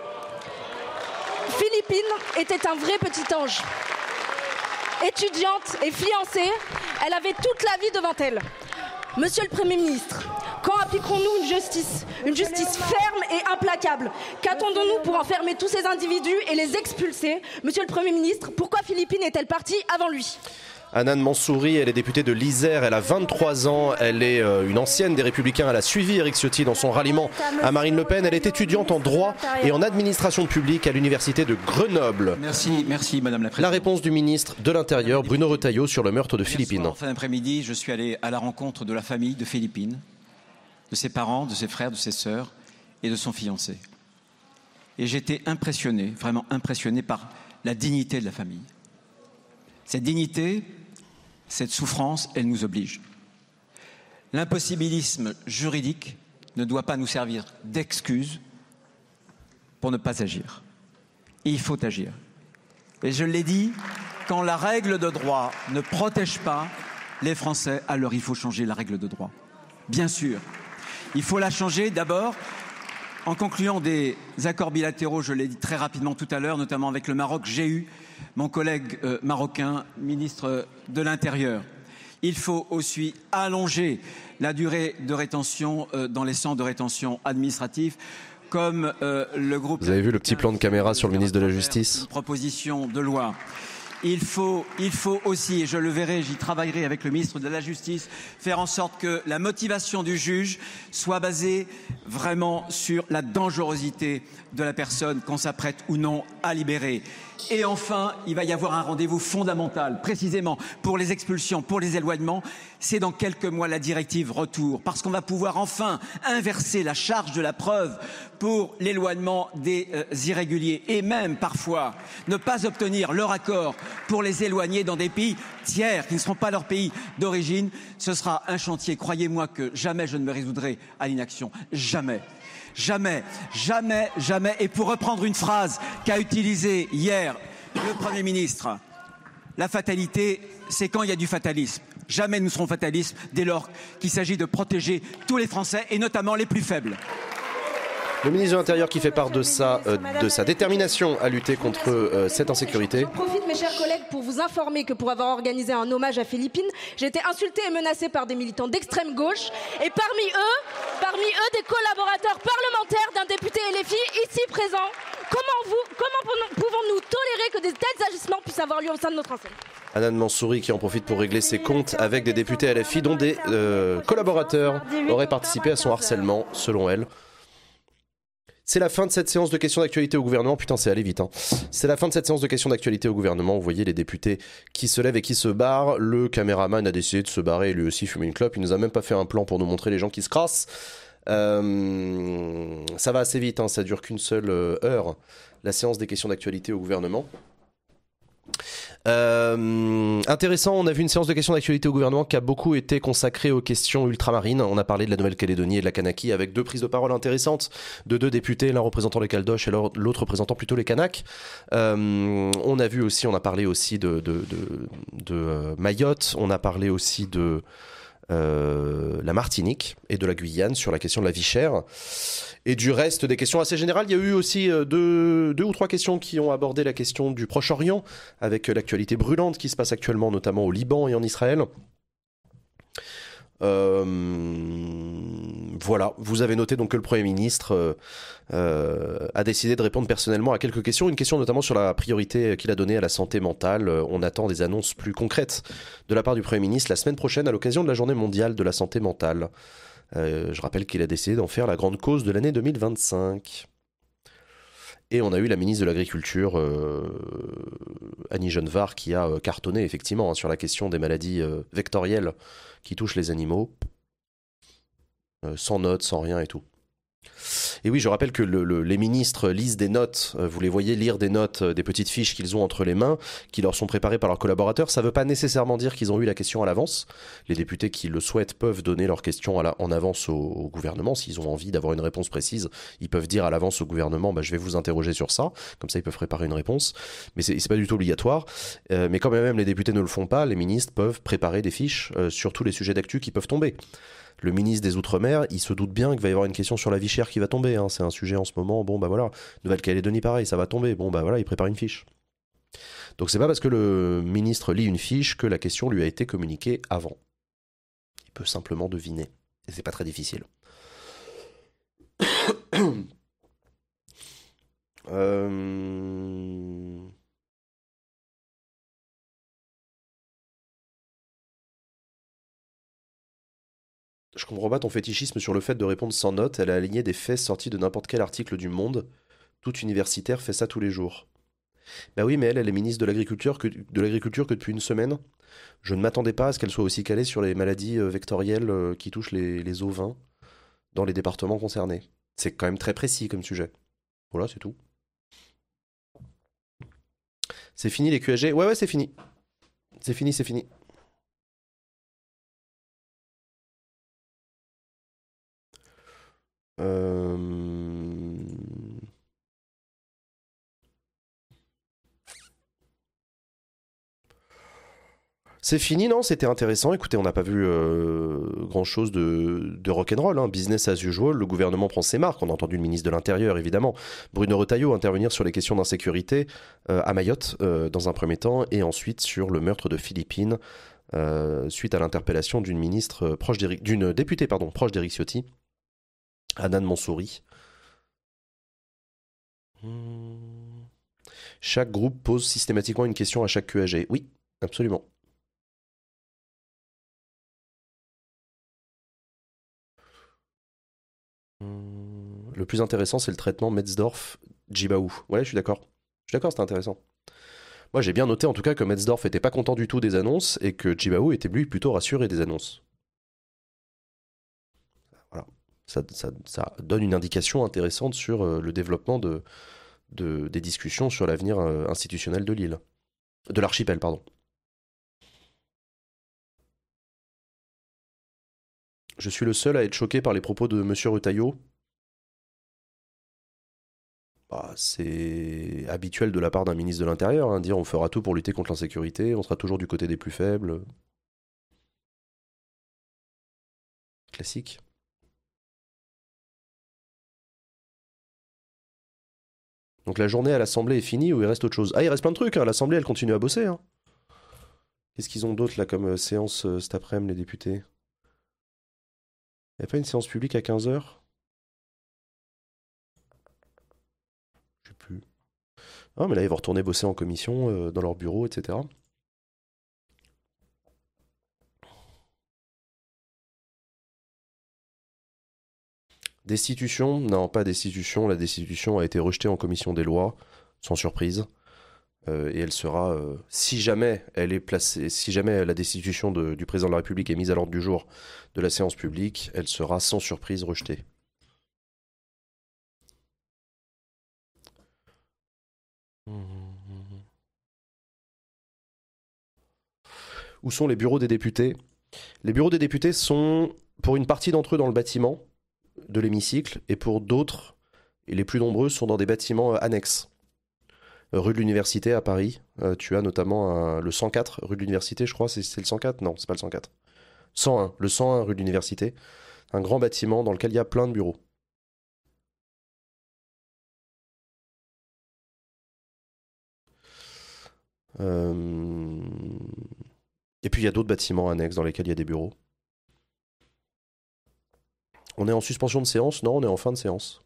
Philippine était un vrai petit ange. Étudiante et fiancée, elle avait toute la vie devant elle. Monsieur le Premier ministre, quand appliquerons-nous une justice, une justice ferme et implacable? Qu'attendons-nous pour enfermer tous ces individus et les expulser? Monsieur le Premier ministre, pourquoi Philippine est-elle partie avant lui? Hanan Mansouri, elle est députée de l'Isère, elle a vingt-trois ans, elle est une ancienne des Républicains, elle a suivi Éric Ciotti dans son ralliement à Marine Le Pen, elle est étudiante en droit et en administration publique à l'université de Grenoble. Merci, merci Madame la Présidente. La réponse du ministre de l'Intérieur, Bruno Retailleau, sur le meurtre de Philippine. En fin d'après-midi, je suis allé à la rencontre de la famille de Philippine, de ses parents, de ses frères, de ses sœurs et de son fiancé. Et j'étais impressionné, vraiment impressionné par la dignité de la famille. Cette dignité, cette souffrance, elle nous oblige. L'impossibilisme juridique ne doit pas nous servir d'excuse pour ne pas agir. Et il faut agir. Et je l'ai dit, quand la règle de droit ne protège pas les Français, alors il faut changer la règle de droit. Bien sûr, il faut la changer d'abord en concluant des accords bilatéraux, je l'ai dit très rapidement tout à l'heure, notamment avec le Maroc. J'ai eu mon collègue euh, marocain, ministre de l'Intérieur. Il faut aussi allonger la durée de rétention euh, dans les centres de rétention administratifs, comme euh, le groupe... Vous avez vu le petit plan de caméra sur le ministre de la Justice? Une proposition de loi. Il faut, il faut aussi, et je le verrai, j'y travaillerai avec le ministre de la Justice, faire en sorte que la motivation du juge soit basée vraiment sur la dangerosité de la personne qu'on s'apprête ou non à libérer. Et enfin, il va y avoir un rendez-vous fondamental, précisément pour les expulsions, pour les éloignements. C'est dans quelques mois la directive retour, parce qu'on va pouvoir enfin inverser la charge de la preuve pour l'éloignement des euh, irréguliers et même parfois ne pas obtenir leur accord pour les éloigner dans des pays tiers qui ne seront pas leur pays d'origine. Ce sera un chantier, croyez-moi que jamais je ne me résoudrai à l'inaction, jamais. Jamais, jamais, jamais. Et pour reprendre une phrase qu'a utilisée hier le Premier ministre, la fatalité, c'est quand il y a du fatalisme. Jamais nous serons fatalistes dès lors qu'il s'agit de protéger tous les Français et notamment les plus faibles. Le ministre de l'Intérieur qui fait part de sa, euh, de sa détermination à lutter contre euh, cette insécurité. J'en profite, mes chers collègues, pour vous informer que pour avoir organisé un hommage à Philippine, j'ai été insultée et menacée par des militants d'extrême gauche et parmi eux, parmi eux des collaborateurs parlementaires d'un député L F I ici présent. Comment, vous, comment pouvons-nous tolérer que des tels agissements puissent avoir lieu au sein de notre enseigne? Hanan Mansouri qui en profite pour régler ses comptes avec des députés L F I dont des euh, collaborateurs auraient participé à son harcèlement, selon elle. C'est la fin de cette séance de questions d'actualité au gouvernement. Putain, c'est allé vite. Hein. C'est la fin de cette séance de questions d'actualité au gouvernement. Vous voyez les députés qui se lèvent et qui se barrent. Le caméraman a décidé de se barrer et lui aussi fumer une clope. Il nous a même pas fait un plan pour nous montrer les gens qui se crassent. Euh, ça va assez vite, hein. Ça dure qu'une seule heure. La séance des questions d'actualité au gouvernement. Euh, intéressant, on a vu une séance de questions d'actualité au gouvernement qui a beaucoup été consacrée aux questions ultramarines. On a parlé de la Nouvelle-Calédonie et de la Kanaki avec deux prises de parole intéressantes de deux députés, l'un représentant les Caldoches et l'autre représentant plutôt les Kanaks. Euh, on a vu aussi, on a parlé aussi de, de, de, de euh, Mayotte, on a parlé aussi de euh, la Martinique et de la Guyane sur la question de la vie chère. Et du reste des questions assez générales, il y a eu aussi deux, deux ou trois questions qui ont abordé la question du Proche-Orient, avec l'actualité brûlante qui se passe actuellement, notamment au Liban et en Israël. Euh, voilà, vous avez noté donc que le Premier ministre euh, euh, a décidé de répondre personnellement à quelques questions. Une question notamment sur la priorité qu'il a donnée à la santé mentale. On attend des annonces plus concrètes de la part du Premier ministre la semaine prochaine à l'occasion de la journée mondiale de la santé mentale. Euh, je rappelle qu'il a décidé d'en faire la grande cause de l'année deux mille vingt-cinq. Et on a eu la ministre de l'Agriculture, euh, Annie Genevard, qui a euh, cartonné effectivement hein, sur la question des maladies euh, vectorielles qui touchent les animaux, euh, sans notes, sans rien et tout. Et oui, je rappelle que le, le, les ministres lisent des notes, euh, vous les voyez lire des notes, euh, des petites fiches qu'ils ont entre les mains, qui leur sont préparées par leurs collaborateurs. Ça ne veut pas nécessairement dire qu'ils ont eu la question à l'avance. Les députés qui le souhaitent peuvent donner leurs questions à la, en avance au, au gouvernement. S'ils ont envie d'avoir une réponse précise, ils peuvent dire à l'avance au gouvernement bah, « je vais vous interroger sur ça ». Comme ça, ils peuvent préparer une réponse. Mais ce n'est pas du tout obligatoire. Euh, mais quand même les députés ne le font pas, les ministres peuvent préparer des fiches euh, sur tous les sujets d'actu qui peuvent tomber. Le ministre des Outre-mer, il se doute bien qu'il va y avoir une question sur la vie chère qui va tomber. Hein. C'est un sujet en ce moment. Bon, bah voilà. Nouvelle-Calédonie, pareil, ça va tomber. Bon, bah voilà, il prépare une fiche. Donc, c'est pas parce que le ministre lit une fiche que la question lui a été communiquée avant. Il peut simplement deviner. Et c'est pas très difficile. euh... Je comprends pas ton fétichisme sur le fait de répondre sans notes. Elle a aligné des faits sortis de n'importe quel article du Monde. Tout universitaire fait ça tous les jours. Bah oui, mais elle, elle est ministre de l'Agriculture que, de l'Agriculture que depuis une semaine. Je ne m'attendais pas à ce qu'elle soit aussi calée sur les maladies vectorielles qui touchent les, les ovins dans les départements concernés. C'est quand même très précis comme sujet. Voilà, c'est tout. C'est fini les Q A G? Ouais, ouais, c'est fini. C'est fini, c'est fini. Euh... C'est fini, non? C'était intéressant. Écoutez, on n'a pas vu euh, grand-chose de, de rock'n'roll. Hein. Business as usual, le gouvernement prend ses marques. On a entendu le ministre de l'Intérieur, évidemment, Bruno Retailleau, intervenir sur les questions d'insécurité euh, à Mayotte, euh, dans un premier temps, et ensuite sur le meurtre de Philippines, euh, suite à l'interpellation d'une ministre proche d'Éric, d'une députée pardon, proche d'Éric Ciotti, Hanan Mansouri. Hmm. Chaque groupe pose systématiquement une question à chaque Q A G. Oui, absolument. Hmm. Le plus intéressant, c'est le traitement Metzdorf-Djibaou. Ouais, je suis d'accord. Je suis d'accord, c'est intéressant. Moi, j'ai bien noté en tout cas que Metzdorf était pas content du tout des annonces et que Djibaou était lui plutôt rassuré des annonces. Voilà. Ça, ça, ça donne une indication intéressante sur euh, le développement de, de, des discussions sur l'avenir euh, institutionnel de l'île. De l'archipel, pardon. Je suis le seul à être choqué par les propos de monsieur Retailleau. Bah, c'est habituel de la part d'un ministre de l'Intérieur, hein, dire on fera tout pour lutter contre l'insécurité, on sera toujours du côté des plus faibles. Classique. Donc la journée à l'Assemblée est finie ou il reste autre chose? Ah, il reste plein de trucs, hein. L'Assemblée elle continue à bosser. Hein. Qu'est-ce qu'ils ont d'autre là comme euh, séance euh, cet après-midi, les députés? Il n'y a pas une séance publique à quinze heures? Je sais plus. Ah, mais là ils vont retourner bosser en commission, euh, dans leur bureau, et cetera. Destitution? Non, pas destitution. La destitution a été rejetée en commission des lois, sans surprise. Euh, et elle sera, euh, si jamais elle est placée, si jamais la destitution de, du président de la République est mise à l'ordre du jour de la séance publique, elle sera sans surprise rejetée. Où sont les bureaux des députés? Les bureaux des députés sont, pour une partie d'entre eux, dans le bâtiment de l'hémicycle, et pour d'autres, et les plus nombreux, sont dans des bâtiments euh, annexes. Euh, rue de l'Université à Paris, euh, tu as notamment euh, le cent quatre, rue de l'Université, je crois, c'est, c'est le cent quatre? Non, c'est pas le cent quatre. cent un, le cent un, rue de l'Université. Un grand bâtiment dans lequel il y a plein de bureaux. Euh... Et puis il y a d'autres bâtiments annexes dans lesquels il y a des bureaux. On est en suspension de séance? Non, on est en fin de séance.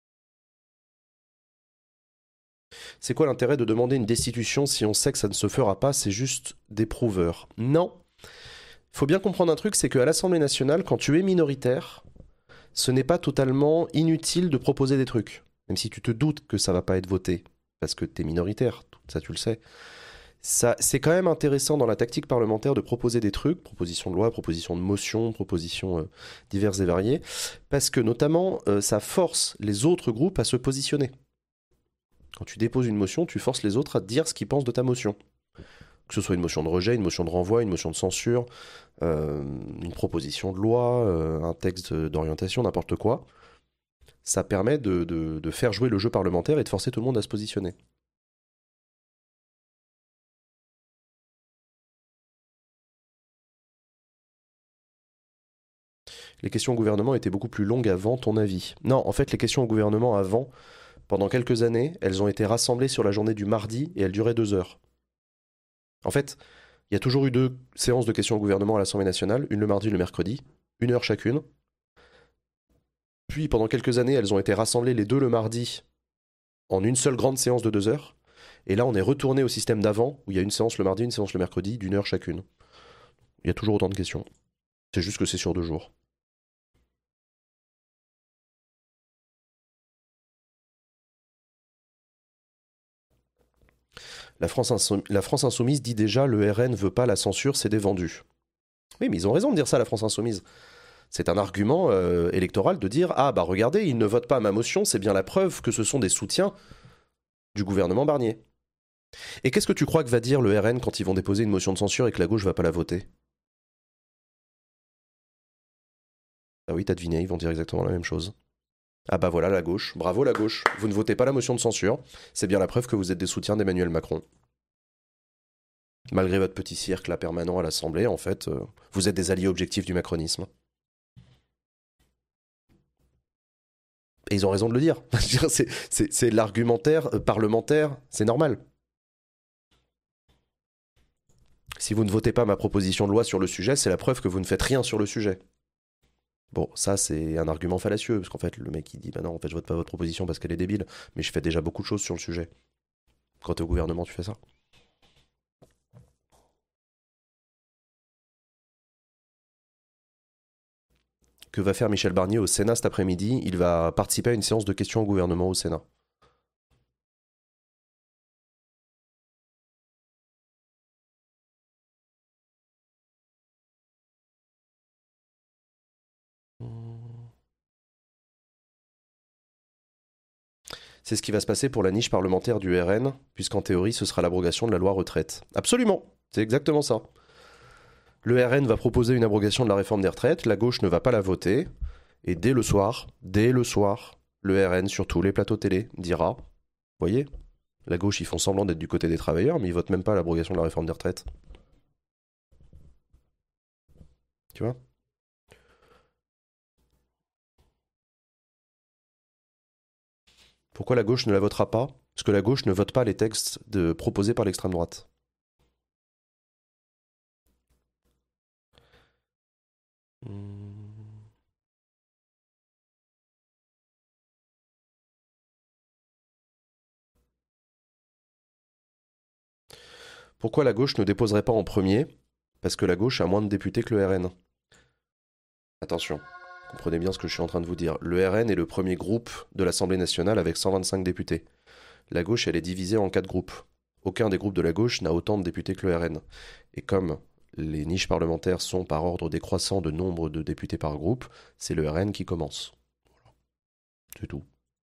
C'est quoi l'intérêt de demander une destitution si on sait que ça ne se fera pas? C'est juste des prouveurs. Non. Il faut bien comprendre un truc, c'est qu'à l'Assemblée nationale, quand tu es minoritaire, ce n'est pas totalement inutile de proposer des trucs. Même si tu te doutes que ça va pas être voté, parce que tu es minoritaire, ça tu le sais. Ça, c'est quand même intéressant dans la tactique parlementaire de proposer des trucs, propositions de loi, propositions de motion, propositions euh, diverses et variées, parce que notamment, euh, ça force les autres groupes à se positionner. Quand tu déposes une motion, tu forces les autres à te dire ce qu'ils pensent de ta motion. Que ce soit une motion de rejet, une motion de renvoi, une motion de censure, euh, une proposition de loi, euh, un texte d'orientation, n'importe quoi. Ça permet de, de, de faire jouer le jeu parlementaire et de forcer tout le monde à se positionner. Les questions au gouvernement étaient beaucoup plus longues avant, ton avis? Non, en fait, les questions au gouvernement avant, pendant quelques années, elles ont été rassemblées sur la journée du mardi et elles duraient deux heures. En fait, il y a toujours eu deux séances de questions au gouvernement à l'Assemblée nationale, une le mardi et le mercredi, une heure chacune. Puis, pendant quelques années, elles ont été rassemblées les deux le mardi en une seule grande séance de deux heures. Et là, on est retourné au système d'avant, où il y a une séance le mardi, une séance le mercredi, d'une heure chacune. Il y a toujours autant de questions. C'est juste que c'est sur deux jours. La France, Insou- la France Insoumise dit déjà le R N ne veut pas la censure, c'est des vendus. Oui, mais ils ont raison de dire ça, la France Insoumise. C'est un argument euh, électoral de dire « Ah, bah regardez, ils ne votent pas ma motion, c'est bien la preuve que ce sont des soutiens du gouvernement Barnier. » Et qu'est-ce que tu crois que va dire le R N quand ils vont déposer une motion de censure et que la gauche ne va pas la voter? Ah oui, t'as deviné, ils vont dire exactement la même chose. Ah bah voilà la gauche, bravo la gauche, vous ne votez pas la motion de censure, c'est bien la preuve que vous êtes des soutiens d'Emmanuel Macron. Malgré votre petit cirque là permanent à l'Assemblée, en fait, euh, vous êtes des alliés objectifs du macronisme. Et ils ont raison de le dire. c'est, c'est, c'est l'argumentaire euh, parlementaire, c'est normal. Si vous ne votez pas ma proposition de loi sur le sujet, c'est la preuve que vous ne faites rien sur le sujet. Bon, ça c'est un argument fallacieux, parce qu'en fait le mec il dit bah non, en fait je vote pas votre proposition parce qu'elle est débile, mais je fais déjà beaucoup de choses sur le sujet. Quand t'es au gouvernement, tu fais ça. Que va faire Michel Barnier au Sénat cet après-midi? Il va participer à une séance de questions au gouvernement au Sénat. C'est ce qui va se passer pour la niche parlementaire du R N, puisqu'en théorie, ce sera l'abrogation de la loi retraite. Absolument, c'est exactement ça. Le R N va proposer une abrogation de la réforme des retraites, la gauche ne va pas la voter, et dès le soir, dès le soir, le R N, sur tous les plateaux télé, dira, vous voyez, la gauche, ils font semblant d'être du côté des travailleurs, mais ils votent même pas l'abrogation de la réforme des retraites. Tu vois ? Pourquoi la gauche ne la votera pas? Parce que la gauche ne vote pas les textes de, proposés par l'extrême droite. Hmm. Pourquoi la gauche ne déposerait pas en premier? Parce que la gauche a moins de députés que le R N. Attention. Comprenez bien ce que je suis en train de vous dire. Le R N est le premier groupe de l'Assemblée nationale avec cent vingt-cinq députés. La gauche, elle est divisée en quatre groupes. Aucun des groupes de la gauche n'a autant de députés que le R N. Et comme les niches parlementaires sont par ordre décroissant de nombre de députés par groupe, c'est le R N qui commence. Voilà. C'est tout.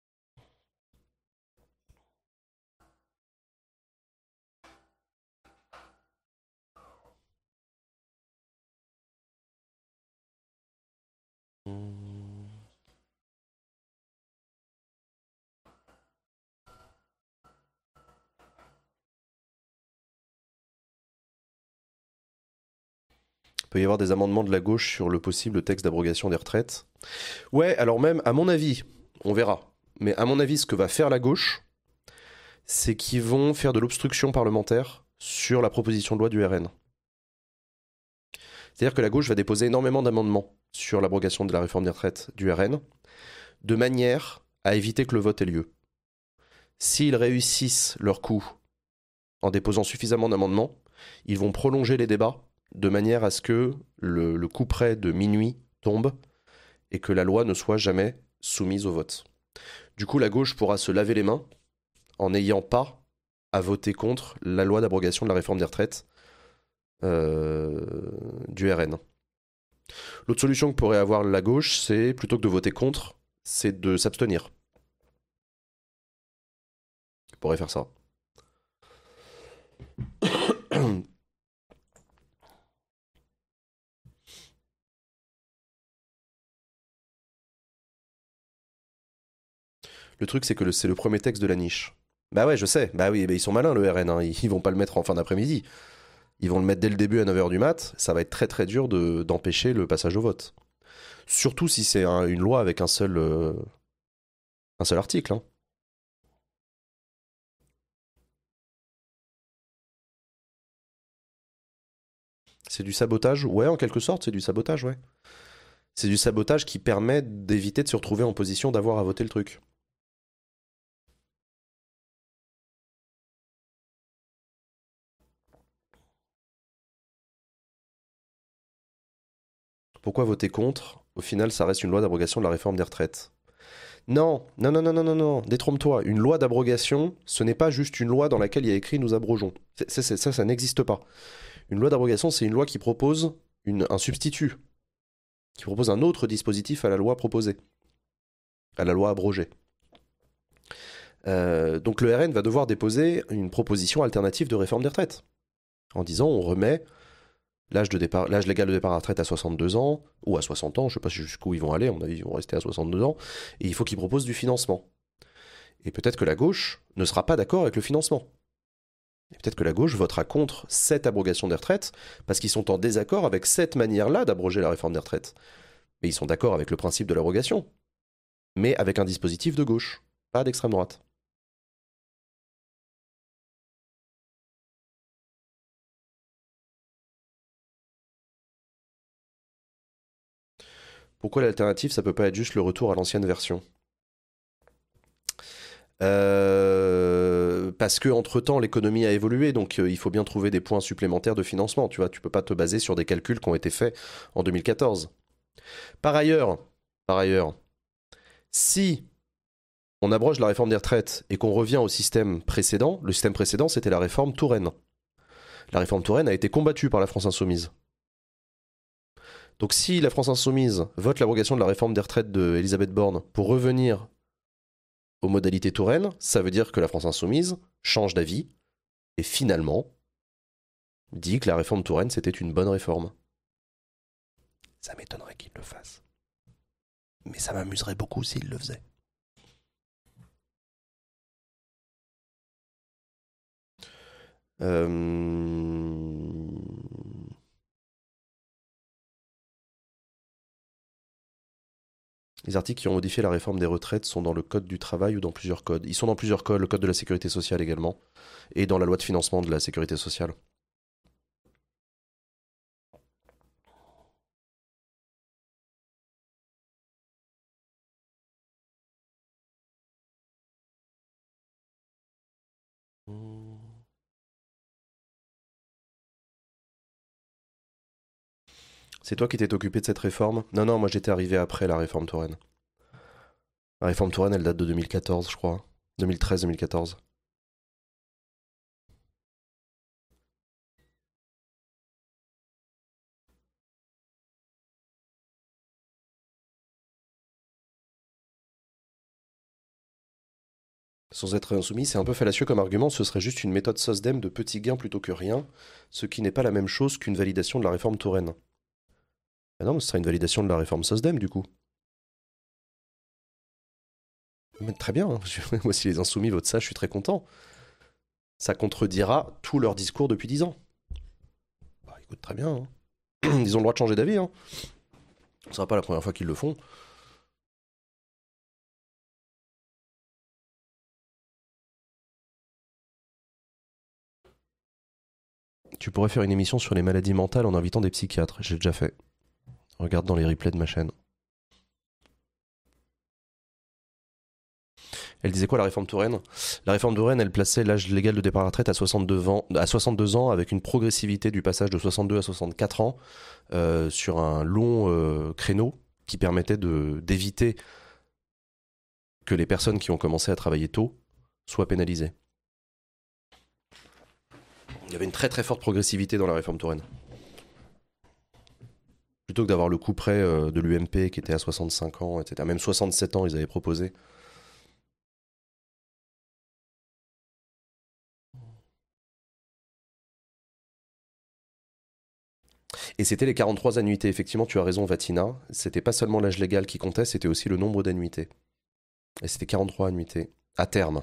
Il peut y avoir des amendements de la gauche sur le possible texte d'abrogation des retraites. Ouais, alors même, à mon avis, on verra, mais à mon avis, ce que va faire la gauche, c'est qu'ils vont faire de l'obstruction parlementaire sur la proposition de loi du R N. C'est-à-dire que la gauche va déposer énormément d'amendements sur l'abrogation de la réforme des retraites du R N, de manière à éviter que le vote ait lieu. S'ils réussissent leur coup en déposant suffisamment d'amendements, ils vont prolonger les débats de manière à ce que le, le coup près de minuit tombe et que la loi ne soit jamais soumise au vote. Du coup, la gauche pourra se laver les mains en n'ayant pas à voter contre la loi d'abrogation de la réforme des retraites euh, du R N. L'autre solution que pourrait avoir la gauche, c'est, plutôt que de voter contre, c'est de s'abstenir. On pourrait faire ça. Le truc, c'est que le, c'est le premier texte de la niche. Bah ouais, je sais. Bah oui, bah ils sont malins, le R N. Hein. Ils, ils vont pas le mettre en fin d'après-midi. Ils vont le mettre dès le début à neuf heures du mat. Ça va être très très dur de, d'empêcher le passage au vote. Surtout si c'est un, une loi avec un seul, euh, un seul article. Hein. C'est du sabotage? Ouais, en quelque sorte, c'est du sabotage, ouais. C'est du sabotage qui permet d'éviter de se retrouver en position d'avoir à voter le truc. Pourquoi voter contre? Au final, ça reste une loi d'abrogation de la réforme des retraites. Non, non, non, non, non, non, non, détrompe-toi. Une loi d'abrogation, ce n'est pas juste une loi dans laquelle il y a écrit « nous abrogeons ». C'est, c'est, ça, ça n'existe pas. Une loi d'abrogation, c'est une loi qui propose une, un substitut, qui propose un autre dispositif à la loi proposée, à la loi abrogée. Euh, donc le R N va devoir déposer une proposition alternative de réforme des retraites, en disant on remet l'âge, de départ, l'âge légal de départ à la retraite à soixante-deux ans, ou à soixante ans, je ne sais pas jusqu'où ils vont aller, à mon avis ils vont rester à soixante-deux ans, et il faut qu'ils proposent du financement. Et peut-être que la gauche ne sera pas d'accord avec le financement. Et peut-être que la gauche votera contre cette abrogation des retraites, parce qu'ils sont en désaccord avec cette manière-là d'abroger la réforme des retraites. Mais ils sont d'accord avec le principe de l'abrogation, mais avec un dispositif de gauche, pas d'extrême droite. Pourquoi l'alternative, ça peut pas être juste le retour à l'ancienne version? euh, Parce que entre temps l'économie a évolué, donc euh, il faut bien trouver des points supplémentaires de financement. Tu vois, tu peux pas te baser sur des calculs qui ont été faits en deux mille quatorze. Par ailleurs, par ailleurs, si on abroge la réforme des retraites et qu'on revient au système précédent, le système précédent c'était la réforme Touraine. La réforme Touraine a été combattue par la France Insoumise. Donc si la France Insoumise vote l'abrogation de la réforme des retraites d'Elisabeth Borne pour revenir aux modalités Touraine, ça veut dire que la France Insoumise change d'avis et finalement dit que la réforme Touraine c'était une bonne réforme. Ça m'étonnerait qu'il le fasse. Mais ça m'amuserait beaucoup s'il le faisait. Euh... Les articles qui ont modifié la réforme des retraites sont dans le code du travail ou dans plusieurs codes. Ils sont dans plusieurs codes, le code de la sécurité sociale également, et dans la loi de financement de la sécurité sociale. C'est toi qui t'es occupé de cette réforme? Non, non, moi j'étais arrivé après la réforme Touraine. La réforme Touraine, elle date de deux mille quatorze, je crois. deux mille treize deux mille quatorze. Sans être insoumis, c'est un peu fallacieux comme argument, ce serait juste une méthode SOSDEM de petits gains plutôt que rien, ce qui n'est pas la même chose qu'une validation de la réforme Touraine. Ah non, mais ce serait une validation de la réforme SOSDEM du coup. Mais très bien, hein. Moi si les insoumis votent ça, je suis très content. Ça contredira tout leur discours depuis dix ans. Bah écoute, très bien. Hein. Ils ont le droit de changer d'avis. Hein. Ce ne sera pas la première fois qu'ils le font. Tu pourrais faire une émission sur les maladies mentales en invitant des psychiatres. J'ai déjà fait. Regarde dans les replays de ma chaîne. Elle disait quoi la réforme Touraine? La réforme Touraine, elle plaçait l'âge légal de départ à la retraite à soixante-deux ans, à soixante-deux ans avec une progressivité du passage de soixante-deux à soixante-quatre ans euh, sur un long euh, créneau qui permettait de, d'éviter que les personnes qui ont commencé à travailler tôt soient pénalisées. Il y avait une très très forte progressivité dans la réforme Touraine. Plutôt que d'avoir le coup près euh, de l'U M P qui était à soixante-cinq ans, et cetera. Même soixante-sept ans, ils avaient proposé. Et c'était les quarante-trois annuités. Effectivement, tu as raison, Vatina. C'était pas seulement l'âge légal qui comptait, c'était aussi le nombre d'annuités. Et c'était quarante-trois annuités, à terme.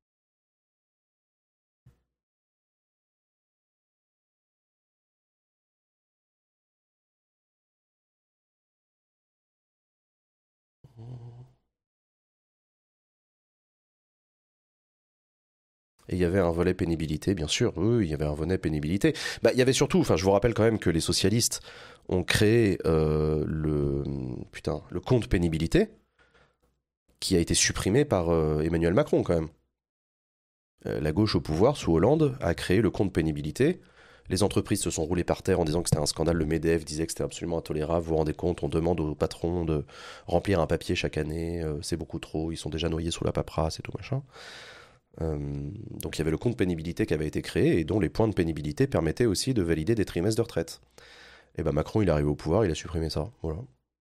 Et il y avait un volet pénibilité, bien sûr. Oui, il y avait un volet pénibilité. Bah, il y avait surtout, enfin, je vous rappelle quand même que les socialistes ont créé euh, le, putain, le compte pénibilité, qui a été supprimé par euh, Emmanuel Macron, quand même. Euh, la gauche au pouvoir, sous Hollande, a créé le compte pénibilité. Les entreprises se sont roulées par terre en disant que c'était un scandale. Le MEDEF disait que c'était absolument intolérable. Vous vous rendez compte, on demande aux patrons de remplir un papier chaque année. Euh, c'est beaucoup trop. Ils sont déjà noyés sous la paperasse et tout machin. Euh, donc il y avait le compte pénibilité qui avait été créé et dont les points de pénibilité permettaient aussi de valider des trimestres de retraite. Et ben Macron, il est arrivé au pouvoir, il a supprimé ça. Voilà.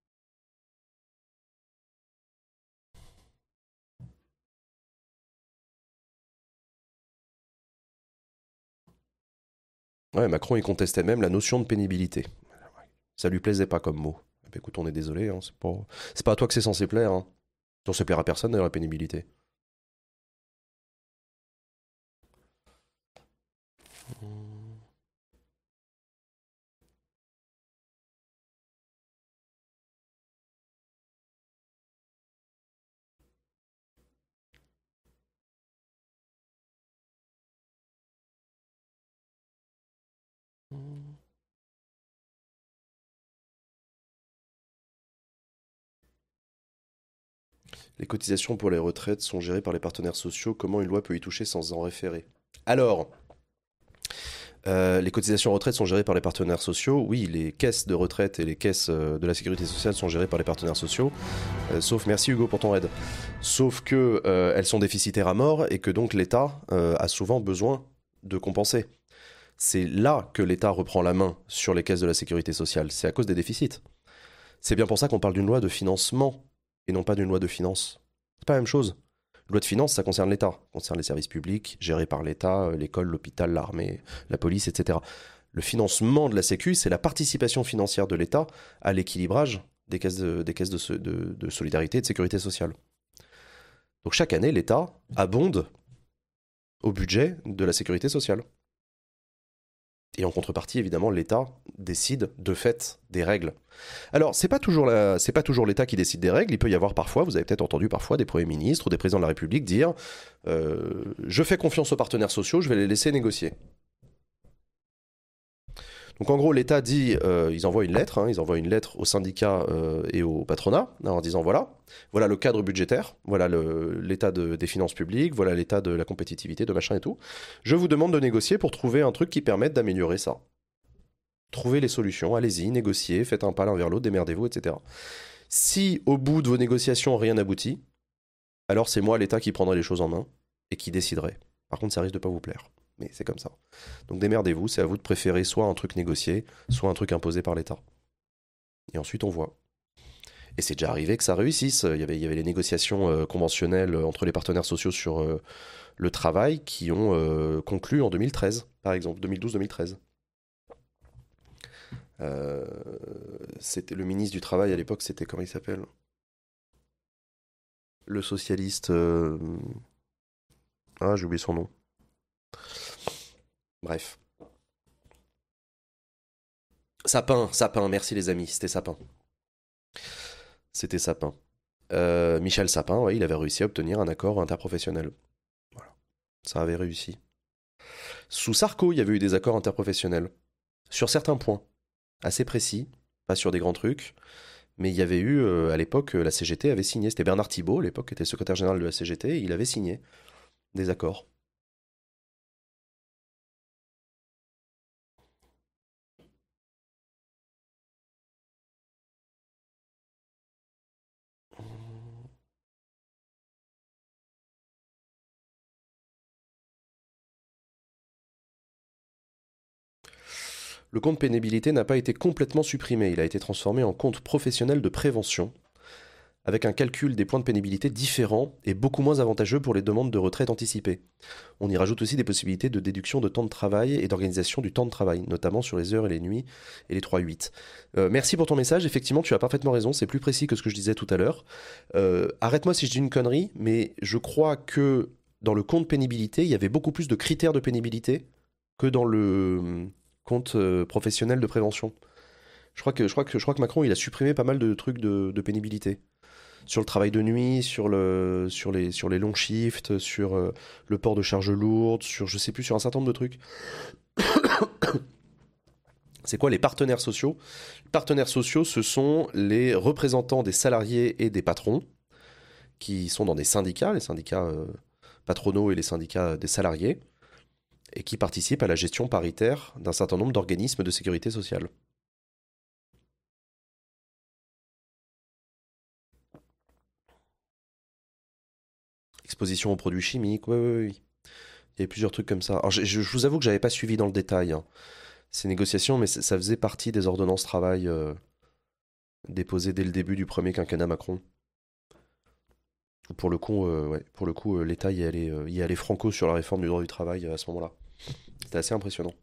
Ouais, Macron, il contestait même la notion de pénibilité. Ça lui plaisait pas comme mot. Et ben, écoute, on est désolé, hein, c'est pas... c'est pas à toi que c'est censé plaire. Hein. C'est censé plaire à personne d'ailleurs, la pénibilité. Les cotisations pour les retraites sont gérées par les partenaires sociaux. Comment une loi peut y toucher sans en référer? Alors, euh, les cotisations retraite sont gérées par les partenaires sociaux. Oui, les caisses de retraite et les caisses euh, de la sécurité sociale sont gérées par les partenaires sociaux. Euh, sauf, merci Hugo pour ton aide. Sauf que euh, elles sont déficitaires à mort et que donc l'État euh, a souvent besoin de compenser. C'est là que l'État reprend la main sur les caisses de la sécurité sociale. C'est à cause des déficits. C'est bien pour ça qu'on parle d'une loi de financement et non pas d'une loi de finances. C'est pas la même chose. Loi de finances, ça concerne l'État, ça concerne les services publics gérés par l'État, l'école, l'hôpital, l'armée, la police, et cetera. Le financement de la Sécu, c'est la participation financière de l'État à l'équilibrage des caisses, de, des caisses de, de, de solidarité et de sécurité sociale. Donc chaque année, l'État abonde au budget de la sécurité sociale. Et en contrepartie, évidemment, l'État décide de fait des règles. Alors, c'est pas toujours la, c'est pas toujours l'État qui décide des règles. Il peut y avoir parfois, vous avez peut-être entendu parfois des premiers ministres ou des présidents de la République dire euh, « Je fais confiance aux partenaires sociaux, je vais les laisser négocier ». Donc en gros, l'État dit, euh, ils envoient une lettre, hein, ils envoient une lettre aux syndicats euh, et au patronat en disant voilà, voilà le cadre budgétaire, voilà le, l'état de, des finances publiques, voilà l'état de la compétitivité, de machin et tout. Je vous demande de négocier pour trouver un truc qui permette d'améliorer ça. Trouvez les solutions, allez-y, négociez, faites un pas l'un vers l'autre, démerdez-vous, et cetera. Si au bout de vos négociations rien n'aboutit, alors c'est moi l'État qui prendrai les choses en main et qui déciderai. Par contre, ça risque de pas vous plaire, mais c'est comme ça. Donc démerdez-vous, c'est à vous de préférer soit un truc négocié, soit un truc imposé par l'État. Et ensuite on voit. Et c'est déjà arrivé que ça réussisse. Il y avait, il y avait les négociations euh, conventionnelles entre les partenaires sociaux sur euh, le travail qui ont euh, conclu en deux mille treize, par exemple, deux mille douze deux mille treize. Euh, c'était le ministre du Travail à l'époque, c'était comment il s'appelle ? Le socialiste... Euh... Ah, j'ai oublié son nom. Bref. Sapin, Sapin, merci les amis, c'était Sapin. C'était Sapin. Euh, Michel Sapin, ouais, il avait réussi à obtenir un accord interprofessionnel. Voilà. Ça avait réussi. Sous Sarko, il y avait eu des accords interprofessionnels. Sur certains points. Assez précis, pas sur des grands trucs. Mais il y avait eu, euh, à l'époque, la C G T avait signé. C'était Bernard Thibault, à l'époque, qui était secrétaire général de la C G T. Et il avait signé des accords. Le compte pénibilité n'a pas été complètement supprimé, il a été transformé en compte professionnel de prévention, avec un calcul des points de pénibilité différents et beaucoup moins avantageux pour les demandes de retraite anticipée. On y rajoute aussi des possibilités de déduction de temps de travail et d'organisation du temps de travail, notamment sur les heures et les nuits et les trois huit. Euh, merci pour ton message, effectivement tu as parfaitement raison, c'est plus précis que ce que je disais tout à l'heure. Euh, arrête-moi si je dis une connerie, mais je crois que dans le compte pénibilité, il y avait beaucoup plus de critères de pénibilité que dans le compte euh, professionnel de prévention. Je crois que, je crois que, je crois que Macron, il a supprimé pas mal de trucs de, de pénibilité. Sur le travail de nuit, sur, le, sur, les, sur les longs shifts, sur euh, le port de charges lourdes, sur, je sais plus, sur un certain nombre de trucs. C'est quoi les partenaires sociaux ? Les partenaires sociaux, ce sont les représentants des salariés et des patrons qui sont dans des syndicats, les syndicats euh, patronaux et les syndicats des salariés, et qui participent à la gestion paritaire d'un certain nombre d'organismes de sécurité sociale. Exposition aux produits chimiques, oui, oui, oui. Il y avait plusieurs trucs comme ça. Alors, je, je vous avoue que j'avais pas suivi dans le détail hein, ces négociations, mais ça faisait partie des ordonnances travail euh, déposées dès le début du premier quinquennat Macron. Pour le coup, euh, ouais, pour le coup, euh, l'État y allait, euh, y allait franco sur la réforme du droit du travail euh, à ce moment-là. C'était assez impressionnant.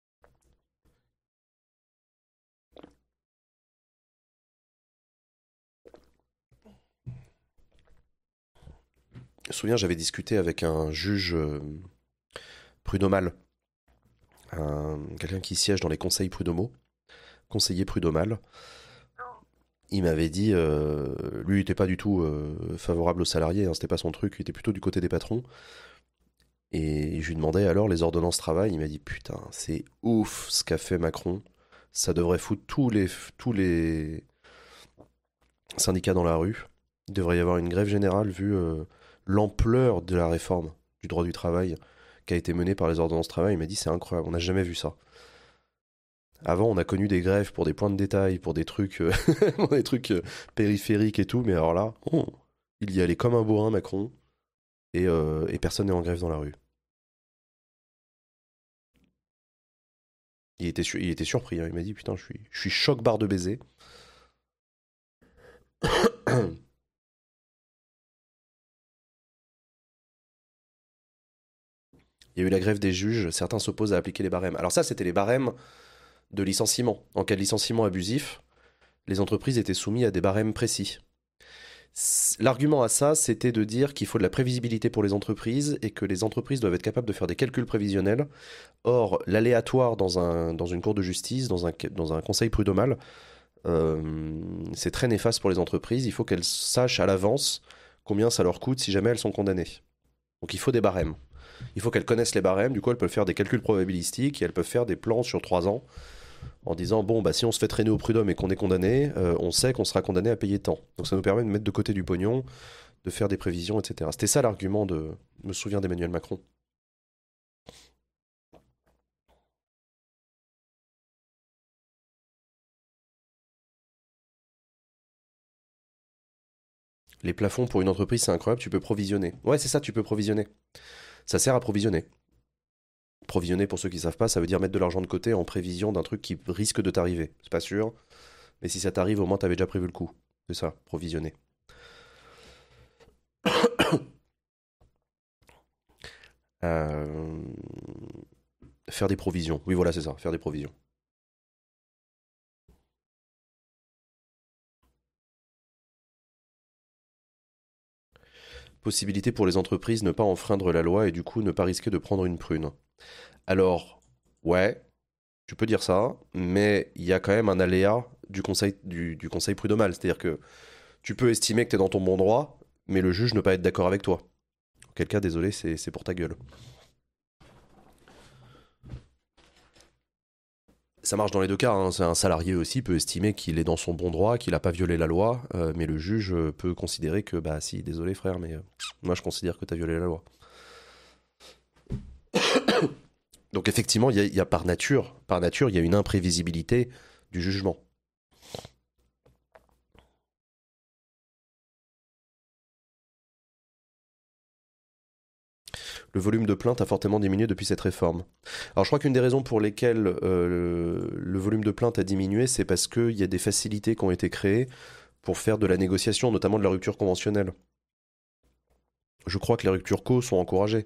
Je me souviens, j'avais discuté avec un juge euh, prud'homal, un, quelqu'un qui siège dans les conseils prud'homaux, conseiller prud'homal. Il m'avait dit, euh, lui, il n'était pas du tout euh, favorable aux salariés, hein, c'était pas son truc, il était plutôt du côté des patrons. Et je lui demandais alors les ordonnances travail, il m'a dit putain, c'est ouf ce qu'a fait Macron, ça devrait foutre tous les, tous les syndicats dans la rue. Il devrait y avoir une grève générale vu euh, l'ampleur de la réforme du droit du travail qui a été menée par les ordonnances travail. Il m'a dit c'est incroyable, on n'a jamais vu ça. Avant, on a connu des grèves pour des points de détail, pour des trucs, euh, pour des trucs euh, périphériques et tout, mais alors là, oh, il y allait comme un bourrin, Macron, et, euh, et personne n'est en grève dans la rue. Il était, su- il était surpris, hein. Il m'a dit putain, je suis, je suis choc barre de baiser. Il y a eu la grève des juges, certains s'opposent à appliquer les barèmes. Alors ça, c'était les barèmes de licenciement. En cas de licenciement abusif, les entreprises étaient soumises à des barèmes précis. L'argument à ça, c'était de dire qu'il faut de la prévisibilité pour les entreprises et que les entreprises doivent être capables de faire des calculs prévisionnels. Or, l'aléatoire dans, un, dans une cour de justice, dans un, dans un conseil prud'homal, euh, c'est très néfaste pour les entreprises. Il faut qu'elles sachent à l'avance combien ça leur coûte si jamais elles sont condamnées. Donc il faut des barèmes. Il faut qu'elles connaissent les barèmes, du coup elles peuvent faire des calculs probabilistiques et elles peuvent faire des plans sur trois ans en disant bon bah si on se fait traîner au prud'homme et qu'on est condamné, euh, on sait qu'on sera condamné à payer tant. Donc ça nous permet de mettre de côté du pognon, de faire des prévisions, et cetera. C'était ça l'argument de, je me souviens d'Emmanuel Macron. Les plafonds pour une entreprise, c'est incroyable, tu peux provisionner. Ouais, c'est ça, tu peux provisionner. Ça sert à provisionner. Provisionner, pour ceux qui ne savent pas, ça veut dire mettre de l'argent de côté en prévision d'un truc qui risque de t'arriver. C'est pas sûr, mais si ça t'arrive, au moins t'avais déjà prévu le coup. C'est ça, provisionner. euh... Faire des provisions. Oui, voilà, c'est ça, faire des provisions. Possibilité pour les entreprises ne pas enfreindre la loi et du coup ne pas risquer de prendre une prune. Alors, ouais, tu peux dire ça, mais il y a quand même un aléa du conseil, du, du conseil prud'homal. C'est-à-dire que tu peux estimer que tu es dans ton bon droit, mais le juge ne pas être d'accord avec toi. Auquel cas, désolé, c'est, c'est pour ta gueule. Ça marche dans les deux cas, hein. Un salarié aussi peut estimer qu'il est dans son bon droit, qu'il n'a pas violé la loi, euh, mais le juge peut considérer que, bah si, désolé frère, mais euh, moi je considère que tu as violé la loi. Donc effectivement, il y, y a par nature, par nature, il y a une imprévisibilité du jugement. Le volume de plaintes a fortement diminué depuis cette réforme. Alors je crois qu'une des raisons pour lesquelles euh, le, le volume de plaintes a diminué, c'est parce qu'il y a des facilités qui ont été créées pour faire de la négociation, notamment de la rupture conventionnelle. Je crois que les ruptures co sont encouragées.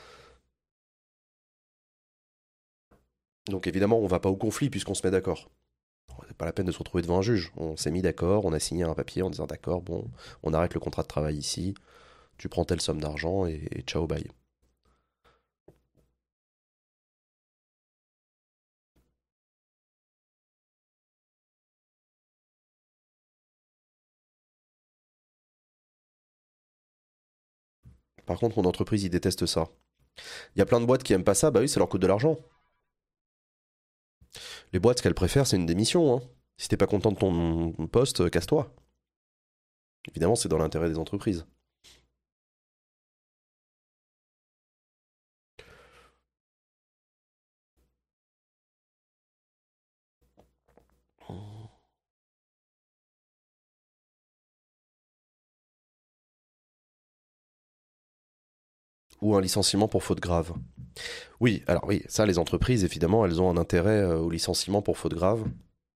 Donc évidemment, on ne va pas au conflit puisqu'on se met d'accord. C'est pas la peine de se retrouver devant un juge. On s'est mis d'accord, on a signé un papier en disant d'accord, bon, on arrête le contrat de travail ici, tu prends telle somme d'argent et, et ciao, bye. Par contre, mon entreprise, ils détestent ça. Il y a plein de boîtes qui aiment pas ça, bah oui, ça leur coûte de l'argent. Les boîtes, ce qu'elles préfèrent, c'est une démission. Hein. Si t'es pas content de ton poste, casse-toi. Évidemment, c'est dans l'intérêt des entreprises. Ou un licenciement pour faute grave. Oui, alors oui, ça, les entreprises, évidemment, elles ont un intérêt au licenciement pour faute grave.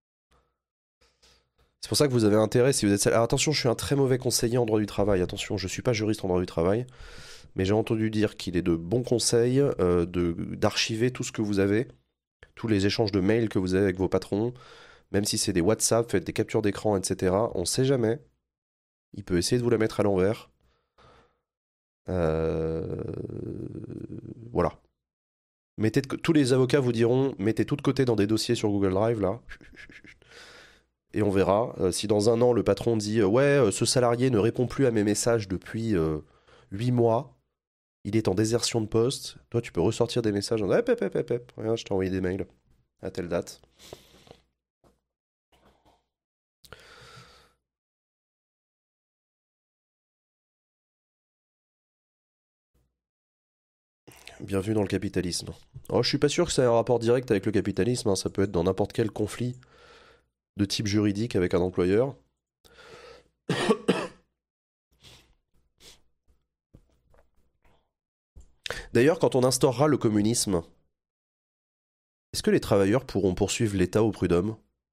C'est pour ça que vous avez intérêt, si vous êtes... Alors attention, je suis un très mauvais conseiller en droit du travail. Attention, je ne suis pas juriste en droit du travail. Mais j'ai entendu dire qu'il est de bons conseils euh, de, d'archiver tout ce que vous avez, tous les échanges de mails que vous avez avec vos patrons, même si c'est des WhatsApp, faites des captures d'écran, et cetera. On ne sait jamais. Il peut essayer de vous la mettre à l'envers. Euh... Voilà. Mettez de... Tous les avocats vous diront, mettez tout de côté dans des dossiers sur Google Drive, là. Et on verra. Euh, si dans un an, le patron dit euh, « Ouais, euh, ce salarié ne répond plus à mes messages depuis euh, huit mois. Il est en désertion de poste. » Toi, tu peux ressortir des messages en disant « Hep, hep, hep, hep, hep. Regarde, je t'ai envoyé des mails à telle date. » Bienvenue dans le capitalisme. Oh, je suis pas sûr que ça ait un rapport direct avec le capitalisme. Hein. Ça peut être dans n'importe quel conflit de type juridique avec un employeur. D'ailleurs, quand on instaurera le communisme, est-ce que les travailleurs pourront poursuivre l'État au prud'homme ?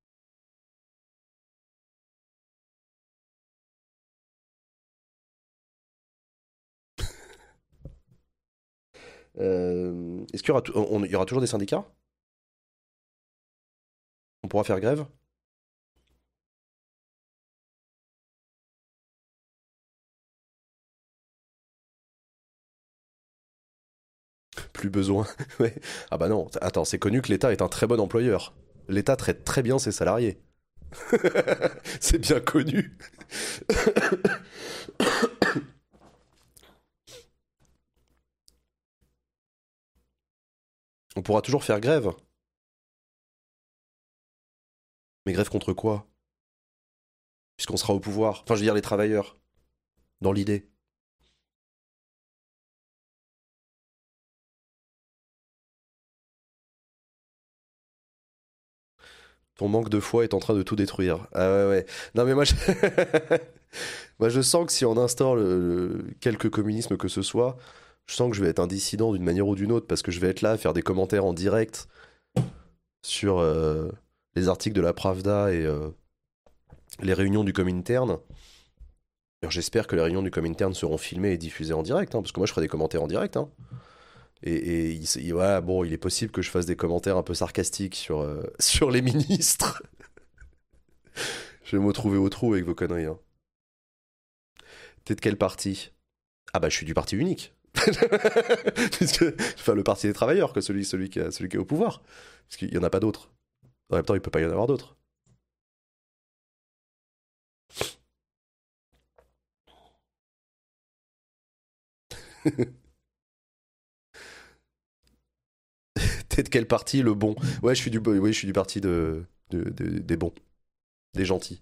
euh, Est-ce qu'il y aura, on, il y aura toujours des syndicats ? On pourra faire grève ? Plus besoin. Ouais. Ah bah non, attends, c'est connu que l'État est un très bon employeur. L'État traite très bien ses salariés. C'est bien connu. On pourra toujours faire grève. Mais grève contre quoi ? Puisqu'on sera au pouvoir. Enfin, je veux dire les travailleurs. Dans l'idée. Ton manque de foi est en train de tout détruire. Ah ouais, ouais. Non, mais moi, je, moi, je sens que si on instaure le, le... quelque communisme que ce soit, je sens que je vais être un dissident d'une manière ou d'une autre, parce que je vais être là à faire des commentaires en direct sur euh, les articles de la Pravda et euh, les réunions du Comintern. Alors, j'espère que les réunions du Comintern seront filmées et diffusées en direct, hein, parce que moi, je ferai des commentaires en direct. Hein. Et, et il, il, ouais, bon, il est possible que je fasse des commentaires un peu sarcastiques sur, euh, sur les ministres. Je vais me retrouver au trou avec vos conneries. Hein. T'es de quel parti? Ah bah je suis du parti unique. Puisque, enfin, le parti des travailleurs, que celui, celui, qui, a, celui qui est au pouvoir. Parce qu'il n'y en a pas d'autres. En même temps, il ne peut pas y en avoir d'autres. T'es de quel parti? Le bon. Ouais, je suis du, ouais, je suis du parti de, de, de, des bons. Des gentils.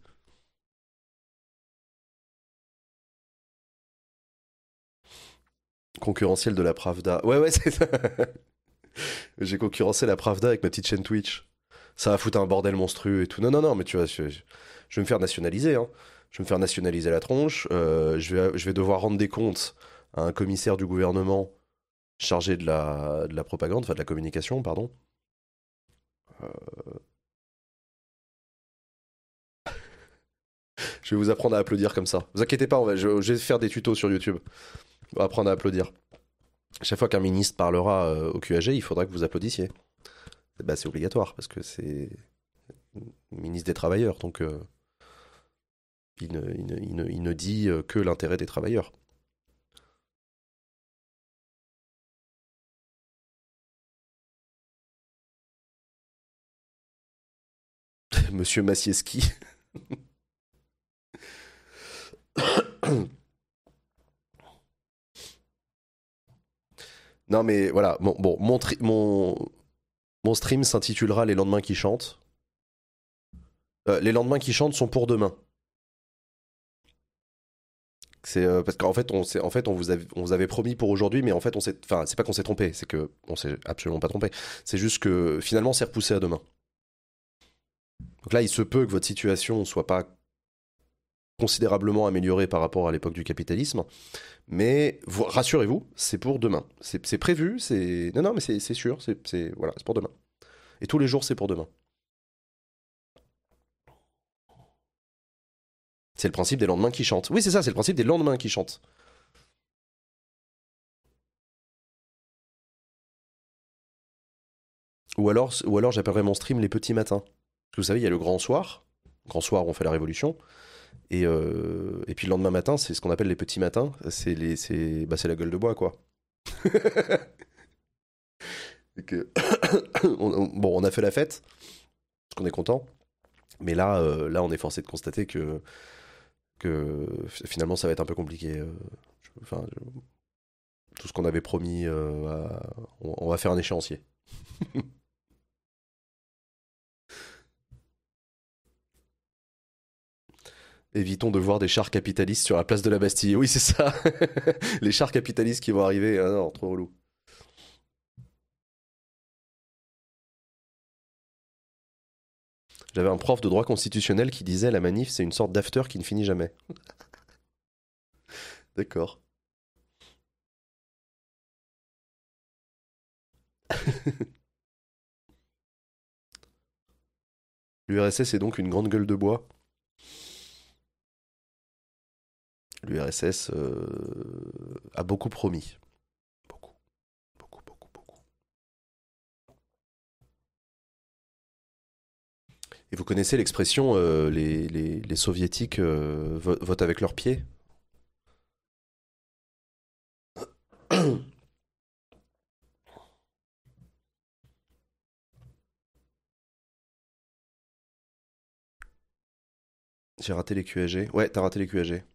Concurrentiel de la Pravda. Ouais, ouais, c'est ça. J'ai concurrencé la Pravda avec ma petite chaîne Twitch. Ça va foutre un bordel monstrueux et tout. Non, non, non, mais tu vois, je, je, je vais me faire nationaliser. Hein. Je vais me faire nationaliser la tronche. Euh, je, vais, je vais devoir rendre des comptes à un commissaire du gouvernement chargé de la, de la propagande, enfin de la communication, pardon. Euh... Je vais vous apprendre à applaudir comme ça. Vous inquiétez pas, on va, je, je vais faire des tutos sur YouTube. On va apprendre à applaudir. Chaque fois qu'un ministre parlera euh, au Q A G, il faudra que vous applaudissiez. Bah, c'est obligatoire, parce que c'est ministre des Travailleurs, donc euh, il, ne, il, ne, il, ne, il ne dit que l'intérêt des travailleurs. Monsieur Maciejski. Non mais voilà, bon, bon mon, tri- mon, mon stream s'intitulera Les lendemains qui chantent. Euh, les lendemains qui chantent sont pour demain. C'est euh, parce qu'en fait, on, en fait on, vous avait, on vous avait promis pour aujourd'hui, mais en fait, on s'est, enfin, c'est pas qu'on s'est trompé, c'est que on s'est absolument pas trompé. C'est juste que finalement, c'est repoussé à demain. Donc là, il se peut que votre situation soit pas considérablement améliorée par rapport à l'époque du capitalisme, mais vous, rassurez-vous, c'est pour demain. C'est, c'est prévu, c'est non non, mais c'est, c'est sûr, c'est, c'est voilà, c'est pour demain. Et tous les jours, c'est pour demain. C'est le principe des lendemains qui chantent. Oui, c'est ça, c'est le principe des lendemains qui chantent. Ou alors, ou alors j'appellerais mon stream les petits matins. Parce que vous savez, il y a le grand soir. Grand soir, on fait la révolution. Et, euh, et puis le lendemain matin, c'est ce qu'on appelle les petits matins. C'est, les, c'est, bah, c'est la gueule de bois, quoi. Et que... on, on, bon, on a fait la fête, parce qu'on est content. Mais là, euh, là, on est forcé de constater que, que finalement, ça va être un peu compliqué. Euh, je, enfin, je, tout ce qu'on avait promis, euh, à, on, on va faire un échéancier. Évitons de voir des chars capitalistes sur la place de la Bastille. Oui, c'est ça. Les chars capitalistes qui vont arriver. Ah non, trop relou. J'avais un prof de droit constitutionnel qui disait la manif, c'est une sorte d'after qui ne finit jamais. D'accord. L'U R S S est donc une grande gueule de bois. L'U R S S euh, a beaucoup promis. Beaucoup. Beaucoup, beaucoup, beaucoup. Et vous connaissez l'expression euh, les, les, les soviétiques euh, vo- votent avec leurs pieds? J'ai raté les Q A G. Ouais, t'as raté les Q A G.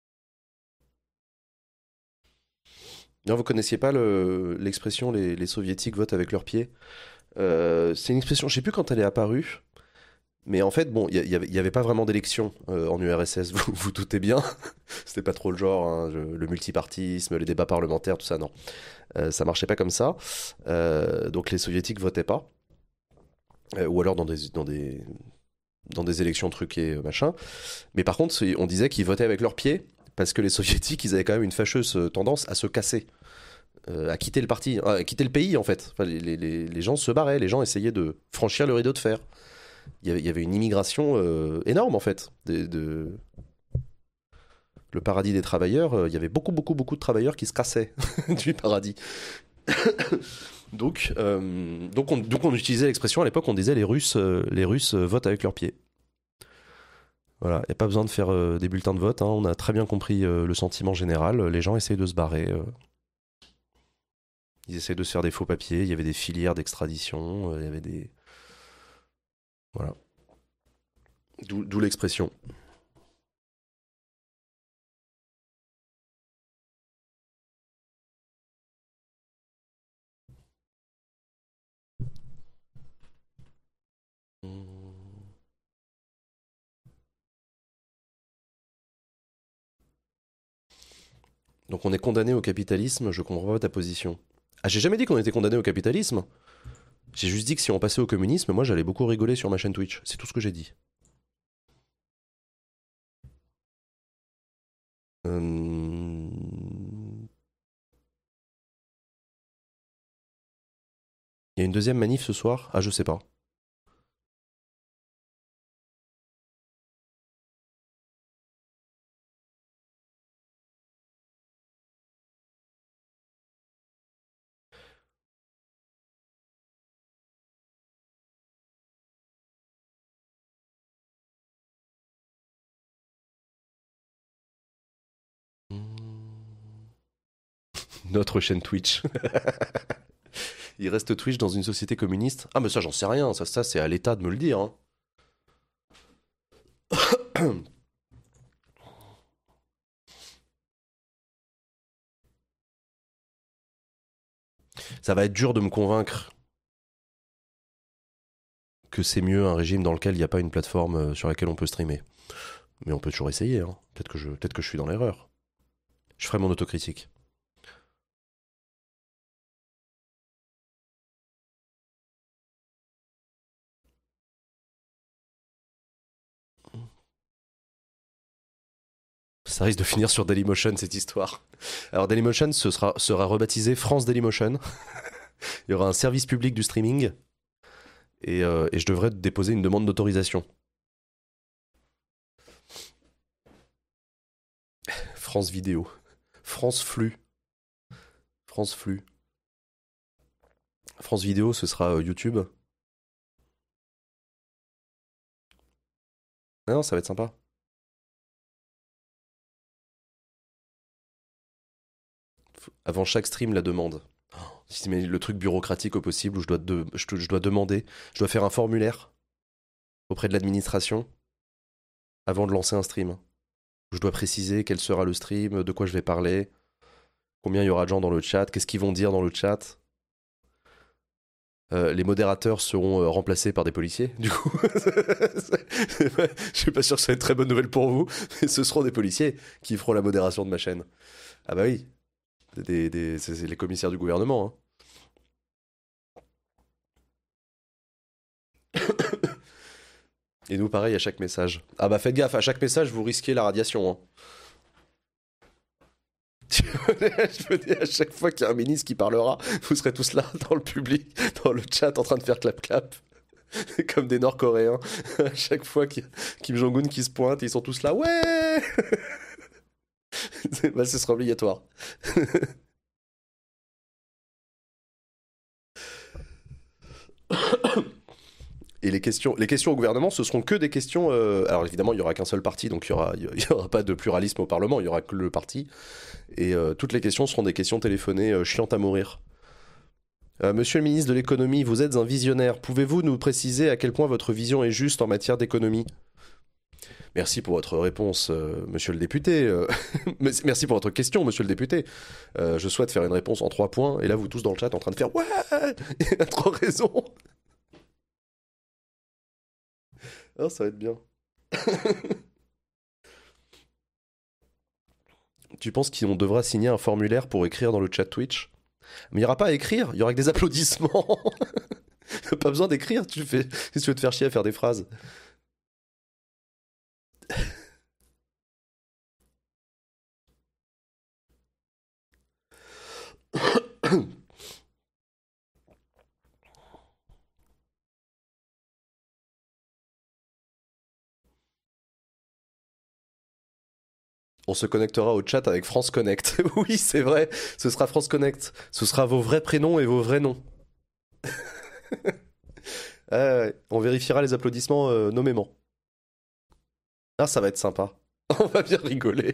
Non, vous connaissiez pas le, l'expression les, les soviétiques votent avec leurs pieds? Euh, c'est une expression, je sais plus quand elle est apparue, mais en fait, bon, il y, y, y avait pas vraiment d'élection euh, en U R S S, vous vous doutez bien. C'était pas trop le genre, hein, je- le multipartisme, les débats parlementaires, tout ça, non. Euh, ça marchait pas comme ça. Euh, donc les soviétiques votaient pas. Euh, ou alors dans des, dans des, dans des élections truquées, machin. Mais par contre, on disait qu'ils votaient avec leurs pieds, parce que les soviétiques, ils avaient quand même une fâcheuse tendance à se casser, euh, à quitter le parti, à quitter le pays, en fait. Enfin, les, les, les gens se barraient, les gens essayaient de franchir le rideau de fer. Il y avait, il y avait une immigration euh, énorme, en fait. De, de... Le paradis des travailleurs, euh, il y avait beaucoup, beaucoup, beaucoup de travailleurs qui se cassaient du paradis. donc, euh, donc, on, donc on utilisait l'expression, à l'époque, on disait les Russes, euh, les Russes euh, votent avec leurs pieds. Voilà, il n'y a pas besoin de faire euh, des bulletins de vote, hein. On a très bien compris euh, le sentiment général, les gens essayaient de se barrer. Euh... Ils essayaient de se faire des faux papiers, il y avait des filières d'extradition, euh, il y avait des... Voilà. D'où, d'où l'expression. Donc on est condamné au capitalisme, je comprends pas ta position. Ah, j'ai jamais dit qu'on était condamné au capitalisme. J'ai juste dit que si on passait au communisme, moi j'allais beaucoup rigoler sur ma chaîne Twitch. C'est tout ce que j'ai dit. Euh... Il y a une deuxième manif ce soir? Ah, je sais pas. Notre chaîne Twitch. Il reste Twitch dans une société communiste. Ah mais ça j'en sais rien, ça, ça c'est à l'État de me le dire. Hein. Ça va être dur de me convaincre que c'est mieux un régime dans lequel il n'y a pas une plateforme sur laquelle on peut streamer. Mais on peut toujours essayer. Hein. Peut-être que je, peut-être que je suis dans l'erreur. Je ferai mon autocritique. Ça risque de finir sur Dailymotion cette histoire. Alors Dailymotion ce sera, sera rebaptisé France Dailymotion. Il y aura un service public du streaming. Et, euh, et je devrais déposer une demande d'autorisation. France Vidéo. France Flux. France Flux. France Vidéo, ce sera euh, YouTube. Ah non, ça va être sympa. Avant chaque stream, la demande. Oh, mais le truc bureaucratique au possible où je dois, de, je, je dois demander, je dois faire un formulaire auprès de l'administration avant de lancer un stream. Je dois préciser quel sera le stream, de quoi je vais parler, combien il y aura de gens dans le chat, qu'est-ce qu'ils vont dire dans le chat. Euh, les modérateurs seront euh, remplacés par des policiers, du coup. Je suis pas sûr que ce soit une très bonne nouvelle pour vous, mais ce seront des policiers qui feront la modération de ma chaîne. Ah bah oui, des, des, c'est, c'est les commissaires du gouvernement. Hein. Et nous, pareil, à chaque message. Ah bah faites gaffe, à chaque message, vous risquez la radiation. Hein. Je me dis, à chaque fois qu'il y a un ministre qui parlera, vous serez tous là, dans le public, dans le chat, en train de faire clap-clap. Comme des Nord-Coréens. À chaque fois qu'il y a Kim Jong-un qui se pointe, ils sont tous là, ouais. Bah, ce sera obligatoire. Et les questions, les questions au gouvernement, ce seront que des questions... Euh, alors évidemment, il n'y aura qu'un seul parti, donc il n'y aura, y aura pas de pluralisme au Parlement, il n'y aura que le parti. Et euh, toutes les questions seront des questions téléphonées euh, chiantes à mourir. Euh, Monsieur le ministre de l'économie, vous êtes un visionnaire. Pouvez-vous nous préciser à quel point votre vision est juste en matière d'économie ? Merci pour votre réponse, euh, monsieur le député. Euh, merci pour votre question, monsieur le député. Euh, je souhaite faire une réponse en trois points. Et là, vous tous dans le chat en train de faire « Ouais, il a trop raison !» Oh, ça va être bien. Tu penses qu'on devra signer un formulaire pour écrire dans le chat Twitch ? Mais il n'y aura pas à écrire, il y aura que des applaudissements. pas besoin d'écrire, tu fais... si tu veux te faire chier à faire des phrases. On se connectera au chat avec France Connect. Oui, c'est vrai, ce sera France Connect. Ce sera vos vrais prénoms et vos vrais noms. Ah ouais, on vérifiera les applaudissements euh, nommément. Ah, ça va être sympa. On va bien rigoler.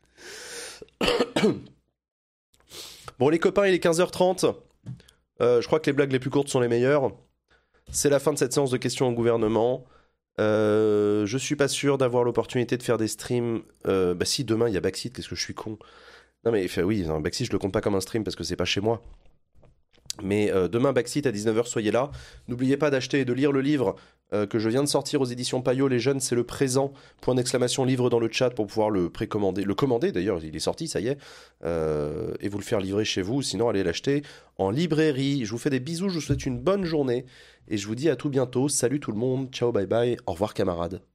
Bon, les copains, il est quinze heures trente. Euh, je crois que les blagues les plus courtes sont les meilleures. C'est la fin de cette séance de questions au gouvernement. Euh, je suis pas sûr d'avoir l'opportunité de faire des streams. Euh, bah si, demain il y a Backseat, qu'est-ce que je suis con. Non mais enfin, oui, un Backseat je le compte pas comme un stream parce que c'est pas chez moi. Mais euh, demain Backseat à dix-neuf heures, soyez là. N'oubliez pas d'acheter et de lire le livre euh, que je viens de sortir aux éditions Payot. Les jeunes, c'est le présent. Point d'exclamation, livre dans le chat pour pouvoir le précommander. Le commander d'ailleurs, il est sorti, ça y est. Euh, et vous le faire livrer chez vous. Sinon, allez l'acheter en librairie. Je vous fais des bisous, je vous souhaite une bonne journée. Et je vous dis à tout bientôt. Salut tout le monde. Ciao, bye bye. Au revoir camarades.